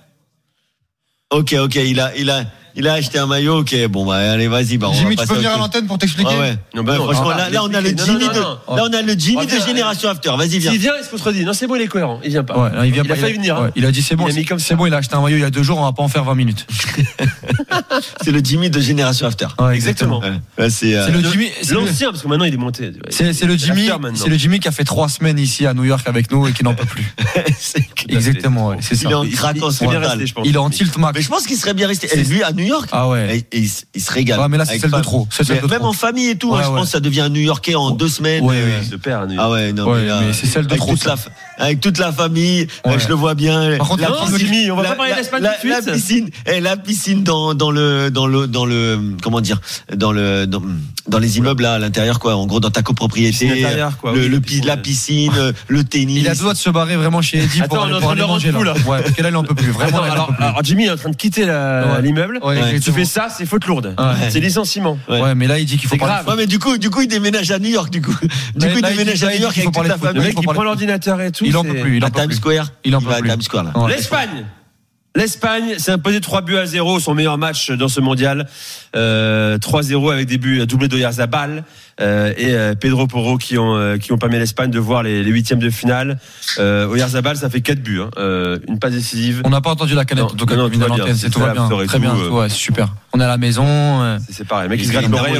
Ok, ok, il a, il a. Il a acheté un maillot, ok, bon bah allez vas-y, bah on Jimmy, va tu peux venir à l'antenne pour t'expliquer. Ah ouais. Non, bah, non, franchement, non, là, non, là on a le non, Jimmy non, de, non, non. là on a le Jimmy oh, de Génération After. Vas-y, viens. S'il vient, il se contredit. Non, c'est bon, il est cohérent. Il vient pas. Ouais, non, il vient il pas. a failli venir. Ouais, il a dit c'est bon. C'est, c'est bon, il a acheté un maillot il y a deux jours, on va pas en faire vingt minutes. C'est le Jimmy de Génération After. Ouais, exactement. Ouais. Ouais, c'est, euh, c'est le Jimmy, c'est l'ancien, parce que maintenant il est monté. C'est, c'est le Jimmy, c'est le Jimmy qui a fait trois semaines ici à New York avec nous et qui n'en peut plus. Exactement, ouais, c'est ça. Il est en craquance mentale. Il est en tilt max. Mais je pense qu'il serait bien resté. Et lui à New York. Ah ouais. Il se régale. Ah mais là c'est celle de trop. C'est celle de même trop. en famille et tout, ouais, hein, je ouais. pense que ça devient un New-Yorkais en deux semaines. Ouais, euh, ouais. De père, ah ouais, non ouais, mais, là, mais c'est celle de avec trop. Toute la, avec toute la famille, ouais. je le vois bien. Par contre, la non, piscine, Jimmy, on va la, pas parler d'Espagne tout de suite. La piscine, et la piscine dans dans le dans le dans le comment dire, dans le dans, dans les immeubles là à l'intérieur quoi. En gros dans ta copropriété, quoi, le, oui, le piscine, la piscine, le tennis. Il a deux de se barrer vraiment chez Eddie pour aller manger là. Ouais, parce que là il en peut plus. Vraiment. Alors Jimmy est en train de quitter l'immeuble. Tu fais ça, c'est faute lourde. C'est licenciement. Ouais, mais là il dit qu'il faut pas. Ouais, mais du coup, du coup, il déménage à New York, du coup. Du coup, il déménage à New York avec toute la famille. Le mec, il prend l'ordinateur et tout. Il en peut plus. Il en peut plus. Times Square. Il en peut plus. Times Square, là. L'Espagne. L'Espagne s'est imposé trois buts à zéro, son meilleur match dans ce mondial. Euh, trois zéro avec des buts doublés d'Oyarzabal euh, et euh, Pedro Porro qui ont euh, qui ont permis à l'Espagne de voir les, les huitièmes de finale. Euh, Oyarzabal, ça fait quatre buts, hein, euh, une passe décisive. On n'a pas entendu la canette, non, en tout cas, non, non, tout bien, c'est tout va bien, très bien, tout, ouais, c'est super. On est à la maison. Euh... C'est, c'est pareil, le mec il se gratte l'oreille.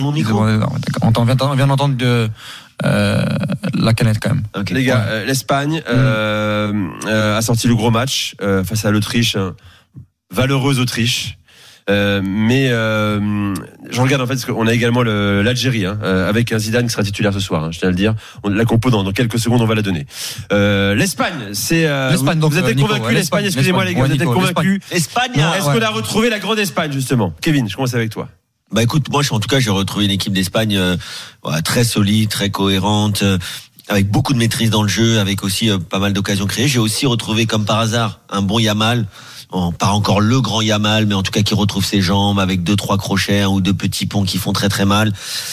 On vient d'entendre de Euh, la canette quand même. Okay. Les gars, ouais. euh, l'Espagne mmh. euh, euh, a sorti le gros match euh, face à l'Autriche, hein. Valeureuse Autriche. Euh, mais euh, je regarde en fait parce qu'on a également le, l'Algérie hein, euh, avec un Zidane qui sera titulaire ce soir. Hein, je tiens à le dire. On, la compo dans, dans quelques secondes on va la donner. Euh, L'Espagne, c'est euh, l'Espagne, vous, donc, vous êtes Nico, convaincu ouais, l'Espagne. Excusez-moi les gars, ouais, vous êtes Nico, convaincu. L'Espagne. Est-ce ouais. qu'on a retrouvé la grande Espagne justement? Kevin, je commence avec toi. Bah écoute, moi en tout cas j'ai retrouvé une équipe d'Espagne euh, ouais, très solide, très cohérente. Euh, avec beaucoup de maîtrise dans le jeu, avec aussi euh, pas mal d'occasions créées. J'ai aussi retrouvé, comme par hasard, un bon Yamal. Bon, pas encore le grand Yamal, mais en tout cas qui retrouve ses jambes avec deux, trois crochets, un ou deux petits ponts qui font très très mal.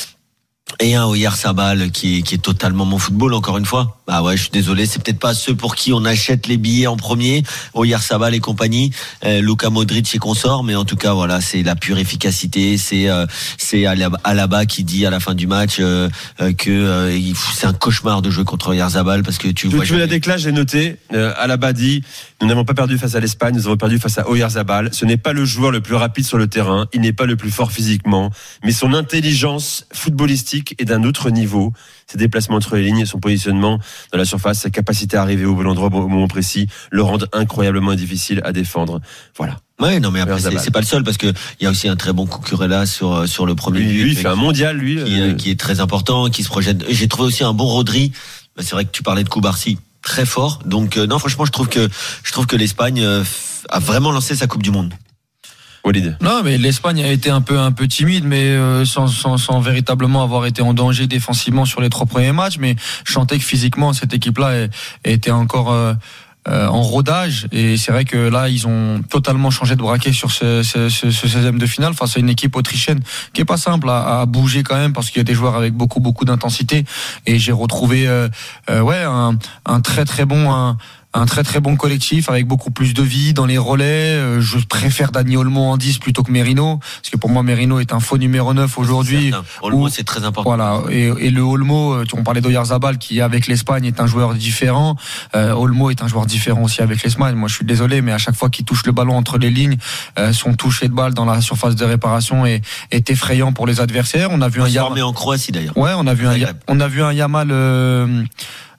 Et un Oyarzabal qui est, qui est totalement mon football, encore une fois. Bah ouais, je suis désolé, c'est peut-être pas ceux pour qui on achète les billets en premier, Oyarzabal et compagnie, euh, Luka Modric et consorts, mais en tout cas, voilà, c'est la pure efficacité, c'est, euh, c'est Alaba qui dit à la fin du match, euh, euh, que, euh, il, c'est un cauchemar de jouer contre Oyarzabal parce que tu, tu vois. Tu veux la déclare, j'ai noté, euh, Alaba dit, nous n'avons pas perdu face à l'Espagne, nous avons perdu face à Oyarzabal. Ce n'est pas le joueur le plus rapide sur le terrain, il n'est pas le plus fort physiquement, mais son intelligence footballistique est d'un autre niveau. Ses déplacements entre les lignes, son positionnement dans la surface, sa capacité à arriver au bon endroit au moment précis, le rendent incroyablement difficile à défendre. Voilà. Ouais, non mais après c'est, c'est pas le seul parce que il y a aussi un très bon Cucurella sur sur le premier lui, but. Lui, il fait un mondial, lui, qui, euh... qui est très important, qui se projette. J'ai trouvé aussi un bon Rodri. C'est vrai que tu parlais de Koubarsi, très fort. Donc euh, non, franchement, je trouve que je trouve que l'Espagne euh, a vraiment lancé sa Coupe du Monde. Walid. Non, mais l'Espagne a été un peu un peu timide, mais euh, sans, sans sans véritablement avoir été en danger défensivement sur les trois premiers matchs. Mais je sentais que physiquement cette équipe-là était encore euh, euh, en rodage, et c'est vrai que là ils ont totalement changé de braquet sur ce, ce, ce, ce seizième de finale face à une équipe autrichienne qui est pas simple à, à bouger quand même parce qu'il y a des joueurs avec beaucoup beaucoup d'intensité. Et j'ai retrouvé euh, euh, ouais un, un très très bon un, un très très bon collectif avec beaucoup plus de vie dans les relais. Je préfère Dani Olmo en dix plutôt que Merino, parce que pour moi Merino est un faux numéro neuf aujourd'hui. Olmo, c'est très important. Voilà, et, et le Olmo, on parlait d'Oyarzabal qui avec l'Espagne est un joueur différent. Euh, Olmo est un joueur différent aussi avec l'Espagne. Moi je suis désolé, mais à chaque fois qu'il touche le ballon entre les lignes, euh, son toucher de balle dans la surface de réparation est, est effrayant pour les adversaires. On a vu on un Yamal en Croatie d'ailleurs. Ouais, on a vu un, on a vu un Yamal. Euh,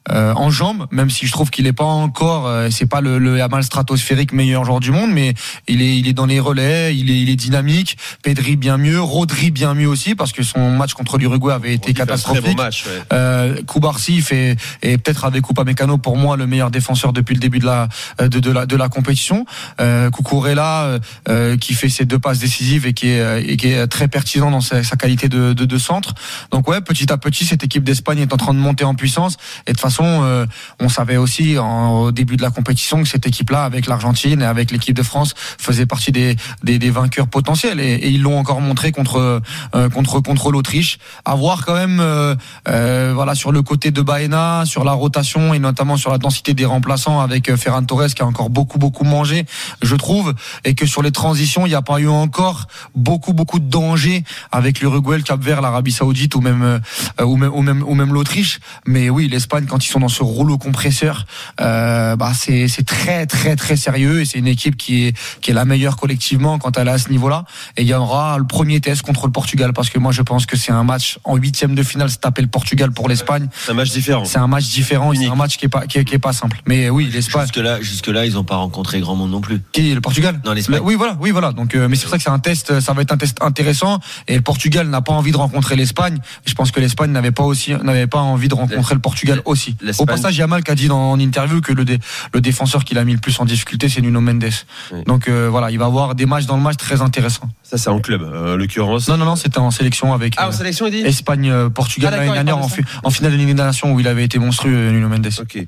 euh, en jambes, même si je trouve qu'il est pas encore, euh, c'est pas le, le Yamal stratosphérique meilleur joueur du monde, mais il est, il est dans les relais, il est, il est dynamique. Pedri bien mieux, Rodri bien mieux aussi, parce que son match contre l'Uruguay avait été Rodri catastrophique. Très bon match, ouais. euh, Koubarsi fait, et peut-être avec Upamecano pour moi le meilleur défenseur depuis le début de la, de, de la, de la compétition. Euh, Cucurella euh, qui fait ses deux passes décisives et qui est, et qui est très pertinent dans sa, sa qualité de, de, de centre. Donc ouais, petit à petit, cette équipe d'Espagne est en train de monter en puissance. Et de toute façon, euh, on savait aussi en, au début de la compétition que cette équipe-là, avec l'Argentine et avec l'équipe de France, faisait partie des, des, des vainqueurs potentiels. Et, et ils l'ont encore montré contre, euh, contre, contre l'Autriche. À voir quand même, euh, euh, voilà, sur le côté de Baena, sur la rotation et notamment sur la densité des remplaçants avec Ferran Torres qui a encore beaucoup, beaucoup mangé, je trouve, et que sur les transitions, il n'y a pas eu encore beaucoup, beaucoup de danger avec l'Uruguay, le Cap-Vert, l'Arabie Saoudite ou même, euh, ou même, ou même, ou même l'Autriche. Mais oui, l'Espagne, quand ils sont dans ce rouleau compresseur, euh, bah c'est, c'est très, très, très sérieux et c'est une équipe qui est, qui est la meilleure collectivement quand elle est à ce niveau-là. Et il y aura le premier test contre le Portugal parce que moi, je pense que c'est un match en huitième de finale, se taper le Portugal pour l'Espagne. C'est un match différent. C'est un match différent. Unique. C'est un match qui est pas, qui est, qui est pas simple. Mais oui, l'Espagne. Jusque là, jusque là, ils ont pas rencontré grand monde non plus. Qui, le Portugal? Non, l'Espagne. Oui, voilà, oui, voilà. Donc, euh, mais c'est pour ça que c'est un test, ça va être un test intéressant. Et le Portugal n'a pas envie de rencontrer l'Espagne. Je pense que l'Espagne n'avait pas aussi, n'avait pas envie de rencontrer le Portugal aussi. L'Espagne. Au passage, Yamal qui a dit dans en interview que le, dé, le défenseur qu'il a mis le plus en difficulté, c'est Nuno Mendes. Oui. Donc euh, voilà, il va avoir des matchs dans le match très intéressants. Ça, c'est en club, euh, l'occurrence. Non, non, non, c'était en sélection avec. Ah, en sélection, il dit. Espagne, euh, Portugal, ah, l'année dernière en, fi- en finale de Ligue des Nations où il avait été monstrueux, Nuno Mendes. Ok.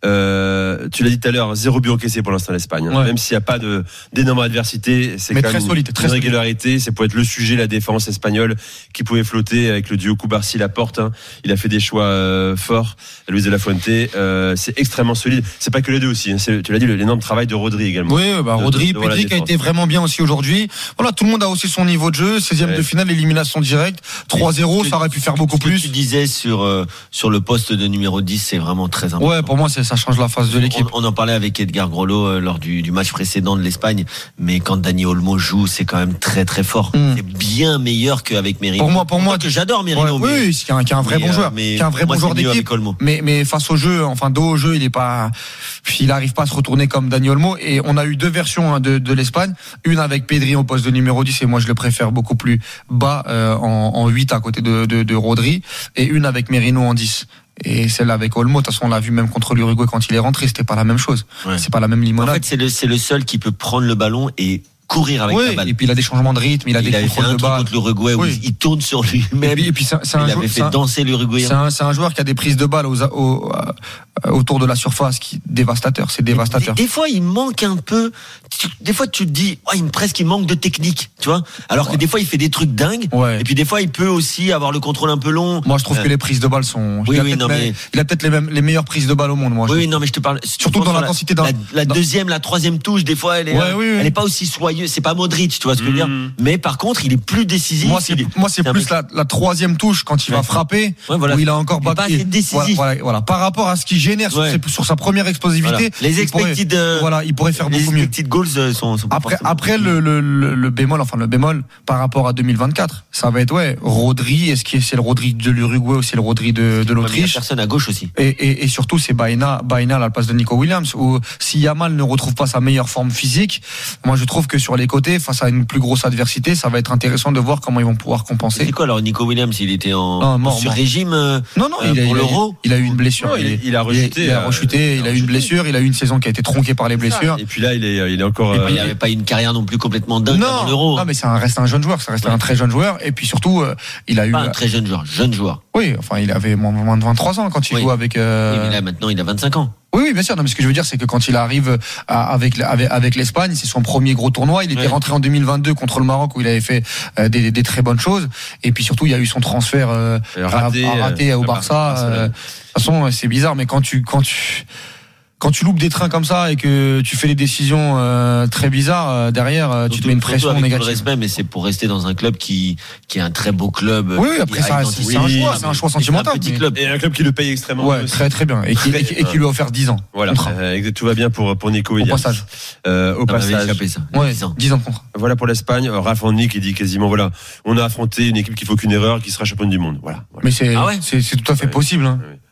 Euh, tu l'as dit tout à l'heure, zéro but encaissé pour l'instant l'Espagne. Ouais. Même s'il n'y a pas de d'énorme adversité, c'est mais quand très même solide, une, très une régularité. C'est pour être le sujet, la défense espagnole qui pouvait flotter avec le duo Cubarsí-Laporte. Hein. Il a fait des choix euh, forts. Luis de la Fuente, euh, c'est extrêmement solide. C'est pas que les deux aussi. Hein. C'est, tu l'as dit, l'énorme travail de Rodri également. Oui, bah, de, Rodri, de, de Pedri qui a été vraiment bien aussi aujourd'hui. Voilà, tout le monde a aussi son niveau de jeu. seizième ouais. de finale, élimination directe. trois zéro, ça aurait pu faire beaucoup ce que plus. Tu disais sur euh, sur le poste de numéro dix, c'est vraiment très important. Ouais, pour moi, c'est, ça change la face de l'équipe. On, on en parlait avec Edgar Grollo euh, lors du, du match précédent de l'Espagne, mais quand Dani Olmo joue, c'est quand même très très fort. Mm. C'est bien meilleur qu'avec Merino. Pour moi, pour moi, que j'adore Merino. Ouais, mais, oui, c'est un, qui est un vrai mais, bon joueur, qui est un vrai moi, bon joueur d'équipe. Mais mais face au jeu, enfin dos au jeu, il est pas, il arrive pas à se retourner comme Dani Olmo. Et on a eu deux versions hein, de, de l'Espagne, une avec Pedri au poste de numéro dix et moi je le préfère beaucoup plus bas euh, en, en huit à côté de, de, de Rodri, et une avec Merino en dix. Et celle avec Olmo, de toute façon, on l'a vu même contre l'Uruguay quand il est rentré, c'était pas la même chose. Ouais. C'est pas la même limonade. En fait, c'est le, c'est le seul qui peut prendre le ballon et courir avec oui, la balle. Et puis il a des changements de rythme, il a il des avait fait un truc contre l'Uruguay où oui. il tourne sur lui-même. Et puis, et puis c'est, c'est il un avait joueur, fait un, danser l'Uruguay. C'est un, c'est un joueur qui a des prises de balles aux, aux, euh, autour de la surface, qui dévastateur, c'est dévastateur. Des, des fois, il manque un peu. Tu, des fois, tu te dis, oh, il presque il manque de technique, tu vois. Alors ouais. que des fois, il fait des trucs dingues. Ouais. Et puis des fois, il peut aussi avoir le contrôle un peu long. Moi, je trouve euh, que les prises de balles sont. Oui, il a oui, peut-être, non, les, mais... il a peut-être les, mêmes, les meilleures prises de balles au monde. Moi. Oui, oui, non, mais je te parle. Surtout dans l'intensité. La, dans, la, la dans... deuxième, la troisième touche, des fois, elle est, ouais, oui, oui. elle est pas aussi soyeuse. C'est pas Modric, tu vois ce que je veux dire. Mais par contre, il est plus décisif. Moi, c'est, est, moi, c'est, c'est plus la, la troisième touche quand il ouais. va frapper, ouais, voilà. où il a encore pas assez décisif. Voilà, voilà, voilà. Par rapport à ce qu'il génère ouais. sur, ses, sur sa première explosivité, voilà. les expected, pourrait, euh, voilà, il pourrait faire beaucoup mieux. Les expected goals sont, sont après, après le, le, le, le bémol, enfin le bémol par rapport à deux mille vingt-quatre, ça va être ouais, Rodri. Est-ce que c'est le Rodri de l'Uruguay ou c'est le Rodri de, de l'Autriche? Il y a personne à gauche aussi. Et, et, et surtout, c'est Baena, Baena à la place de Nico Williams. Où si Yamal ne retrouve pas sa meilleure forme physique, moi je trouve que sur les côtés, face à une plus grosse adversité, ça va être intéressant de voir comment ils vont pouvoir compenser. C'est quoi alors Nico Williams? Il était en non, mort, sur mort. régime euh, non, non, euh, il a, pour il a, l'Euro. Il a eu une blessure. Non, il, il, il a rechuté. Il a, il a rechuté. Il a eu une blessure. Il a eu une saison qui a été tronquée par les blessures. Et puis là, il est, il est encore. Et puis, il n'avait pas une carrière non plus complètement dingue dans l'Euro. Non, mais ça reste un jeune joueur. Ça reste ouais. un très jeune joueur. Et puis surtout, euh, il a eu. Pas un très jeune joueur, jeune joueur. Oui, enfin, il avait moins, moins de vingt-trois ans quand il oui. joue avec. Euh... Oui, mais là maintenant, il a vingt-cinq ans. Oui, oui, bien sûr. Non, mais ce que je veux dire, c'est que quand il arrive à, avec, avec avec l'Espagne, c'est son premier gros tournoi. Il était ouais. rentré en deux mille vingt-deux contre le Maroc où il avait fait euh, des, des très bonnes choses. Et puis surtout, il y a eu son transfert euh, raté, à, à raté euh, au Barça. Euh, de toute façon, c'est bizarre, mais quand tu quand tu quand tu loupes des trains comme ça et que tu fais des décisions euh, très bizarres euh, derrière, euh, tu te mets une pression avec négative. Tout le respect, mais c'est pour rester dans un club qui qui est un très beau club. Oui, oui après ça, c'est, c'est un choix, c'est un choix sentimental. Un petit club et un club qui le paye extrêmement ouais, bien. Très très bien et qui, et qui, et qui lui a offert dix ans. Voilà, euh, tout va bien pour pour Nico Williams. Au passage. Euh, au ça passage. Échappé, ça. Ouais, dix ans. dix ans de contrat. Voilà pour l'Espagne. Ralph Rangnick qui dit quasiment voilà, on a affronté une équipe qui fait aucune erreur, qui sera championne du monde. Voilà. voilà. Mais c'est ah ouais c'est, c'est tout à fait ouais. possible. Hein. Ouais.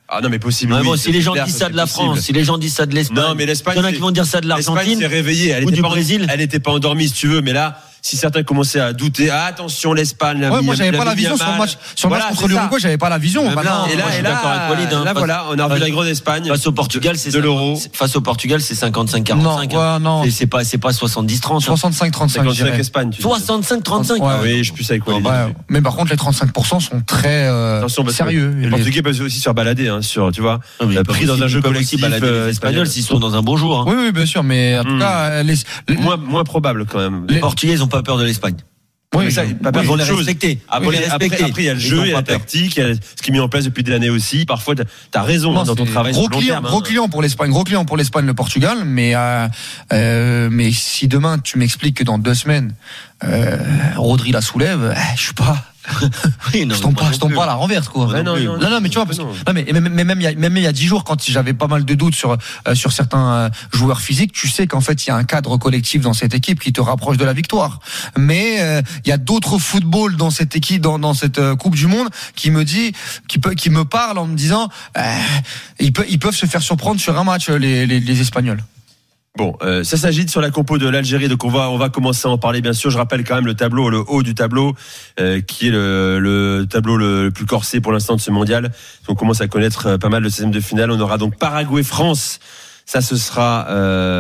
Ah non mais possible. Ouais, oui, bon, si les gens clair, disent ça de la possible. France, si les gens disent ça de l'Espagne, non mais l'Espagne, il y en a qui vont dire ça de l'Argentine. L'Espagne s'est réveillée, elle ou était du pas Brésil. En, elle était pas endormie si tu veux, mais là. Si certains commençaient à douter, ah, attention l'Espagne. Ouais, moi j'avais pas la vision sur le match, sur le match contre l'Uruguay, j'avais pas la vision. Et là, et là, et là, Walid, hein, là voilà, on a revu la grande Espagne. Face au Portugal, c'est de l'euro. Face au Portugal, c'est cinquante-cinq quarante-cinq. Non, ouais, non. C'est pas, c'est pas soixante-dix trente. soixante-cinq trente-cinq. cinquante-cinq Espagne. soixante-cinq trente-cinq. Ouais, oui, je suis plus avec Walid. Ouais, mais par contre, les trente-cinq pour cent sont très euh, sérieux. Les Portugais peuvent aussi se faire balader, hein, sur, tu vois, pris dans un jeu collectif espagnol s'ils sont dans un bon jour. Oui, oui, bien sûr, mais en tout cas, moins, moins probable quand même. Les Portugais, ils ont pas peur de l'Espagne. Oui, mais ça, pas ils vont les respecter. Après, les respecter. Après, après, il y a le jeu, il y a la tactique, il y a ce qui est mis en place depuis des années aussi. Parfois, t'as raison non, dans ton travail. Gros client, terme, gros hein. client pour l'Espagne, gros client pour l'Espagne, le Portugal. Mais euh, euh, mais si demain tu m'expliques que dans deux semaines, euh, Rodri la soulève, je suis pas. Oui, non, je tombe pas, je tombe pas à la renverse quoi. Ouais, non, non, non, non, mais tu vois, parce que, non, mais même, même il y a, même il y a dix jours, quand j'avais pas mal de doutes sur euh, sur certains euh, joueurs physiques, tu sais qu'en fait il y a un cadre collectif dans cette équipe qui te rapproche de la victoire. Mais euh, il y a d'autres footballs dans cette équipe, dans dans cette euh, Coupe du Monde, qui me dit, qui peut, qui me parle en me disant, euh, ils peuvent ils peuvent se faire surprendre sur un match les les, les Espagnols. Bon, euh, ça s'agite sur la compo de l'Algérie, donc on va on va commencer à en parler bien sûr. Je rappelle quand même le tableau, le haut du tableau, euh, qui est le, le tableau le, le plus corsé pour l'instant de ce mondial. On commence à connaître pas mal le seizième de finale. On aura donc Paraguay-France. Ça, ce sera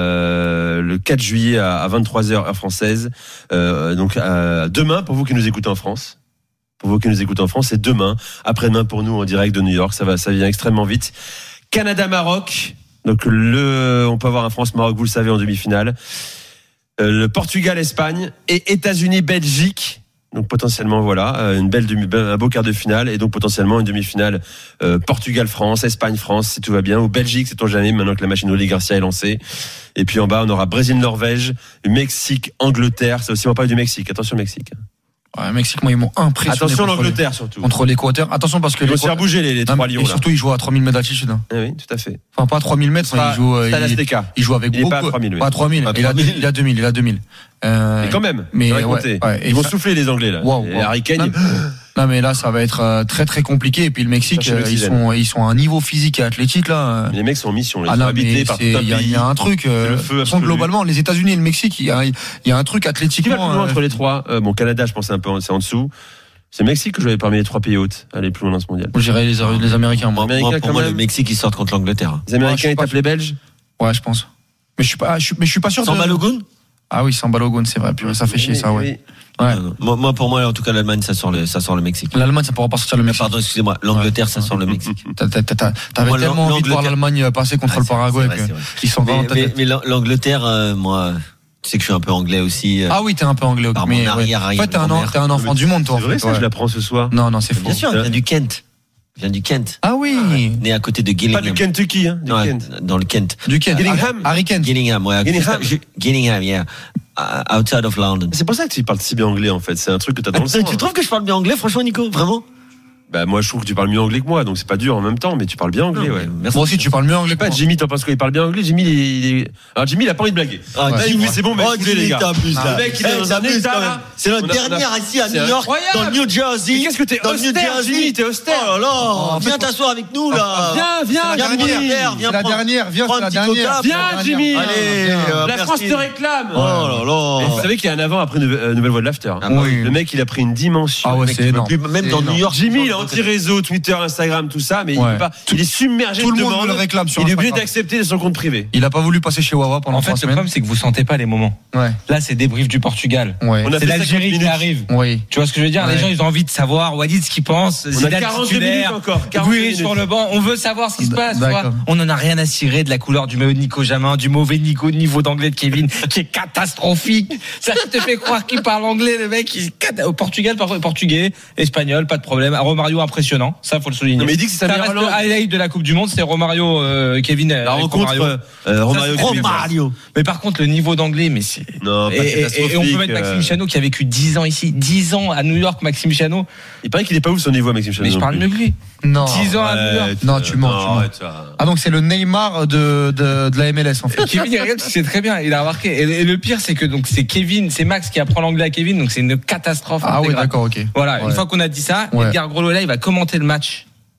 euh, le quatre juillet à, à vingt-trois heures heure française. Euh, donc euh, demain pour vous qui nous écoutez en France. Pour vous qui nous écoutez en France, c'est demain. Après-demain pour nous en direct de New York. Ça va, ça vient extrêmement vite. Canada-Maroc. Donc le, on peut avoir un France-Maroc, vous le savez, en demi-finale. Euh, le Portugal-Espagne et États-Unis-Belgique. Donc potentiellement voilà une belle demi, un beau quart de finale et donc potentiellement une demi-finale euh, Portugal-France, Espagne-France si tout va bien, ou Belgique, c'est-on jamais maintenant que la machine Oli Garcia est lancée. Et puis en bas on aura Brésil-Norvège, Mexique-Angleterre. C'est aussi on va parler du Mexique. Attention Mexique. Ouais, Mexique, moi, ils m'ont impressionné. Attention l'Angleterre surtout. Contre l'Équateur. Attention parce que ils vont se faire bouger les, les trois lions. Et surtout, ils jouent à trois mille mètres d'altitude. Hein. Eh oui, tout à fait. Enfin, pas à trois mille mètres, pas, ils jouent. Il, il joue avec il beaucoup. Pas à trois mille. Oui. Pas à trois mille. Pas à il, a, il a deux mille. Il a deux mille. Euh, mais quand même. Mais ouais, ouais, ils vont ça... souffler les Anglais là. Wow, les wow. Harry Kane. Non mais là ça va être très très compliqué et puis le Mexique euh, ils sont ils sont à un niveau physique et athlétique là. Mais les mecs sont en mission, ils ah sont non, habités par tout un pays. Il y a un truc euh, le feu globalement les États-Unis et le Mexique, il y a il y a un truc athlétiquement. Qui va plus loin entre les trois euh, Bon Canada, je pense c'est un peu c'est en dessous. C'est le Mexique que je vais parmi les trois pays hôtes. Aller plus loin dans ce mondial. Je dirais les, les Américains. Moi, Américains, moi pour moi, le Mexique ils sortent contre l'Angleterre. Les Américains ils tapent les Belges. Ouais, je pense. Mais je suis pas, je suis, mais je suis pas sûr. Sans Balogun. Ah oui, sans Balogun, c'est vrai. Puis ça fait chier, ça, ouais. Ouais. Non, non. Moi, moi, pour moi, en tout cas, l'Allemagne, ça sort le, ça sort le Mexique. L'Allemagne, ça pourra pas sortir le Mexique. Pardon, excusez-moi. L'Angleterre, ouais. Ça sort le Mexique. T'avais tellement envie de voir l'Allemagne passer contre ah, le Paraguay qu'ils sont vraiment. Mais, mais l'Angleterre, euh, moi. Tu sais que je suis un peu anglais aussi. Ah oui, t'es un peu anglais. Par mais mon arrière, ouais. En fait, t'es un, t'es un enfant du monde, toi. C'est vrai, ça, je l'apprends ce soir. Non, non, c'est faux. Bien sûr, il vient du Kent. Il vient du Kent. Ah oui. Né à côté de Gillingham. Pas du Kentucky, hein. Du non, Kent. Dans le Kent. Du Kent. Gillingham. Harry Kent. Gillingham, ouais. Gillingham. Gillingham, yeah. Uh, outside of London. C'est pour ça que tu parles si bien anglais, en fait. C'est un truc que t'as dans le sang. Tu trouves que je parle bien anglais, franchement, Nico? Vraiment? Bah, moi, je trouve que tu parles mieux anglais que moi, donc c'est pas dur en même temps, mais tu parles bien anglais, non, ouais. Moi aussi, tu parles mieux anglais. Pas Jimmy, t'en penses quoi? Il parle bien anglais? Jimmy, il est, alors Jimmy, il a pas envie de blaguer. Ah, là, il dit, c'est bon, mais oh, écoutez, les gars. Le mec, il est dans un état, là. C'est notre dernière ici à New York, dans le New Jersey. Qu'est-ce que t'es austère, Jimmy? T'es austère. Oh là là. Viens t'asseoir avec nous, là. Viens, viens, Jimmy. Viens, la dernière, viens, c'est la dernière. Viens, Jimmy. Allez, la France te réclame. Oh là là. Vous savez qu'il y a un avant après Nouvelle Voix de l'After. Le mec, il a pris une dimension. Ah ouais, c'est énorme. Même dans New York. Jimmy, il est anti-réseau, Twitter, Instagram, tout ça, mais ouais. il peut pas. Il est submergé tout de le monde demandes. le réclame sur il est obligé d'accepter son compte privé. Il a pas voulu passer chez Wawa pendant en fait, trois semaines. Le problème, c'est que vous sentez pas les moments. Ouais. Là, c'est débrief du Portugal. Ouais. C'est l'Algérie qui arrive. Oui. Tu vois ce que je veux dire? Ouais. Les gens, ils ont envie de savoir Walid ce qu'il pense. On a quarante-deux minutes encore. Oui, sur le banc. On veut savoir ce qui se passe. On n'en a rien à cirer de la couleur du maillot de Nico Jamin, du mauvais Nico, niveau d'anglais de Kevin, qui est catastrophique. Ça te fait croire qu'il parle anglais, le mec. Au Portugal, parfois portugais, espagnol, pas de problème. Romario impressionnant. Ça, faut le souligner. Mais il dit que c'est sa meilleure langue. Highlight de la Coupe du Monde, c'est Romario, euh, Kevin. La rencontre, Romario. Euh, Romario, ça, Romario. Mais par contre, le niveau d'anglais, mais c'est. Non, pas et, et, et on peut mettre Maxime Chano qui a vécu dix ans ici, dix ans à New York, Maxime Chano. Il paraît qu'il est pas ouf son niveau, Maxime Chano. Mais je parle mieux que lui. Non. dix ans à New York. Non, tu mens, tu mens. Ah, donc c'est le Neymar de, de, de la M L S, en fait. Kevin, il regarde, c'est très bien, il a remarqué. Et, et le pire, c'est que donc c'est Kevin, c'est Max qui apprend l'anglais à Kevin, donc c'est une catastrophe. Ah oui, d'accord, ok. Voilà, ouais. Une fois qu'on a dit ça, ouais. Edgar Grolo là, il va commenter le match.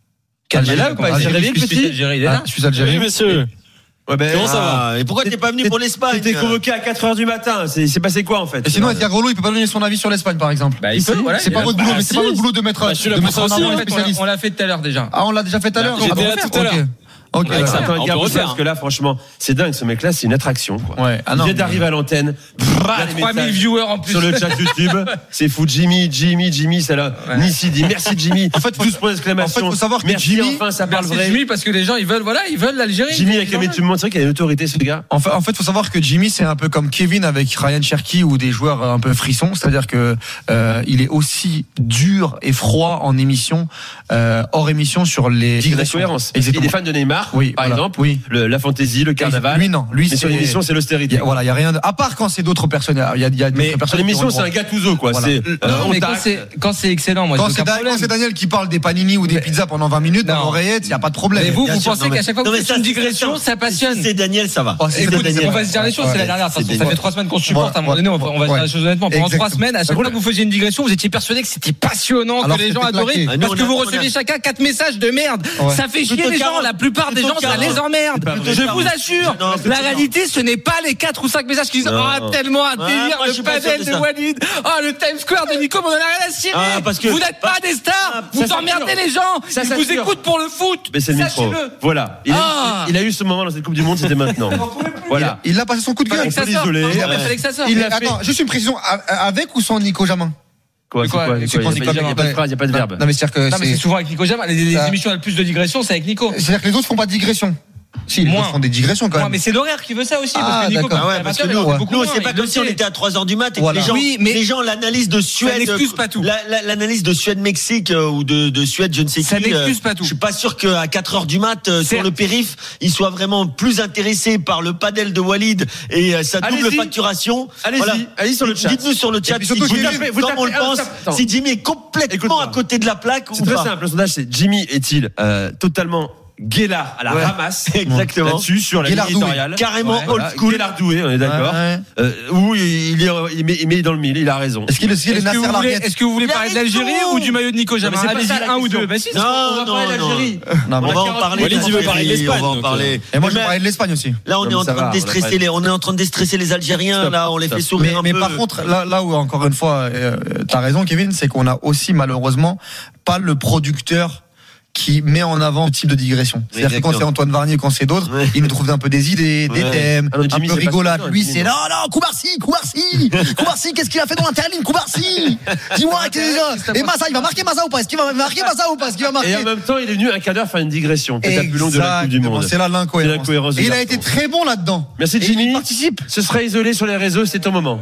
Quel est là ou pas? Algérie, le petit Algérie, là. Je suis Algérie, monsieur. Ouais ben, comment ça ah, va? Et pourquoi t'es pas venu pour l'Espagne? T'es convoqué à quatre heures du matin. C'est, c'est passé quoi en fait? Et sinon, Edgar Rollo, il peut pas donner son avis sur l'Espagne, par exemple. Bah, il peut, voilà. C'est pas votre boulot, mais c'est pas votre boulot de mettre. Bah, je suis là pour ça aussi. On l'a fait tout à l'heure déjà. Ah, on l'a déjà fait tout à l'heure. J'étais là tout à l'heure. Ok, ouais, ça, on peut refaire parce que là, franchement, c'est dingue. Ce mec-là, c'est une attraction. Quoi. Ouais. Ah non, il vient d'arriver à l'antenne. Brrr, trois mille viewers en plus sur le chat YouTube. C'est fou. Jimmy, Jimmy, Jimmy, c'est là. Ouais. Nissi dit merci Jimmy. En fait, douze points d'exclamation. En fait, faut savoir que merci, Jimmy, enfin, ça parle vrai. Jimmy, parce que les gens, ils veulent, voilà, ils veulent l'Algérie. Jimmy avec la tu me montres qu'il y a une autorité, ce gars. En fait, en fait, faut savoir que Jimmy, c'est un peu comme Kevin avec Ryan Cherky ou des joueurs un peu frissons. C'est-à-dire que euh, il est aussi dur et froid en émission, euh, hors émission sur les digressions. Il est fan de Neymar, oui, par voilà. exemple. Oui. Le, la fantaisie, le carnaval. Lui, non. Lui, mais sur l'émission, c'est l'austérité. Y a, voilà, il y a rien de, à part quand c'est d'autres personnes. Il y a, il y a mais sur l'émission, c'est un Gattuso, quoi. Voilà. C'est, euh, non, mais quand c'est, quand c'est excellent, moi, quand c'est, da- quand c'est Daniel qui parle des panini ou des mais, pizzas pendant vingt minutes, non. Dans l'oreillette, il n'y a pas de problème. Mais vous, vous sûr, pensez non, qu'à chaque fois que vous faites une digression, ça passionne. Si c'est Daniel, ça va. Oh, si Écoute, Daniel. On va se dire les choses, c'est la dernière. Ça fait trois semaines qu'on se supporte. À un moment donné, on va se dire les choses honnêtement. Pendant trois semaines, à chaque fois que vous faisiez une digression, vous étiez persuadé que c'était passionnant, que les gens adoraient. Parce que vous receviez chacun quatre messages de merde. Ça fait chier les gens. La plupart des gens, ça les emmerde. Je vous assure, la réalité, ce n'est pas les quatre ou cinq messages qui disent ah tellement un délire, le padel de Walid, ah le Times Square de Nico, on en a rien à cirer. Vous n'êtes pas des stars, vous emmerdez les gens, ils vous écoutent pour le foot. Mais c'est le micro. Voilà. Il a eu ce moment dans cette Coupe du Monde, c'était maintenant. Voilà. Il a passé son coup de gueule. Il fallait que ça sorte. Attends, juste une précision, avec ou sans Nico Jamin? Quoi, c'est quoi, c'est quoi, il n'y a, a pas de phrase, il n'y a pas de verbe. Non, mais c'est-à-dire que non, mais c'est souvent avec Nico Jamin. Les, les émissions avec le plus de digressions, c'est avec Nico. C'est-à-dire que les autres font pas de digression. Si, ils font des digressions quand même. Ouais, mais c'est l'horaire qui veut ça aussi. Ah, parce que Nico, ah ouais, parce que nous, nous c'est pas comme si on était à trois heures du mat et voilà. que les gens, oui, mais les gens, l'analyse de Suède. Ça n'excuse pas tout. La, la, l'analyse de Suède-Mexique euh, ou de, de Suède, je ne sais qui. Ça n'excuse pas tout. Je suis pas sûr qu'à quatre heures du mat, euh, sur le périph', ils soient vraiment plus intéressés par le padel de Walid et euh, sa double facturation. Allez-y, voilà. Allez-y sur le chat. Dites-nous sur le chat si Jimmy, comme on le pense, si Jimmy est complètement à côté de la plaque ou pas. C'est très simple. Le sondage, c'est Jimmy est-il totalement Guélard à la ouais, ramasse, exactement. Là-dessus sur la ligne éditoriale, carrément ouais, old voilà, school. Guélardoué, on est d'accord. Ouais, ouais. Euh, où il est, il met, il met dans le mille, il a raison. Est-ce qu'il est, est, est, que, vous voulez, est-ce que vous voulez parler de l'Algérie ou du maillot de Nico Jamin? Allez-y, un ou deux. Bah si, non, on va non, parler de l'Algérie. Non, on va en parler. Walid, il veut parler de l'Espagne. On va en parler. Et moi, je vais parler de l'Espagne aussi. Là, on est en train de déstresser les, on est en train de déstresser les Algériens. Là, on les fait sourire un peu. Mais par contre, là où encore une fois, t'as raison, Kevin, c'est qu'on a aussi malheureusement pas le producteur qui met en avant ce type de digression. C'est-à-dire que quand c'est Antoine Varnier, quand c'est d'autres, ouais. ils nous trouvent un peu des idées, des ouais. thèmes, alors, Jimmy, un peu rigolades. Lui, c'est non, non, Koubarsi, Koubarsi, Koubarsi, qu'est-ce qu'il a fait dans l'interligne, Koubarsi? Dis-moi, et Massa, il va marquer Massa ou pas? Est-ce qu'il va marquer Massa ou pas? Est-ce qu'il va marquer? Et en même temps, il est venu un quart d'heure faire une digression. C'est la plus longue de la Coupe du Monde. C'est là l'incohérence. Et il a été très bon là-dedans. Merci Jimmy. Il participe. Ce sera isolé sur les réseaux, c'est ton moment.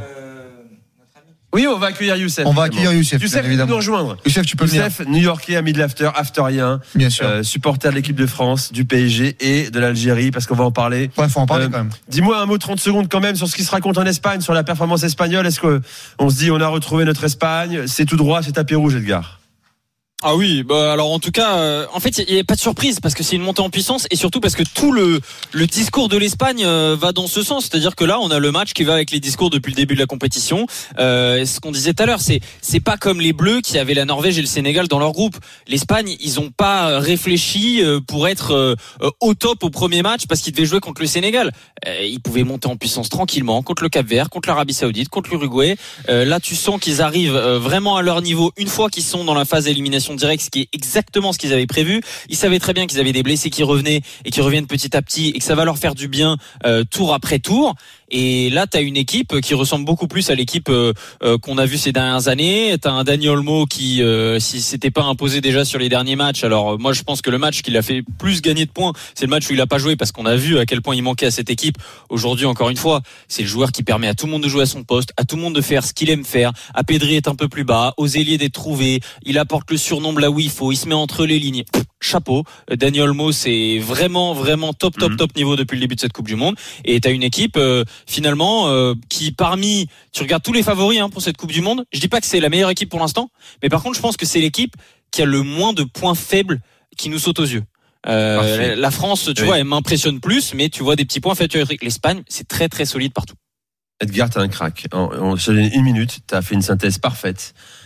Oui, on va accueillir Youssef. On va accueillir Youssef. Youssef, tu peux nous rejoindre. Youssef, tu peux Youssef, venir. New-Yorkais, ami de l'after, afterien. Bien sûr. Euh, supporter de l'équipe de France, du P S G et de l'Algérie, parce qu'on va en parler. Ouais, faut en parler euh, quand même. Dis-moi un mot, trente secondes quand même, sur ce qui se raconte en Espagne, sur la performance espagnole. Est-ce que on se dit, on a retrouvé notre Espagne? C'est tout droit, c'est tapis rouge, Edgar? Ah oui, bah alors en tout cas, euh, en fait, il n'y a pas de surprise parce que c'est une montée en puissance et surtout parce que tout le le discours de l'Espagne euh, va dans ce sens, c'est-à-dire que là, on a le match qui va avec les discours depuis le début de la compétition. Euh, ce qu'on disait tout à l'heure, c'est c'est pas comme les Bleus qui avaient la Norvège et le Sénégal dans leur groupe. L'Espagne, ils ont pas réfléchi pour être euh, au top au premier match parce qu'ils devaient jouer contre le Sénégal. Euh, ils pouvaient monter en puissance tranquillement contre le Cap-Vert, contre l'Arabie Saoudite, contre l'Uruguay. Euh, là, tu sens qu'ils arrivent vraiment à leur niveau une fois qu'ils sont dans la phase d'élimination direct, ce qui est exactement ce qu'ils avaient prévu. Ils savaient très bien qu'ils avaient des blessés qui revenaient et qui reviennent petit à petit et que ça va leur faire du bien euh, tour après tour. Et là, t'as une équipe qui ressemble beaucoup plus à l'équipe euh, euh, qu'on a vue ces dernières années. T'as un Dani Olmo qui, euh, si s'était pas imposé déjà sur les derniers matchs, alors euh, moi je pense que le match qu'il a fait plus gagner de points, c'est le match où il a pas joué parce qu'on a vu à quel point il manquait à cette équipe. Aujourd'hui, encore une fois, c'est le joueur qui permet à tout le monde de jouer à son poste, à tout le monde de faire ce qu'il aime faire. À Pedri est un peu plus bas, aux ailiers d'être trouvé. Il apporte le surnombre là où il faut. Il se met entre les lignes. Chapeau. Dani Olmo, c'est vraiment, vraiment top, top, top niveau depuis le début de cette Coupe du Monde. Et t'as une équipe euh, finalement euh, qui, parmi, tu regardes tous les favoris hein, pour cette Coupe du Monde. Je dis pas que c'est la meilleure équipe pour l'instant, mais par contre, je pense que c'est l'équipe qui a le moins de points faibles qui nous sautent aux yeux. Euh, la France, tu oui. vois, elle m'impressionne plus, mais tu vois des petits points faits. L'Espagne, c'est très, très solide partout. Edgar, t'as un crack. En, en, en une minute, t'as fait une synthèse parfaite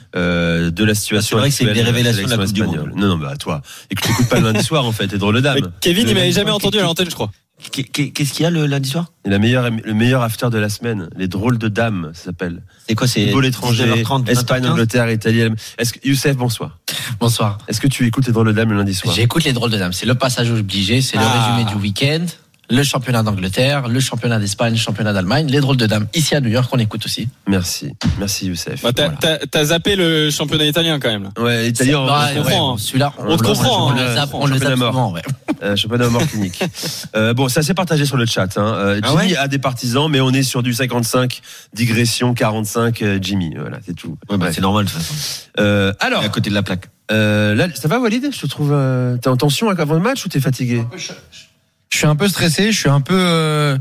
euh, de la situation. C'est vrai que c'est une des révélations de la Coupe du Monde. Non, non, bah toi, écoute, t'écoutes pas le lundi soir en fait, t'es drôle de dame. Mais Kevin, il m'avait jamais entendu à l'antenne, je crois. Qu'est-ce qu'il y a le lundi soir? La meilleure, le meilleur after de la semaine, les drôles de dames, ça s'appelle. C'est quoi, c'est football étranger, Espagne, Angleterre, Italie. Est-ce que Youssef, bonsoir. Bonsoir. Est-ce que tu écoutes les drôles de dames le lundi soir? J'écoute les drôles de dames. C'est le passage obligé, c'est le ah. résumé du week-end. Le championnat d'Angleterre, le championnat d'Espagne, le championnat d'Allemagne, les drôles de dames ici à New York, on écoute aussi. Merci, merci Youssef. Bah, t'as, voilà. t'as, t'as zappé le championnat italien quand même. Là. Ouais, italien, on, bah, on comprend. Ouais, celui-là, on, on te comprend. On, on, on, on le zappe souvent, ouais. Euh, championnat mort clinique. Euh, bon, c'est assez partagé sur le chat. Hein. Euh, Jimmy ah ouais a des partisans, mais on est sur du cinquante-cinq, digression quarante-cinq. Euh, Jimmy, voilà, c'est tout. Ouais, bah, c'est normal de toute façon. Euh, alors, à côté de la plaque. Euh, là, ça va, Walid? Je te trouve. Euh, t'es en tension avant le match ou t'es fatigué? Je suis un peu stressé, je suis un peu, euh...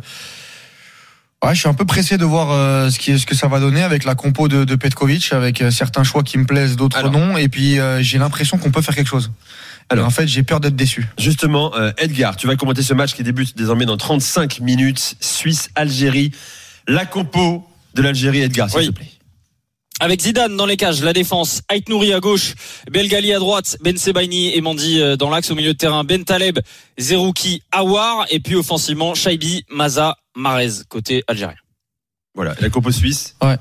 ouais, je suis un peu pressé de voir euh, ce qui, ce que ça va donner avec la compo de, de Petkovic, avec euh, certains choix qui me plaisent, d'autres Alors. non, et puis euh, j'ai l'impression qu'on peut faire quelque chose. Alors, et en fait, j'ai peur d'être déçu. Justement, euh, Edgar, tu vas commenter ce match qui débute désormais dans trente-cinq minutes. Suisse-Algérie, la compo de l'Algérie, Edgar, s'il oui. te plaît. Avec Zidane dans les cages, la défense, Ait Nouri à gauche, Belgali à droite, Ben Sebaini et Mandi dans l'axe, au milieu de terrain, Ben Taleb, Zerouki, Aouar, et puis offensivement, Chaibi, Maza, Marez, côté algérien. Voilà, la compo suisse. Ouais.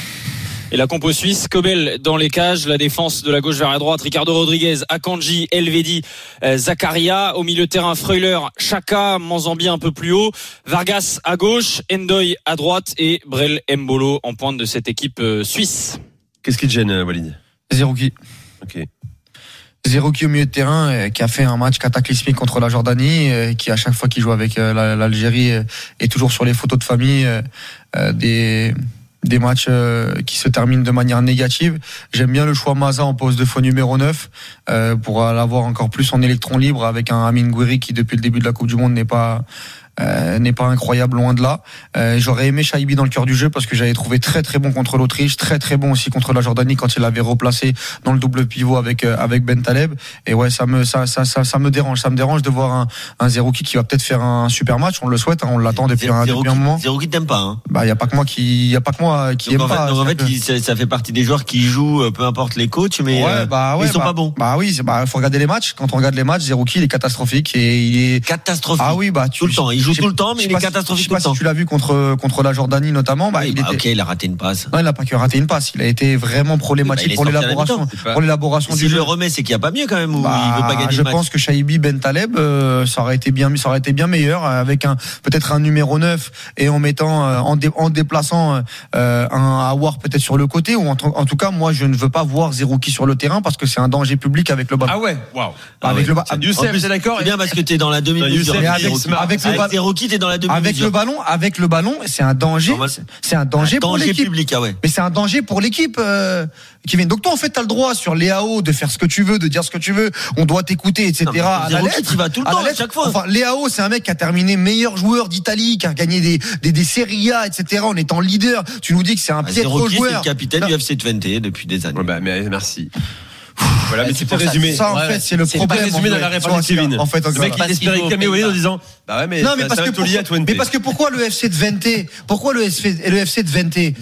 Et la compo suisse, Kobel dans les cages, la défense de la gauche vers la droite, Ricardo Rodriguez, Akanji, Elvedi, euh, Zakaria, au milieu de terrain, Freuler, Chaka, Manzambi un peu plus haut, Vargas à gauche, Endoy à droite et Brel Mbolo en pointe de cette équipe euh, suisse. Qu'est-ce qui te gêne, Walid? Zerouki. Ok. Zerouki au milieu de terrain, euh, qui a fait un match cataclysmique contre la Jordanie, euh, qui à chaque fois qu'il joue avec euh, l'Algérie euh, est toujours sur les photos de famille euh, euh, des des matchs euh, qui se terminent de manière négative. J'aime bien le choix Maza en poste de faux numéro neuf euh, pour l'avoir encore plus en électron libre avec un Amin Gouiri qui depuis le début de la Coupe du Monde n'est pas Euh, n'est pas incroyable, loin de là. Euh, j'aurais aimé Chaibi dans le cœur du jeu parce que j'avais trouvé très très bon contre l'Autriche, très très bon aussi contre la Jordanie quand il l'avait replacé dans le double pivot avec euh, avec Ben Taleb. Et ouais, ça me ça ça ça, ça me dérange, ça me dérange de voir un un Zerouki qui va peut-être faire un super match. On le souhaite, hein, on l'attend depuis un, depuis un moment. Zerouki t'aime pas, hein? Bah y a pas que moi qui y a pas que moi qui donc aime en fait, pas. Donc en fait, il, ça, ça fait partie des joueurs qui jouent, peu importe les coachs, mais ouais, euh, bah, ouais, ils sont bah, pas bons. Bah oui, c'est, bah faut regarder les matchs. Quand on regarde les matchs, Zerouki il est catastrophique et il est catastrophique. Ah oui, bah tu, tout le temps, il joue tout le temps, mais il est catastrophique tout le temps. Je sais pas si tu l'as vu contre contre la Jordanie notamment. Bah, oui, il bah, était... ok, il a raté une passe. Non, il a pas que raté une passe. Il a été vraiment problématique bah, pour l'élaboration, pas... pour l'élaboration du jeu. jeu. S'il le remet, c'est qu'il y a pas mieux quand même. Ou bah, il veut pas gagner je le match. pense que Chaibi Ben Taleb, euh, ça aurait été bien, ça aurait été bien meilleur avec un peut-être un numéro neuf et en mettant euh, en, dé, en déplaçant euh, un Aouar peut-être sur le côté ou en, en tout cas moi je ne veux pas voir Zerouki sur le terrain parce que c'est un danger public avec le ballon. Ah ouais, waouh. Ah avec ouais. le ballon. Youssef, c'est d'accord. C'est bien parce que t'es dans la demi-mesure. Avec, avec le ballon, Zerouki, t'es dans la demi-mesure. Avec le ballon, avec le ballon, c'est un danger. C'est un danger, un pour danger l'équipe. Public, ah ouais. Mais c'est un danger pour l'équipe euh, qui vient. Donc toi, en fait, t'as le droit sur Léao de faire ce que tu veux, de dire ce que tu veux. On doit t'écouter, et cetera. Non, à la lettre, tu vas tout le temps, à, à chaque fois. Enfin, Léao, c'est un mec qui a terminé meilleur joueur d'Italie, qui a gagné des des, des Serie A, et cetera. En étant leader, tu nous dis que c'est un ah, piètre joueur. C'est le capitaine non. du F C Twente depuis des années. Ouais, bah, mais merci. Voilà, mais tu peux résumer. Ça, en fait, c'est le c'est problème. C'est résumé dans la réponse de Kevin. En fait, le mec, il espérait calmer Walid en disant, bah ouais, mais, non, mais parce que pourquoi, mais parce que pourquoi le F C de Twente? Pourquoi le F C, le F C de Twente?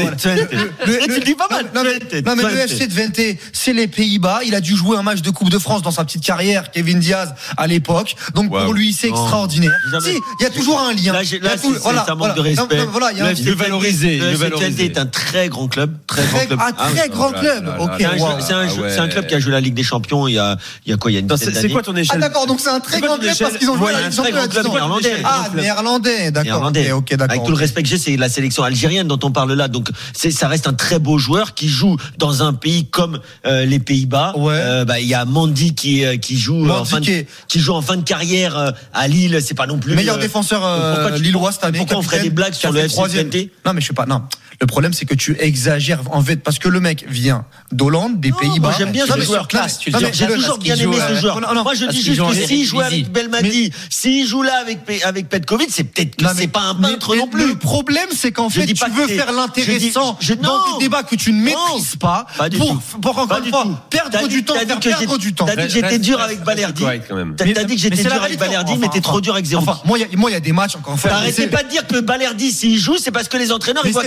Tu dis pas mal. Non, mais, non, mais le F C de Twente, c'est les Pays-Bas. Il a dû jouer un match de Coupe de France dans sa petite carrière, Kevin Diaz, à l'époque. Donc, wow. pour lui, c'est non. extraordinaire. Jamais. Si, il y a toujours un lien. Là, là tout, voilà, ça manque voilà. de respect. Non, voilà, il y a le valoriser. Le F C de Twente est un très grand club. Très grand club. Un très grand club. Ok. C'est un club qui a joué la Ligue des Champions il y a il y a quoi il y a une dizaine d'années. C'est quoi ton échelle? Ah d'accord, donc c'est un très grand club parce qu'ils ont joué la Ligue des Champions néerlandais. Ah, néerlandais, d'accord. OK, d'accord. Avec tout le respect que j'ai, c'est la sélection algérienne dont on parle là. Donc c'est ça reste un très beau joueur qui joue dans un pays comme euh, les Pays-Bas. Ouais. Euh, bah il y a Mandi qui qui joue Mandi en fin de, qui, qui joue en fin de carrière euh, à Lille, c'est pas non plus meilleur euh, défenseur euh, lillois cette année. Pourquoi on ferait des blagues sur le F C Twente? Non mais je sais pas non. Le problème c'est que tu exagères en fait parce que le mec vient d'Hollande, des Pays-Bas. Moi j'aime bien ce joueur classe. J'ai toujours bien aimé ce joueur. Moi je dis juste que s'il joue avec Belmadi, s'il joue là avec avec Petkovic, c'est peut-être que c'est pas un peintre non plus. Le problème c'est qu'en fait tu veux faire l'intéressant dans des débats que tu ne maîtrises pas pour pour encore une fois perdre du temps, faire perdre du temps. T'as dit que j'étais dur avec Balerdi. T'as dit que j'étais dur avec Balerdi, mais t'es trop dur avec Zerouki. Enfin moi il moi il y a des matchs encore. Arrêtez pas de dire que Balerdi s'il joue, c'est parce que les entraîneurs ils voient quelque chose.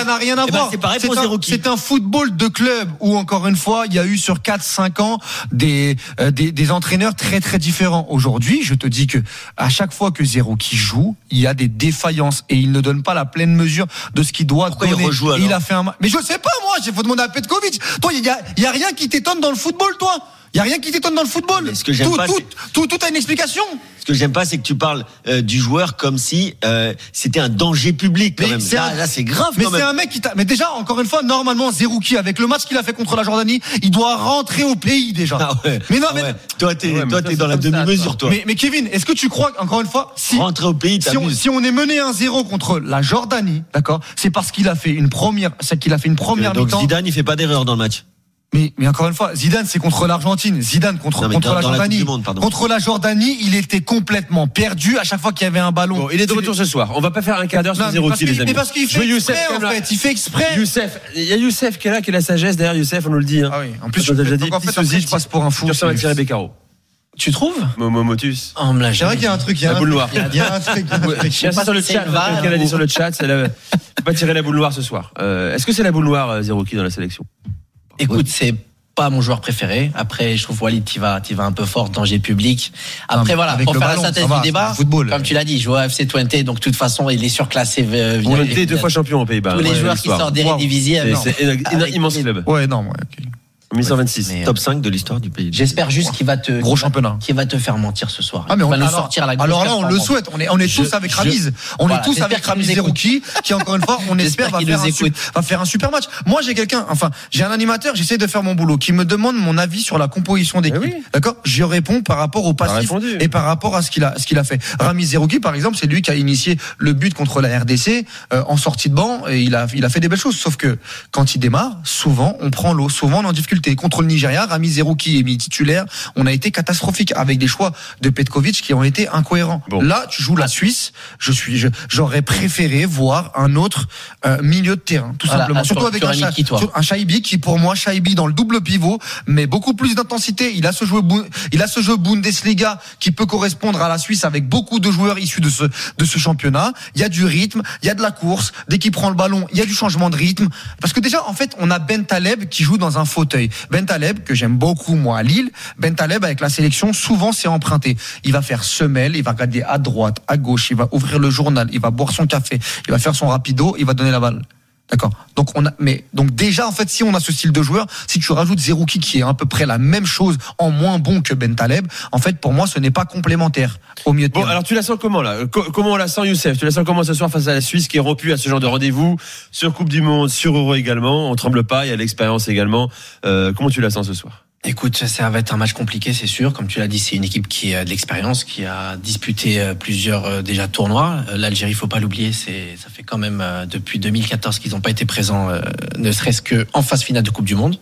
n'a rien à eh voir. Ben c'est pareil c'est pour un, Zerouki. C'est un football de club où, encore une fois, il y a eu sur quatre cinq ans des, euh, des, des entraîneurs très très différents. Aujourd'hui, je te dis que à chaque fois que Zerouki joue, il y a des défaillances et il ne donne pas la pleine mesure de ce qu'il doit Pourquoi donner. il rejoue alors ? Il a fait un, mais je sais pas moi, il faut demander à Petkovic. Toi, il y a, il y a rien qui t'étonne dans le football, toi. Il y a rien qui t'étonne dans le football. Mais ce que j'aime tout, pas, tout, c'est... tout, tout a une explication. Ce que j'aime pas, c'est que tu parles euh, du joueur comme si euh, c'était un danger public. Quand mais même. C'est là, un... là, c'est grave. Mais quand c'est même. un mec qui t'a. Mais déjà, encore une fois, normalement, Zerouki, avec le match qu'il a fait contre la Jordanie, il doit rentrer au pays déjà. Ah ouais. Mais non, ah mais ouais. toi, t'es, ouais, toi, t'es dans la demi-mesure, toi. Mais, mais Kevin, est-ce que tu crois, encore une fois, si rentrer au pays, si on, si on est mené un zéro contre la Jordanie, d'accord, c'est parce qu'il a fait une première, c'est qu'il a fait une première Donc mi-temps. Zidane, il fait pas d'erreur dans le match. Mais, mais encore une fois, Zidane, c'est contre l'Argentine. Zidane contre, non, contre dans, la dans Jordanie. La Monde, contre la Jordanie, il était complètement perdu à chaque fois qu'il y avait un ballon. Bon, il est de retour ce soir. On va pas faire un quart d'heure sur Zerouki, les amis. Mais parce qu'il fait Youssef, exprès, en fait. Il fait exprès. Youssef, il y a Youssef qui est là, qui est la sagesse derrière Youssef, on nous le dit. Hein. Ah oui. En plus, je déjà dit. En fait, après, je passe pour un fou. Tu ressembles à Thierry Beccaro. Tu trouves? Momo Motus. Oh, me l'a C'est vrai qu'il y a un truc, il y a La un boule truc. noire. Il y a un truc. Merci sur le chat. Quelqu'un a dit sur le chat, c'est la... faut pas tirer la boule noire ce soir. Euh, est-ce que c'est la boule noire, Zerouki, dans la sélection? Écoute, c'est pas mon joueur préféré. Après, je trouve Walid, tu vas, tu vas un peu fort, danger public. Après, non, voilà, pour faire ballon, la synthèse du débat, comme tu l'as dit, je joue à F C vingt, donc de toute façon, il est surclassé. Euh, on était deux fois champion aux Pays-Bas. Tous les ouais, joueurs qui sortent d'Eredivisie. C'est un immense club. Ouais, non, ouais, ok. mille cent vingt-six. Mais, top cinq de l'histoire du pays. J'espère juste qu'il va te gros championnat, qui va te faire mentir ce soir. Ah mais on va nous sortir la alors là on le souhaite. On est on est tous avec Ramiz. On est tous avec Ramiz Zerouki qui encore une fois on espère va faire, un, va faire un super match. Moi j'ai quelqu'un, enfin j'ai un animateur, j'essaie de faire mon boulot, qui me demande mon avis sur la composition d'équipe. Oui. D'accord. Je réponds par rapport au passif et par rapport à ce qu'il a ce qu'il a fait. Ramiz Zerouki par exemple, c'est lui qui a initié le but contre la R D C euh, en sortie de banc et il a il a fait des belles choses. Sauf que quand il démarre, souvent on prend l'eau, souvent on est en difficulté. Contre le Nigeria, Ramiz Zerouki est mis titulaire, on a été catastrophique avec des choix de Petkovic qui ont été incohérents. Bon. Là, tu joues la Suisse, je suis, je, j'aurais préféré voir un autre euh, milieu de terrain, tout voilà, simplement. Surtout avec un, Cha- un Shaibi qui, pour moi, Shaibi dans le double pivot, mais beaucoup plus d'intensité. Il a ce jeu, il a ce jeu Bundesliga qui peut correspondre à la Suisse avec beaucoup de joueurs issus de ce de ce championnat. Il y a du rythme, il y a de la course. Dès qu'il prend le ballon, il y a du changement de rythme. Parce que déjà, en fait, on a Bentaleb qui joue dans un fauteuil. Bentaleb que j'aime beaucoup moi à Lille, Bentaleb avec la sélection souvent c'est emprunté. Il va faire semelle, il va regarder à droite, à gauche, il va ouvrir le journal, il va boire son café, il va faire son rapido, il va donner la balle. D'accord. Donc on a, mais donc déjà en fait si on a ce style de joueur, si tu rajoutes Zerouki qui est à peu près la même chose en moins bon que Bentaleb, en fait pour moi ce n'est pas complémentaire au milieu de bon, terrain. Alors tu la sens comment là? Comment on la sent, Youssef? Tu la sens comment ce soir face à la Suisse qui est rompue à ce genre de rendez-vous sur Coupe du Monde, sur Euro également? On tremble pas, il y a l'expérience également. Euh, comment tu la sens ce soir? Écoute, ça va être un match compliqué, c'est sûr. Comme tu l'as dit, c'est une équipe qui a de l'expérience, qui a disputé plusieurs déjà tournois. L'Algérie, faut pas l'oublier, c'est ça fait quand même depuis deux mille quatorze qu'ils n'ont pas été présents, ne serait-ce que en phase finale de Coupe du Monde.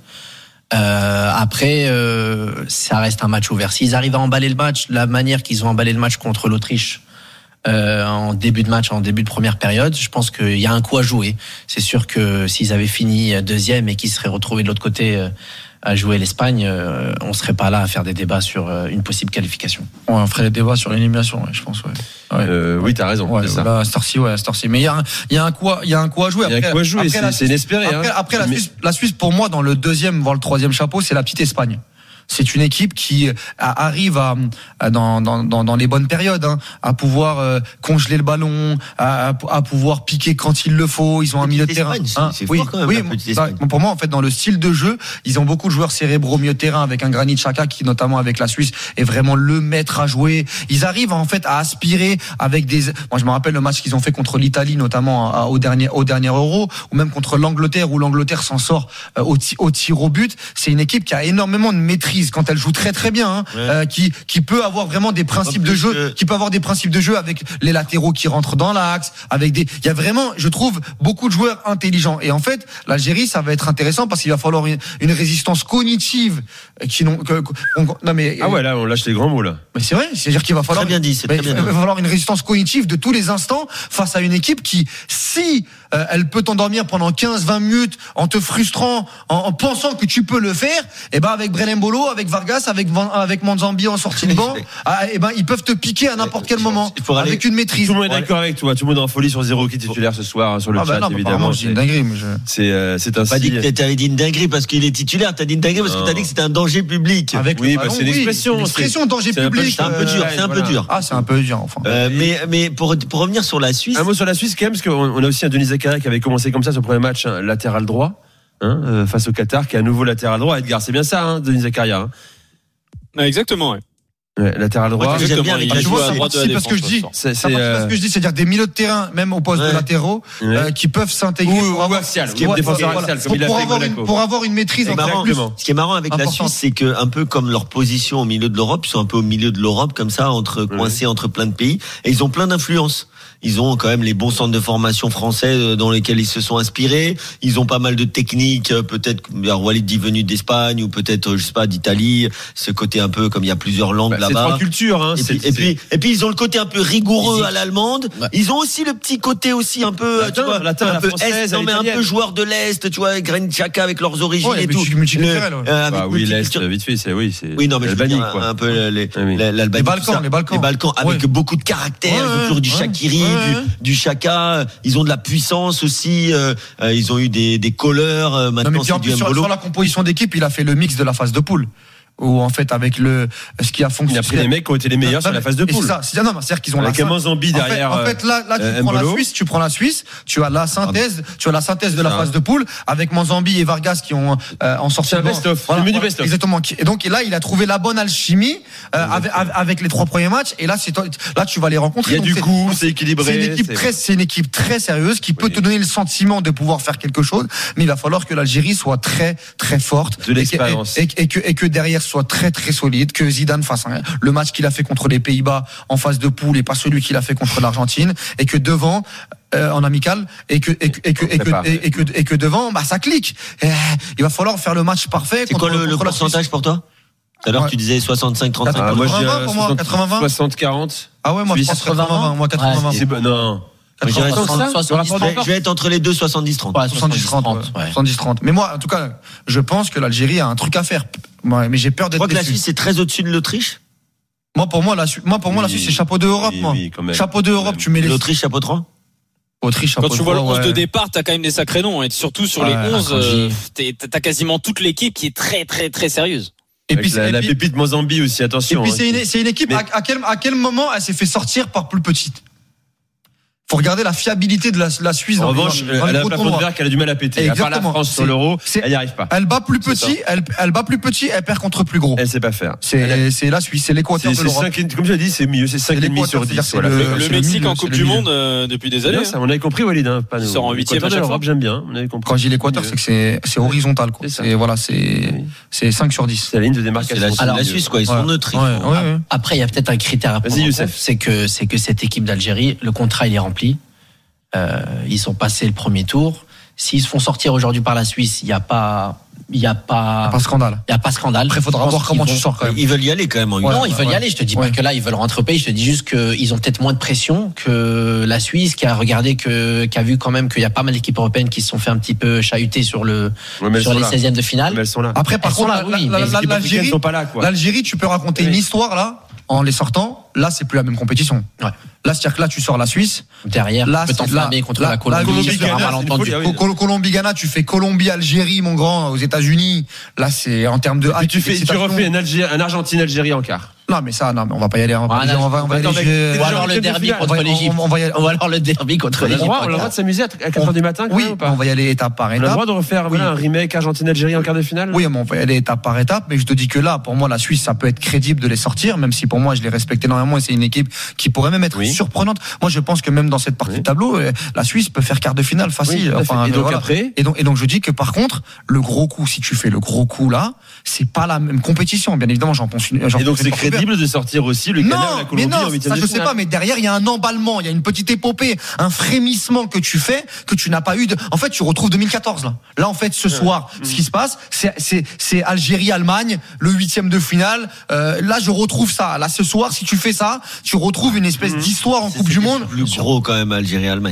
Euh, après, euh, ça reste un match ouvert. S'ils arrivent à emballer le match, la manière qu'ils ont emballé le match contre l'Autriche. Euh, en début de match, en début de première période, je pense qu'il y a un coup à jouer. C'est sûr que s'ils avaient fini deuxième et qu'ils seraient retrouvés de l'autre côté euh, à jouer l'Espagne, euh, on serait pas là à faire des débats sur euh, une possible qualification. Ouais, on ferait des débats sur l'élimination, ouais, je pense. Ouais. Ouais. Euh, oui, t'as raison. Ouais, c'est ça. Là, Starcy, ouais, Starcy. Mais il y a, un, il y a un coup, il y a un coup à jouer. Il y a un coup à jouer. Après, c'est, c'est inespéré. Après, hein. après la, Mais... Suisse, la Suisse, pour moi, dans le deuxième, voire le troisième chapeau, c'est la petite Espagne. C'est une équipe qui arrive à, à dans, dans, dans, dans les bonnes périodes, hein, à pouvoir euh, congeler le ballon, à, à pouvoir piquer quand il le faut. Ils ont un milieu de terrain. Hein. C'est oui, fort quand même, oui. Ça, pour moi, en fait, dans le style de jeu, ils ont beaucoup de joueurs cérébraux au milieu de terrain avec un Granit Xhaka qui, notamment avec la Suisse, est vraiment le maître à jouer. Ils arrivent en fait à aspirer avec des. Moi, je me rappelle le match qu'ils ont fait contre l'Italie, notamment à, au dernier au dernier Euro, ou même contre l'Angleterre, où l'Angleterre s'en sort euh, au, t- au tir au but. C'est une équipe qui a énormément de maîtrise quand elle joue très très bien, hein, ouais. euh, qui qui peut avoir vraiment des principes de jeu, que... qui peut avoir des principes de jeu avec les latéraux qui rentrent dans l'axe, avec des, il y a vraiment, je trouve, beaucoup de joueurs intelligents. Et en fait, l'Algérie, ça va être intéressant parce qu'il va falloir une, une résistance cognitive qui n'ont, que, on, non mais ah ouais là, on lâche les grands mots là. Mais c'est vrai, c'est-à-dire qu'il va falloir très bien dit, c'est très bien il va dit. falloir une résistance cognitive de tous les instants face à une équipe qui, si euh, elle peut t'endormir pendant quinze vingt minutes en te frustrant, en, en pensant que tu peux le faire. Et ben avec Brelem Bolo, avec Vargas, avec Van, avec Manzambi en sortie de banc, ah, et ben ils peuvent te piquer à n'importe quel moment avec une maîtrise. Tout le monde est d'accord avec toi. Tout le monde est en folie sur Zéro qui est titulaire ce soir sur le ah chat, bah non, évidemment. C'est une dinguerie. Mais je... C'est euh, c'est un. Pas dit que t'avais dit une dinguerie parce qu'il est titulaire. T'as dit une dinguerie parce que t'as dit que c'était un danger public. Avec oui, bah, c'est une expression. Une expression danger public. C'est un peu dur. C'est un peu dur. Ah, c'est un peu dur. Enfin. Euh, mais mais pour pour revenir sur la Suisse. Un mot sur la Suisse quand même parce qu'on on a aussi un Denis Zakaria qui avait commencé comme ça son premier match hein, latéral droit hein, euh, face au Qatar, qui est à nouveau latéral droit. Edgar, c'est bien ça, hein, Denis Zakaria. Hein. Exactement. Ouais. Ouais, latéral droit. J'aime bien avec la tu vois, c'est parce que je dis. C'est ce que je dis, c'est-à-dire des milieux de terrain, même au poste ouais. de latéraux, ouais. euh, qui peuvent s'intégrer ou, pour avoir axial, qui est défenseur axial, comme il a fait avec Monaco. Pour avoir une maîtrise. Ce qui est marrant avec la Suisse, c'est que un peu comme leur position au milieu de l'Europe, ils sont un peu au milieu de l'Europe comme ça, entre coincés entre plein de pays, et ils ont plein d'influences. Ils ont quand même les bons centres de formation français dans lesquels ils se sont inspirés. Ils ont pas mal de techniques, peut-être Walid dit venu d'Espagne ou peut-être je sais pas d'Italie. Ce côté un peu comme il y a plusieurs langues bah, là-bas. C'est trois cultures. Hein, et, puis, et puis et puis ils ont le côté un peu rigoureux à l'allemande. Ouais. Ils ont aussi le petit côté aussi un peu latin, tu vois, latin, un peu est, non mais un peu joueur de l'est, tu vois, Granit Xhaka avec leurs origines ouais, et tout. Multiculturel. Ouais. Euh, bah, oui, l'est vite fait, c'est oui, c'est. Oui non mais l'Albanie quoi. Un peu les, l'Albanie. Les Balkans, les Balkans. Les Balkans avec beaucoup de caractère, toujours du Shaqiri, du Chaka, ils ont de la puissance aussi. Euh, ils ont eu des, des colleurs. Euh, maintenant, non, mais c'est du sur, sur la composition d'équipe, il a fait le mix de la phase de poule. Ou en fait avec le ce qui a fonctionné. Il a pris les mecs qui ont été les meilleurs non, sur la phase de poule. C'est ça. C'est, non, non, c'est-à-dire qu'ils ont avec la Manzambi derrière. En fait, en fait là, là tu euh, prends Mbolo. la Suisse, tu prends la Suisse, tu as la synthèse, tu as la synthèse de la ah. phase de poule avec Manzambi et Vargas qui ont euh, en sorti. C'est un best-of. Voilà, le menu voilà, best-of. Exactement. Et donc là, il a trouvé la bonne alchimie euh, avec, avec les trois premiers matchs. Et là, c'est là, tu vas les rencontrer. Il y a donc du c'est, coup, c'est équilibré. C'est une équipe très, c'est une équipe très sérieuse qui peut te donner le sentiment de pouvoir faire quelque chose, mais il va falloir que l'Algérie soit très, très forte. De l'expérience. Et, et, et que, et que derrière soit très, très solide. Que Zidane fasse hein, le match qu'il a fait contre les Pays-Bas en phase de poule et pas celui qu'il a fait contre l'Argentine, et que devant euh, en amical et que et que et que et que, et, et que, et que devant bah ça clique. Et, il va falloir faire le match parfait. C'est contre, quoi le, le pourcentage pour toi? Tout à l'heure, ouais. tu disais soixante-cinq trente-cinq. Ah, moi, j'ai pour moi, quatre-vingts soixante quarante. Ah ouais, moi, je pense quatre-vingts moi, quatre-vingts Ouais, bon, non. Je vais, je vais être entre les deux soixante-dix trente. Ouais, soixante-dix trente. Ouais. soixante-dix trente. Mais moi, en tout cas, je pense que l'Algérie a un truc à faire. Ouais, mais j'ai peur d'être. Tu crois que la Suisse est très au-dessus de l'Autriche? Moi, pour moi, la Suisse, moi, pour moi, la Suisse, c'est chapeau de Europe, oui, moi. Oui, chapeau de Europe, tu mets les. L'Autriche, chapeau trois? Autriche, chapeau Quand tu trois, vois le onze ouais. de départ, t'as quand même des sacrés noms. Et surtout sur ouais, les onze, euh, t'as quasiment toute l'équipe qui est très, très, très sérieuse. Et puis, la, et la puis, pépite Mozambique aussi, attention. Et puis, hein, c'est, une, c'est une équipe, mais... à, à, quel, à quel moment elle s'est fait sortir par plus petite? Faut regarder la fiabilité de la, la Suisse. En dans revanche, les, dans elle les a un plafond de verre qu'elle a du mal à péter. Exactement. À part la France sur l'euro, c'est, elle n'y arrive pas. Elle bat plus petit, elle, elle bat plus petit, elle perd contre plus gros. Elle sait pas faire. C'est, a... c'est la Suisse, c'est l'équateur c'est, de l'Europe. cinq, comme je l'ai dit, c'est mieux, c'est cinq virgule cinq sur dix. Voilà. Le, le, le Mexique milieu, en Coupe du Monde euh, depuis des années. Ça, on avait compris, Walid. Hein, pas nous. Sort en huitième de l'Europe, j'aime bien. On avait compris. Quand je dis l'équateur, c'est que c'est, c'est horizontal, quoi. C'est, voilà, c'est, c'est cinq sur dix. C'est la ligne de démarcation. C'est la Suisse, quoi. Ils sont neutres. Après, il y a peut-être un critère à prendre en compte, c'est que, c'est que cette équipe d'Algérie, le contrat, il est rempli. Euh, ils sont passés le premier tour. S'ils se font sortir aujourd'hui par la Suisse, il n'y a pas, il y a pas, y a pas scandale. Il y a pas scandale. Après, il faudra voir comment vont... tu sors quand même. Ils veulent y aller quand même. En non, ouais, ils veulent ouais. y aller. Je te dis ouais. pas que là, ils veulent rentrer au pays. Je te dis juste qu'ils ont peut-être moins de pression que la Suisse, qui a regardé que, qui a vu quand même qu'il y a pas mal d'équipes européennes qui se sont fait un petit peu chahuter sur le, ouais, sur les là. seizièmes de finale. Mais elles sont là. Après, par elles contre, là, oui, la, la, la, l'Algérie, sont pas là, quoi. L'Algérie, tu peux raconter oui. une histoire là. En les sortant, là, c'est plus la même compétition. Ouais. Là, c'est-à-dire que là, tu sors la Suisse. Derrière, là, tu peux t'enflammer contre la, la Colombie. Colombie-Ghana, tu fais Colombie-Algérie, mon grand, aux États-Unis. Là, c'est en termes de. Et tu fais, tu refais un Argentine-Algérie en quart. Non, mais ça, non, mais on va pas y aller. On va, ah, on va, on va, on va aller. Ou alors le derby contre l'Égypte. On va on va alors le derby contre l'Égypte. On a le droit de s'amuser à quatre heures du matin. Oui, on va y aller étape par étape. On a le droit de refaire un remake Argentine-Algérie en quart de finale. Oui, mais on va y aller étape par étape. Mais je te dis que là, pour moi, la Suisse, ça peut être crédible de les sortir, même si pour moi, je les respecte énormément et c'est une équipe qui pourrait même être surprenante. Moi, je pense que même dans cette partie de tableau, la Suisse peut faire quart de finale facile. Enfin, et donc après. Et donc, et donc, je dis que par contre, le gros coup, si tu fais le gros coup là, c'est pas la même compétition. Bien évidemment, j'en pense. Et donc, c'est crédible de sortir aussi le Ghana ou la Colombie non, en huitième ça de je sais pas, mais derrière il y a un emballement, il y a une petite épopée, un frémissement que tu fais que tu n'as pas eu. De... En fait, tu retrouves deux mille quatorze là. Là, en fait, ce soir, ouais. ce qui se passe, c'est c'est c'est Algérie-Allemagne, le huitième de finale. Euh, là, je retrouve ça. Là, ce soir, si tu fais ça, tu retrouves une espèce mmh. d'histoire en c'est Coupe du Monde. Plus gros quand même Algérie-Allemagne quand même.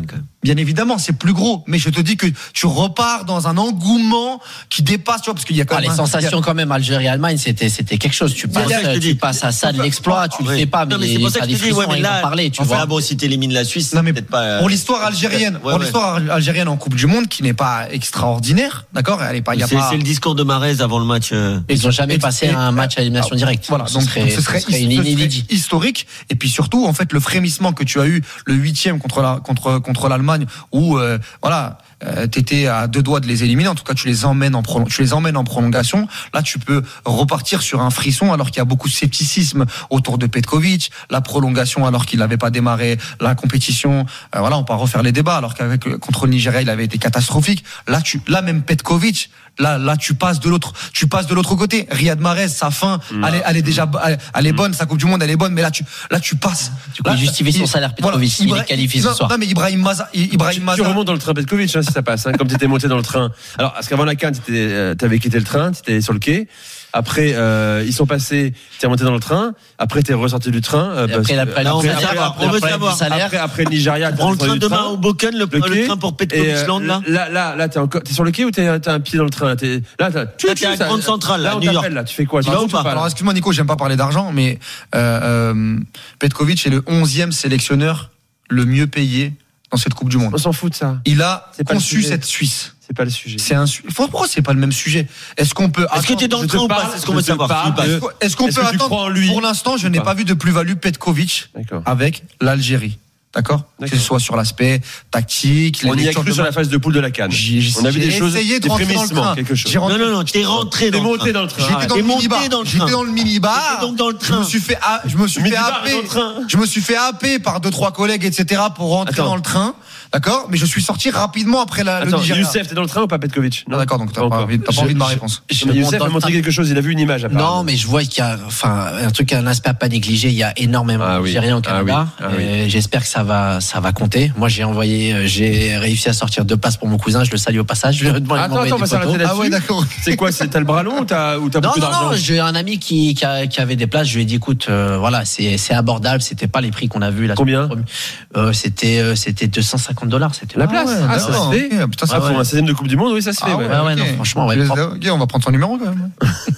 Bien évidemment, c'est plus gros, mais je te dis que tu repars dans un engouement qui dépasse, tu vois, parce qu'il y a quand ah, même les un, sensations a... quand même Algérie-Allemagne, c'était c'était quelque chose. Tu passes, tu dis. passes à ça de l'exploit, tu ouais. le fais pas, mais, non, mais c'est pour ça que je te dis, ouais, mais là, parler, tu vois. Là, bon, si t'élimines la Suisse, non, mais peut-être pas. Pour l'histoire algérienne, ouais, pour ouais. l'histoire algérienne en Coupe du Monde, qui n'est pas extraordinaire, d'accord, elle est pas. Y a c'est, pas... c'est le discours de Mahrez avant le match. Euh... Ils ont jamais et, passé et, un match à élimination ah, directe. Voilà, donc ce serait, ce serait, ce serait, une ce serait historique. Et puis surtout, en fait, le frémissement que tu as eu le huitième contre la contre contre l'Allemagne, où euh, voilà. Euh, t'étais à deux doigts de les éliminer. En tout cas, tu les emmènes en prolong... tu les emmènes en prolongation. Là, tu peux repartir sur un frisson alors qu'il y a beaucoup de scepticisme autour de Petkovic. La prolongation alors qu'il n'avait pas démarré la compétition. Euh, voilà, on peut refaire les débats alors qu'avec contre le Nigeria, il avait été catastrophique. Là, tu, là même Petkovic. Là, là, tu passes de l'autre, tu passes de l'autre côté. Riyad Mahrez, sa fin, mmh. elle, est, elle est déjà, elle, elle est bonne. Sa Coupe du Monde, elle est bonne. Mais là, tu, là, tu passes. Du coup, il justifie son salaire, Petkovic. Voilà, il est qualifié ce soir. Non, mais Ibrahim Maza, Ibrahim Maza. Tu remontes dans le train Petkovic, hein, si ça passe. Hein, comme tu étais monté dans le train. Alors, parce qu'avant la CAN, tu euh, avais quitté le train, tu étais sur le quai. Après, euh, ils sont passés, t'es remonté dans le train. Après, t'es ressorti du train. Euh, après, après, après, on après, veut savoir. Après, on veut après, savoir. Après, après le Nigeria, tu prends le train demain au Boken, le, le, le train pour Petkovic Land, là. Là, là, là, t'es encore, t'es sur le quai ou t'es, t'as un pied dans le train, là, t'es, là, t'as, tu, là, t'es à Grande Centrale, là, New York. Là, tu fais quoi? Tu vas ou pas? Alors, excuse-moi, Nico, j'aime pas parler d'argent, mais, euh, euh, Petkovic est le onzième sélectionneur le mieux payé dans cette Coupe du Monde. On s'en fout de ça. Il a conçu cette Suisse. C'est pas le sujet. C'est un. Pourquoi c'est pas le même sujet? Est-ce qu'on peut? Est-ce que tu es dans le train ou pas? C'est ce qu'on veut savoir. Est-ce qu'on peut attendre? Pour l'instant, je n'ai pas vu de plus-value Petkovic avec l'Algérie. D'accord. Que ce soit sur l'aspect tactique. On y a cru sur la phase de poule de la CAN. On a vu des choses, des frémissements, quelque chose. Non, non, non. T'es rentré dans le train. T'es monté dans le train. J'étais dans le minibar. J'étais dans le minibar. Donc dans le train. Je me suis fait, je me suis fait happer. Je me suis fait happer par deux trois collègues, et cetera, pour rentrer dans le train. D'accord, mais je suis sorti rapidement après la. Attends, le Nigeria. Youssef, t'es dans le train ou pas Petkovic? Non, d'accord, donc t'as pas, envie, t'as pas envie de ma réponse. Je, je, Youssef a montré quelque chose, il a vu une image. Apparemment. Non, mais je vois qu'il y a, enfin, un truc, un aspect à pas négliger. Il y a énormément ah, d'Algériens oui. au Canada. Ah, oui. Ah, oui. J'espère que ça va, ça va compter. Moi, j'ai envoyé, j'ai réussi à sortir deux places pour mon cousin. Je le salue au passage. Je lui demande attends, attends, on va s'arrêter là-dessus. Ah ouais, d'accord. C'est quoi? C'est t'as le bras long ou t'as, ou t'as non, beaucoup non, d'argent? Non, j'ai un ami qui, qui, a, qui avait des places. Je lui ai dit, écoute, euh, voilà, c'est, c'est abordable. C'était pas les prix qu'on a vus là. Combien? euh, C'était, euh, c'était deux cent cinquante dollars. C'était la place. Ah, ça se fait. Putain, ça ah, pour un seizième de Coupe du Monde, oui, ça se fait. Ah, ouais, ouais, ouais, non, franchement, ouais. Okay, on va prendre ton numéro quand même.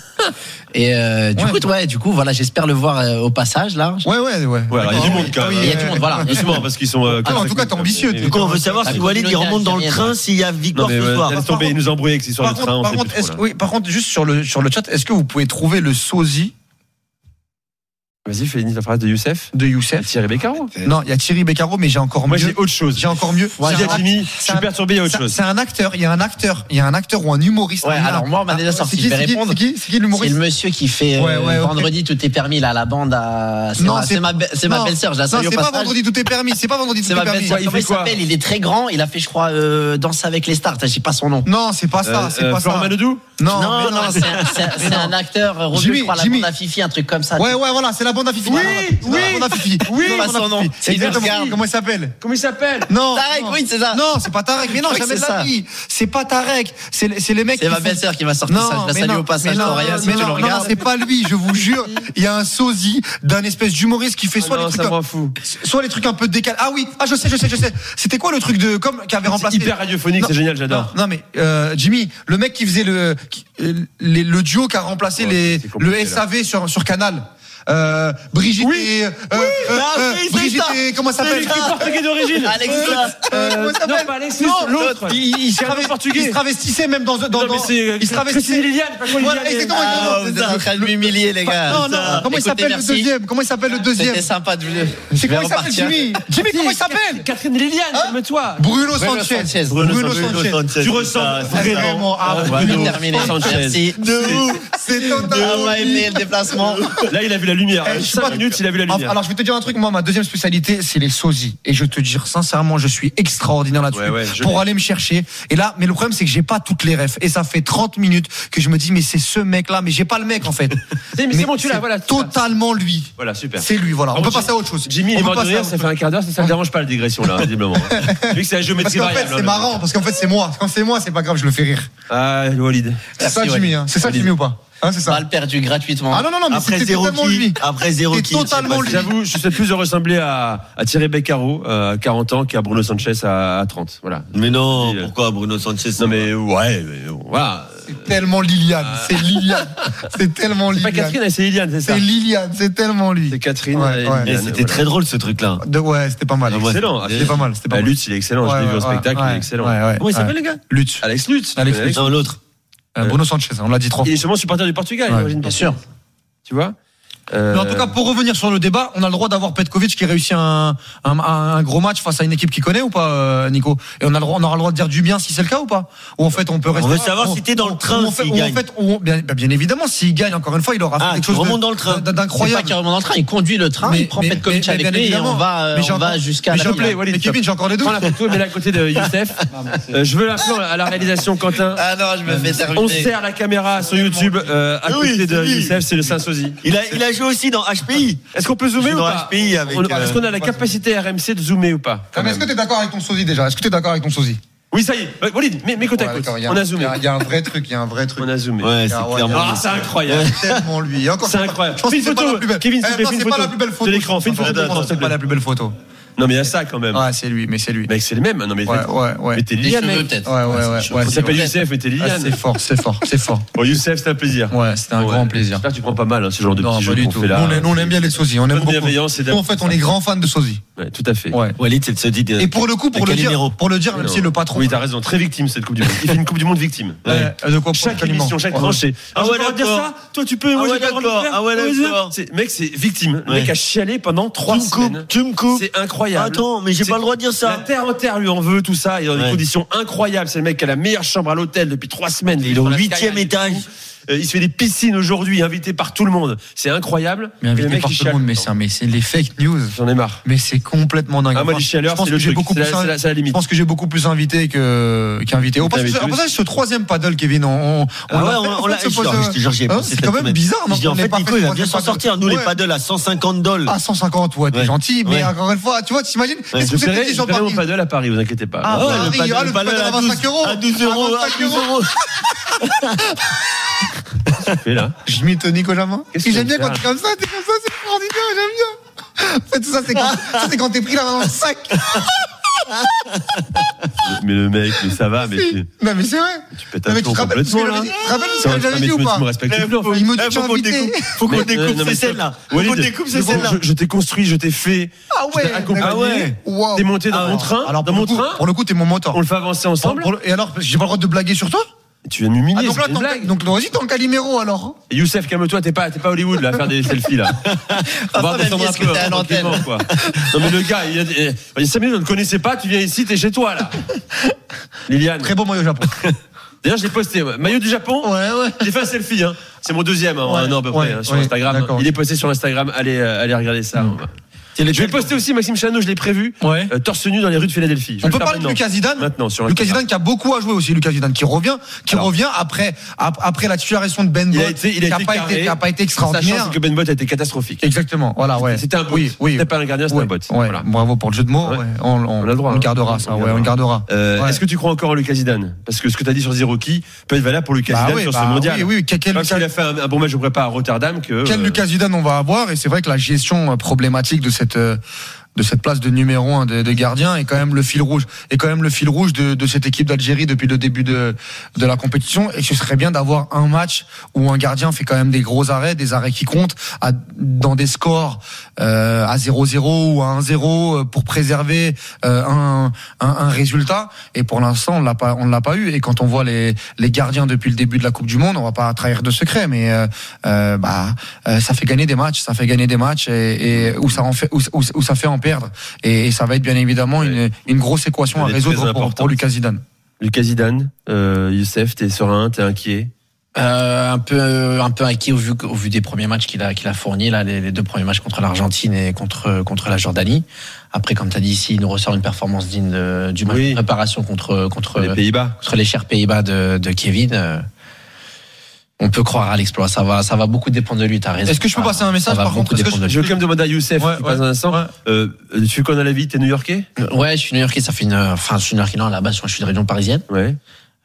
Et euh, du ouais. coup, ouais, du coup, voilà, j'espère le voir euh, au passage là. Ouais, ouais, ouais. ouais alors, il y a du monde quand même. Il y a du monde, voilà. Justement, parce qu'ils sont. Euh, ah, en tout cas, t'es ambitieux. Du coup, on veut savoir si Walid il remonte dans le train s'il y a victoire ce soir. Laisse tomber, il nous embrouille avec ces histoires de train. Par contre, oui, par contre, juste sur le sur le chat, est-ce que vous pouvez trouver le sosie? Vas-y, fais une phrase de Youssef. De Youssef. Thierry Beccaro. Non, il y a Thierry Beccaro, mais j'ai encore Moi, mieux. Moi, j'ai autre chose. J'ai encore mieux. Ouais, j'ai Jimmy, je suis perturbé, il y a autre chose. C'est un acteur, il y a un acteur, il y a un acteur ou un humoriste. Ouais, alors moi, on m'a déjà sorti. Je vais répondre. C'est qui, c'est qui l'humoriste? C'est le monsieur qui fait ouais, ouais, Vendredi tout est permis là, la bande à. C'est ma, c'est ma, c'est ma belle-sœur, je la salue au passage. C'est pas Vendredi tout est permis, c'est pas Vendredi tout est permis. Comment il s'appelle? Il est très grand, il a fait, je crois, Danse avec les stars. Je sais pas son nom. Non, c'est pas ça, c'est pas ça. Florent Manodou? Non, non, non, c'est un acteur. Je crois la bande à Fifi, un truc comme ça. Ouais, ouais, voilà, c'est la bande à Fifi. Oui, oui. Oui, pas son nom. C'est exactement. Comment il s'appelle? Comment il s'appelle? Non. Tarek, oui, c'est ça. Non, c'est pas Tarek. Mais non, jamais de la vie. C'est pas Tarek. C'est c'est les mecs. C'est ma belle-sœur qui m'a sorti ça. Je la salue au passage. Non, non, c'est pas lui. Je vous jure. Il y a un sosie d'un espèce d'humoriste qui fait soit les trucs, soit les trucs un peu décalés. Ah oui. Ah, je sais, je sais, je sais. C'était quoi le truc de comme qui avait remplacé? Hyper radiophonique, c'est génial, j'adore. Non, mais Jimmy, le mec qui faisait le le duo qui a remplacé les le S A V sur sur Canal. Euh, Brigitte oui. et, euh, oui. euh, euh, Brigitte et, comment ça s'appelle? C'est portugais d'origine. Alexis. Euh, comment ça s'appelle? Non, pas Alexis, l'autre. Il, il, il, portugais. il se travestissait même dans, dans, non, mais c'est, il se travestissait. Liliane, pas quoi, voilà, exactement, ah, vous êtes en train de m'humilier, les gars. Non, non, comment il s'appelle le deuxième? Comment il s'appelle le deuxième? C'était sympa de vous. C'est comment il s'appelle, Jimmy? Jimmy, comment il s'appelle? Catherine Liliane, calme-toi. Bruno Sanchez. Bruno Sanchez. Tu ressembles vraiment à Bruno Sanchez. De ouf. C'est total. On va aimer le déplacement. Là, il a vu la lumière. Minutes, il a vu la lumière. Alors je vais te dire un truc, moi ma deuxième spécialité c'est les sosies et je te dis sincèrement je suis extraordinaire là-dessus ouais, ouais, pour aller me chercher et là mais le problème c'est que j'ai pas toutes les refs et ça fait trente minutes que je me dis mais c'est ce mec là mais j'ai pas le mec en fait. mais, mais c'est bon tu l'as voilà totalement lui. Voilà super. C'est lui voilà. On, on peut passer à autre chose. Jimmy il est mort de rire ça fait un quart d'heure ça ne dérange pas la digression là visiblement. Vu que c'est la géométrie variable. Parce qu'en fait c'est marrant parce qu'en fait c'est moi quand c'est moi c'est pas grave je le fais rire. Ah Walid. C'est ça Jimmy c'est ça Jimmy ou pas? Hein, c'est ça. Balle perdue gratuitement. Ah non, non, non, mais après c'était zéro totalement qui, lui. Après zéro qui. Totalement lui. J'avoue, je suis plus de ressembler à, à Thierry Beccaro, à quarante ans, qu'à Bruno Sanchez à, à trente. Voilà. Mais non, et, pourquoi Bruno Sanchez? Non, mais ouais, mais, voilà. C'est tellement Liliane, euh... c'est Liliane. C'est tellement Liliane. C'est pas Catherine, c'est Liliane, c'est ça. C'est Liliane, c'est tellement lui. C'est Catherine. Ouais, et ouais. Liliane, et c'était voilà. Très drôle ce truc-là. De, ouais, c'était pas mal. Ah, excellent. C'était pas mal. C'était pas bah, mal. Lutz, il est excellent. Ouais, je l'ai vu en spectacle, ouais, il est excellent. Ouais, ouais, Comment il s'appelle, les gars? Lutz. Alex Lutz. Alex Lutz. Non, l'autre. Euh, Bruno Sanchez, on l'a dit trois fois. Il est sûrement supporter du Portugal, ouais, j'imagine. Bien sûr. Tu vois? Euh... Mais en tout cas, pour revenir sur le débat, on a le droit d'avoir Petkovic qui réussit un, un, un gros match face à une équipe qu'il connaît ou pas, Nico? Et on a le droit, on aura le droit de dire du bien si c'est le cas ou pas? Ou en fait, on peut rester. On veut savoir on, si t'es dans le train. En fait, s'il en gagne. fait on, bien, bien évidemment, s'il gagne, encore une fois, il aura fait ah, quelque chose remonte dans le train. d'incroyable. C'est pas qu'il remonte dans le train, il conduit le train, mais, il prend mais, Petkovic avec lui et on va, mais on va jusqu'à mais la plaît, mais Kevin, j'ai encore les deux. Prends la photo, mets-la à côté de Youssef. Je veux l'appeler à la réalisation, Quentin. Ah non, je me fais terminer. On sert la caméra sur YouTube à côté de Youssef, c'est le Saint-Sozy. Il a joué aussi dans H P I. Est-ce qu'on peut zoomer ou pas? avec, on, Est-ce qu'on a la capacité R M C de zoomer ou pas? Ah, mais est-ce que tu es d'accord avec ton sosie déjà? Est-ce que tu es d'accord avec ton sosie? Oui, ça y est. Walid, mets, mets côte à côte. On a zoomé. Il y a un vrai truc, il y a un vrai truc. On a zoomé. Ouais, c'est clairement. Ah, c'est incroyable. C'est tellement lui. C'est incroyable. Fais une photo. Kevin, fais une photo de l'écran. Fais une photo de l'écran. C'est pas la plus belle photo. Non, mais il y a ça quand même. Ouais, c'est lui, mais c'est lui. Mec, c'est le même. Non, mais ouais, ouais, ouais. Mais t'es Liliane, mec. peut-être. Ouais, ouais, ouais. ouais il s'appelle Youssef, mais t'es Liliane. C'est fort, c'est fort, c'est fort. Bon, Youssef, c'était un plaisir. Ouais, c'était un grand plaisir. J'espère que tu prends pas mal, hein, ce genre de petits jeux qu'on fait là. Nous, on aime bien les sosies. On aime beaucoup. Nous, en fait, on est grands fans de sosies. Ouais, tout à fait. Ouais. Walid, c'est de se dire. Et pour le coup, pour le dire, pour le dire, même si le patron. Oui, t'as raison. Très victime cette Coupe du Monde. Il fait une Coupe du Monde victime. De quoi? Chaque émission, chaque tranchée. Ah ouais, dire ça. Toi, tu peux. Ah ouais, d'accord. Ah ouais, d'accord. Mec, c'est victime. Le mec a chialé pendant trois semaines. Tu me coupes. C'est incroyable. Attends, mais j'ai pas le droit de dire ça. La terre entière lui en veut, tout ça. Il est dans des conditions incroyables. C'est le mec qui a la meilleure chambre à l'hôtel depuis trois semaines. Il est au huitième étage. Il se fait des piscines aujourd'hui, invité par tout le monde. C'est incroyable. Mais invité par tout le monde, mais c'est, mais c'est les fake news. J'en ai marre. Mais c'est complètement dingue. Ah, moi, les chialeurs, c'est le truc. C'est la, la, la limite. Je pense que j'ai beaucoup plus invité que, qu'invité. Au passage, ce troisième paddle, Kevin, on, on, ah ouais, on, on l'a, je te jure, j'ai pensé. C'est quand même bizarre, non? Je dis, en fait, Nico, il va bien s'en sortir. Nous, les paddles à cent cinquante dollars. À cent cinquante, ouais, t'es gentil, mais encore une fois, tu vois, t'imagines? Je ferai mon paddle à Paris, vous inquiétez pas. Ah ouais, le paddle à vingt-cinq euros. À douze euros, à douze euros. Fais là. Je m'imite Nico Jamin. J'aime bien quand t'es comme ça, t'es comme ça, c'est extraordinaire, j'aime bien. En fait, ça, c'est quand, ça, c'est quand t'es pris là dans le sac. Mais le mec, mais ça va, mais si. Non, mais c'est vrai. Tu pètes un plomb complètement là. Tu te rappelles ce que j'avais dit ou pas? Tu me respectes plus, en fait. Il me dit qu'on découpe. Faut qu'on découpe ces scènes-là. Faut qu'on découpe ces scènes-là. Je t'ai construit, je t'ai fait. Ah ouais. Ah ouais. T'es monté dans mon train. Alors, dans mon train. Pour le coup, t'es mon moteur. On le fait avancer ensemble. Et alors, j'ai pas le droit de blaguer sur toi? Tu viens de m'humilier. Ah, donc là, c'est une blague. Donc vas-y, t'es en Calimero alors. Et Youssef, calme-toi, t'es pas, t'es pas Hollywood là, à faire des selfies là. On va descendre un peu tranquillement quoi. Non mais le gars, il y a, il y a cinq minutes, on ne connaissait pas, tu viens ici, t'es chez toi là. Liliane. Très beau maillot Japon. D'ailleurs, je l'ai posté. Ouais. Maillot du Japon. Ouais, ouais. J'ai fait un selfie. Hein. C'est mon deuxième en ouais, un an à peu ouais, près hein, sur ouais, Instagram. D'accord. Il est posté sur Instagram. Allez, euh, allez regarder ça. Mmh. Je vais poster aussi Maxime Chano, je l'ai prévu. Ouais. Euh, torse nu dans les rues de Philadelphie. Je on peut parler de Lucas Zidane. Maintenant, sur Lucas Zidane qui a beaucoup à jouer aussi. Lucas Zidane qui revient, qui Alors, revient après après la titularisation de Ben Bot, qui n'a pas, pas été extraordinaire. Sa chance, c'est que Ben Bot a été catastrophique. Exactement. Voilà, ouais. C'était un bot. Oui, oui. C'était pas un gardien, c'était ouais, un bot. Ouais. Voilà. Bravo pour le jeu de mots. Ouais. Ouais. On, on, on a le droit. On le gardera ça. Ouais, on le gardera. Euh, ouais. Est-ce que tu crois encore en Lucas Zidane? Parce que ce que tu as dit sur Zerouki peut être valable pour Lucas Zidane sur ce mondial. Oui, oui. Parce qu'il a fait un bon match au prépa à Rotterdam. Quel Lucas Zidane on va avoir? Et c'est vrai que la gestion problématique de cette de cette place de numéro un de, de gardien est quand même le fil rouge est quand même le fil rouge de, de cette équipe d'Algérie depuis le début de de la compétition, et ce serait bien d'avoir un match où un gardien fait quand même des gros arrêts, des arrêts qui comptent à, dans des scores euh, à zéro zéro ou à un zéro pour préserver euh, un, un un résultat, et pour l'instant on l'a pas on l'a pas eu. Et quand on voit les les gardiens depuis le début de la Coupe du Monde, on va pas trahir de secret, mais euh, euh, bah euh, ça fait gagner des matchs, ça fait gagner des matchs et, et où ça en fait où, où, où ça fait en perdre, et, et ça va être bien évidemment une, une grosse équation à résoudre pour, pour Lucas Zidane. Lucas Zidane, euh, Youssef, t'es serein, t'es inquiet? Euh, un peu, un peu inquiet au vu, au vu des premiers matchs qu'il a, qu'il a fournis là, les, les deux premiers matchs contre l'Argentine et contre contre la Jordanie. Après, comme tu as dit ici, il nous ressort une performance digne de, du match oui. de préparation contre contre les Pays-Bas, contre les chers Pays-Bas de, de Kevin. Euh, On peut croire à l'exploit. Ça va, ça va beaucoup dépendre de lui. T'as raison. Est-ce que je peux passer un message par contre? Je, je veux quand même demander à Youssef. Ouais, ouais, un instant. Ouais. Euh, tu connais la vie? T'es New-Yorkais? Ouais, je suis New-Yorkais. Ça fait une, enfin, je suis New-Yorkais. Non, là-bas, je suis de région parisienne. Ouais.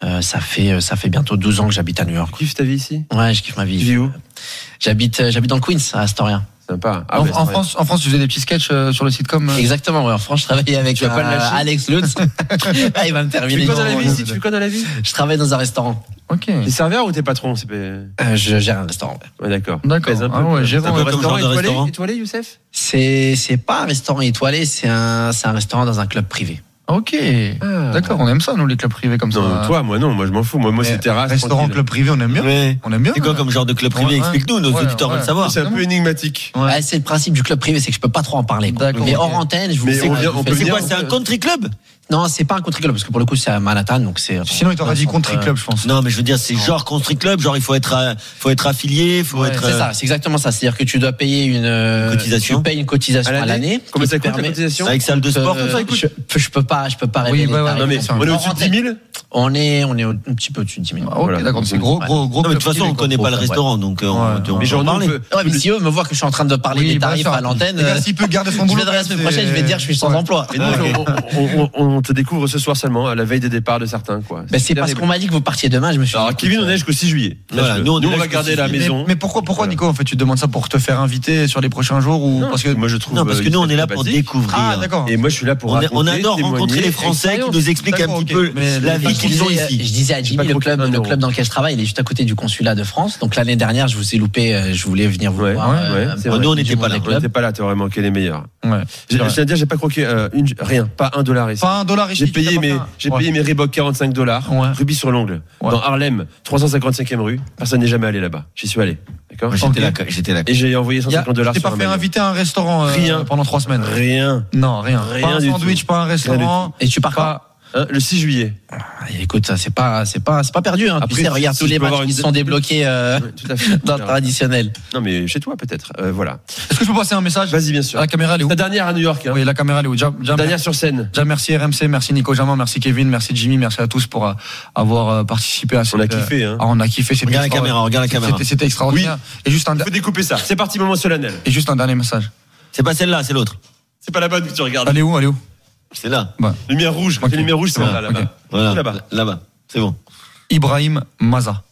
Euh, ça fait ça fait bientôt douze ans que j'habite à New York. Tu kiffes ta vie ici? Ouais, je kiffe ma vie. Tu vis où? J'habite j'habite dans le Queens, à Astoria. Sympa. Ah, en, en France, en France, tu faisais des petits sketchs euh, sur le sitcom. Euh... Exactement. Ouais. En France, je travaillais avec euh, Alex Lutz. Ah, il va me terminer. Tu fais quoi dans la vie ici? Tu fais quoi dans la vie? Je travaille dans un restaurant. Ok. T'es serveur ou t'es patron? C'est... Euh, je gère un restaurant. Ouais, d'accord. D'accord. Un peu, ah ouais, gérant un un restaurant genre de étoilé, restaurant. étoilé, Youssef? C'est c'est pas un restaurant étoilé, c'est un c'est un restaurant dans un club privé. Ok, ah. D'accord, on aime ça, nous, les clubs privés comme non, ça. Toi, moi non, moi je m'en fous. Moi, moi c'est terrasse. Restaurant, tranquille. club privé, on aime bien. Ouais. On aime bien. C'est quoi comme genre de club privé? Ouais, Explique-nous, nos ouais, auditeurs ouais, veulent savoir. C'est un peu énigmatique. Ouais. Ouais, c'est le principe du club privé, c'est que je peux pas trop en parler. Quoi. Mais hors antenne, je vous mais sais on vient, on peut C'est venir, quoi? C'est un country club? Non, c'est pas un country club parce que pour le coup c'est à Manhattan, donc c'est. Sinon, il t'aurait dit country club, je pense. Non, mais je veux dire, c'est genre country club, genre il faut être, euh, faut être affilié, faut Ouais, être. C'est ça, c'est exactement ça. C'est-à-dire que tu dois payer une euh, cotisation. Tu payes une cotisation à l'année. Comment ça qui te coûte la permet- cotisation? Avec salle de sport, Euh, tout ça, écoute. je, je peux pas, je peux pas Oui, révéler. ouais, les ouais, tarifs. Non mais Enfin, on est hors au-dessus de antenne. dix mille. On est, on est au- un petit peu au-dessus de dix mille. Ah, ok, Voilà. d'accord, c'est gros, gros, gros. Non, mais de club toute façon, privé, on connaît quoi. pas le restaurant, donc euh, on Ouais. on Mais peut genre en nous, on parler. veut- Ouais, mais si eux me voient que je suis en train de parler Oui, des bien tarifs sûr. à l'antenne, Les gars, euh, s'il peut garder son je boulot. viendrai la semaine c'est- prochaine, je vais dire je suis sans Ouais. emploi. Et nous, on, on, on te découvre ce soir seulement, à la veille des départs de certains, quoi. Ben, c'est parce qu'on m'a dit que vous partiez demain, je me suis Alors, dit. Kevin, on est jusqu'au six juillet. Voilà, nous, on est Nous, on là va jusqu'au garder six la juillet. Mais, maison. mais pourquoi, pourquoi Voilà. Nico, en fait, tu te demandes ça pour te faire inviter sur les prochains jours ou Non, parce que moi je trouve. Non, parce que nous, on est là pour sympathique. découvrir. Ah, d'accord. Et moi, je suis là pour On, est- on raconter, adore rencontrer témoigner, les Français qui expérience. nous expliquent un D'accord, petit ok. peu Mais la les- vie Je qu'ils ont disais, ici. je disais à Jimmy, pas le trop club, un le euro. club dans lequel je travaille, il est juste à côté du consulat de France. Donc l'année dernière, je vous ai loupé, euh, je voulais venir vous Ouais, voir. ouais, euh, ouais, un c'est peu vrai. Nous, on du n'était monde pas là. des On clubs. n'était pas là, t'aurais manqué les meilleurs. Ouais. Je je tiens à dire, j'ai pas croqué euh, une, rien, pas un dollar ici. Pas un dollar ici. J'ai payé mes, j'ai Ouais. payé mes Reebok quarante-cinq dollars, Ouais. rubis sur l'ongle, Ouais. dans Harlem, trois cent cinquante-cinquième rue. Personne n'est jamais allé là-bas. J'y suis allé. D'accord? Moi, J'étais Ok. là, j'étais là. Et j'ai envoyé cent Y a- cinquante dollars Tu t'es sur pas un fait maillot. inviter à un restaurant euh, Rien. pendant trois semaines. Rien. Non, rien. Rien Pas un du sandwich, tout. pas un restaurant. Et tu pars quand? Pas. Hein, le six juillet. Ah, écoute, ça, c'est pas, c'est pas, c'est pas perdu. Hein. Après, tu sais, si- regarde si tous je les peux avoir matchs qui une- sont débloqués euh, Ouais, tout à fait. dans le traditionnel. Non, mais chez toi, peut-être. Euh, voilà. Est-ce que je peux passer un message? Vas-y, bien sûr. La caméra, elle est où? Ta dernière à New York, hein. Oui, la caméra, elle est où? Déjà, déjà, Dernière sur scène. déjà, merci R M C, merci Nico Jamin, merci Kevin, merci Jimmy, merci à tous pour euh, avoir euh, participé à cette. On a kiffé, hein. Ah, on a kiffé. C'était Regarde la extra- caméra, regarde la caméra. C'était, c'était extraordinaire. Et juste un, Il faut découper ça. C'est parti, moment solennel. et juste un dernier message. C'est pas celle-là, c'est l'autre. C'est pas la bonne que tu regardes. Elle est où? Elle est où? C'est là. Bah, Lumière rouge. Quand Ok. il y a lumière rouge, c'est Ouais, là, là-bas. ok. Voilà. Là-bas. Là-bas. C'est bon. Ibrahim Maza.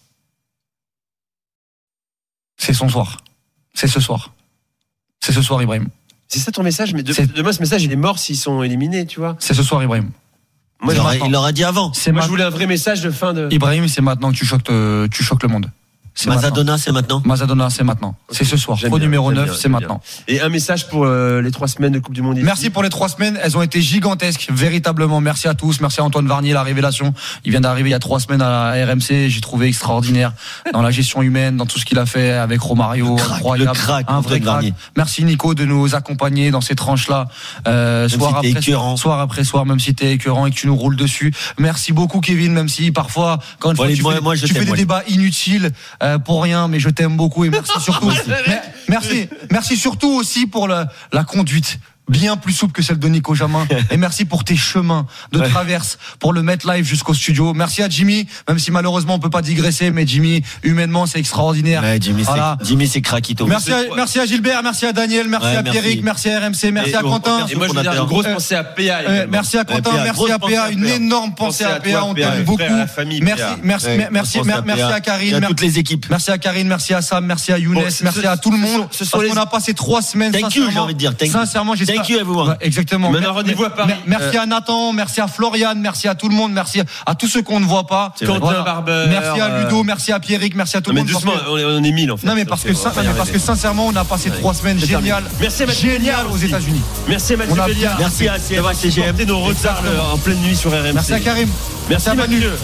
C'est son soir. C'est ce soir. C'est ce soir, Ibrahim. C'est ça ton message, mais de- C'est- demain, ce message, il est mort s'ils sont éliminés, tu vois. C'est ce soir, Ibrahim. Moi, Il je- leur a- maintenant. il leur a dit avant. C'est moi, ma- je voulais un vrai message de fin de. Ibrahim, c'est maintenant que tu choques, euh, tu choques le monde. C'est maintenant. Mazadona, c'est maintenant. Mazadona, c'est maintenant. C'est ce soir. J'aime Faux bien, numéro j'aime neuf, bien, c'est j'aime maintenant. Et un message pour euh, les trois semaines de Coupe du Monde. ici. Merci pour les trois semaines. Elles ont été gigantesques, véritablement. Merci à tous. Merci à Antoine Varnier, la révélation. Il vient d'arriver il y a trois semaines à la R M C. J'ai trouvé extraordinaire dans la gestion humaine, dans tout ce qu'il a fait avec Romario. Le crack, Incroyable. le crack, un vrai Antoine crack. Varnier. Merci Nico de nous accompagner dans ces tranches-là, euh, soir si t'es après écœurant. soir, soir après soir, même si t'es écœurant et que tu nous roules dessus. Merci beaucoup Kevin, même si parfois, quand une fois, Allez, tu moi- fais, moi, je tu t'aime, fais des Wally. débats inutiles euh, pour rien, mais je t'aime beaucoup et merci surtout. Mais- merci, merci surtout aussi pour la, la conduite. Bien plus souple que celle de Nico Jamin. Et merci pour tes chemins de traverse, pour le mettre live jusqu'au studio. Merci à Jimmy, même si malheureusement on peut pas digresser, mais Jimmy, humainement, c'est extraordinaire. Ouais, Jimmy, Voilà. c'est, Jimmy, c'est craquito. Merci à, merci à Gilbert, merci à Daniel, merci Ouais, à merci. Pierrick, merci à R M C, merci Et à on- Quentin. Et moi, je veux dire une grosse pensée à P A. Euh, également. merci à Quentin, P A, merci grosse à pensée P A, à une P A. énorme pensée à P A, on P A, t'aime frère, beaucoup. à la famille, Merci, P A. merci, Ouais, merci, grosse pensée à merci P A. à Karine, Et à merci- toutes les équipes. merci à Karine, merci à Sam, merci à Younes, Bon, ce- merci ce- à tout le ce monde. sont- ce sont Parce les- qu'on a passé trois semaines. Thank you, sincèrement. j'ai envie de dire. Thank you. Sincèrement, j'espère. Thank you, everyone. Ouais, exactement. Maintenant, Mer- rendez-vous à Paris. mer- Merci à Nathan, merci à Florian, merci à tout le monde, merci à tous ceux qu'on ne voit pas. C'est vrai. Quentin Barber, Merci à euh, Ludo, merci à Pierrick, merci à tout Non, le mais monde. doucement, parce que- on est, on est mille en fait. Non mais parce que, Ça, sin- non, mais parce que sincèrement on a passé trois semaines géniales, Merci à Mathieu géniales Béliard aux aussi. États-Unis. Merci à Mathieu On a Béliard. bien- Merci à C F A C G M. Supporter nos retards euh, en pleine nuit sur R M C. Merci à Karim. Merci à Mathieu.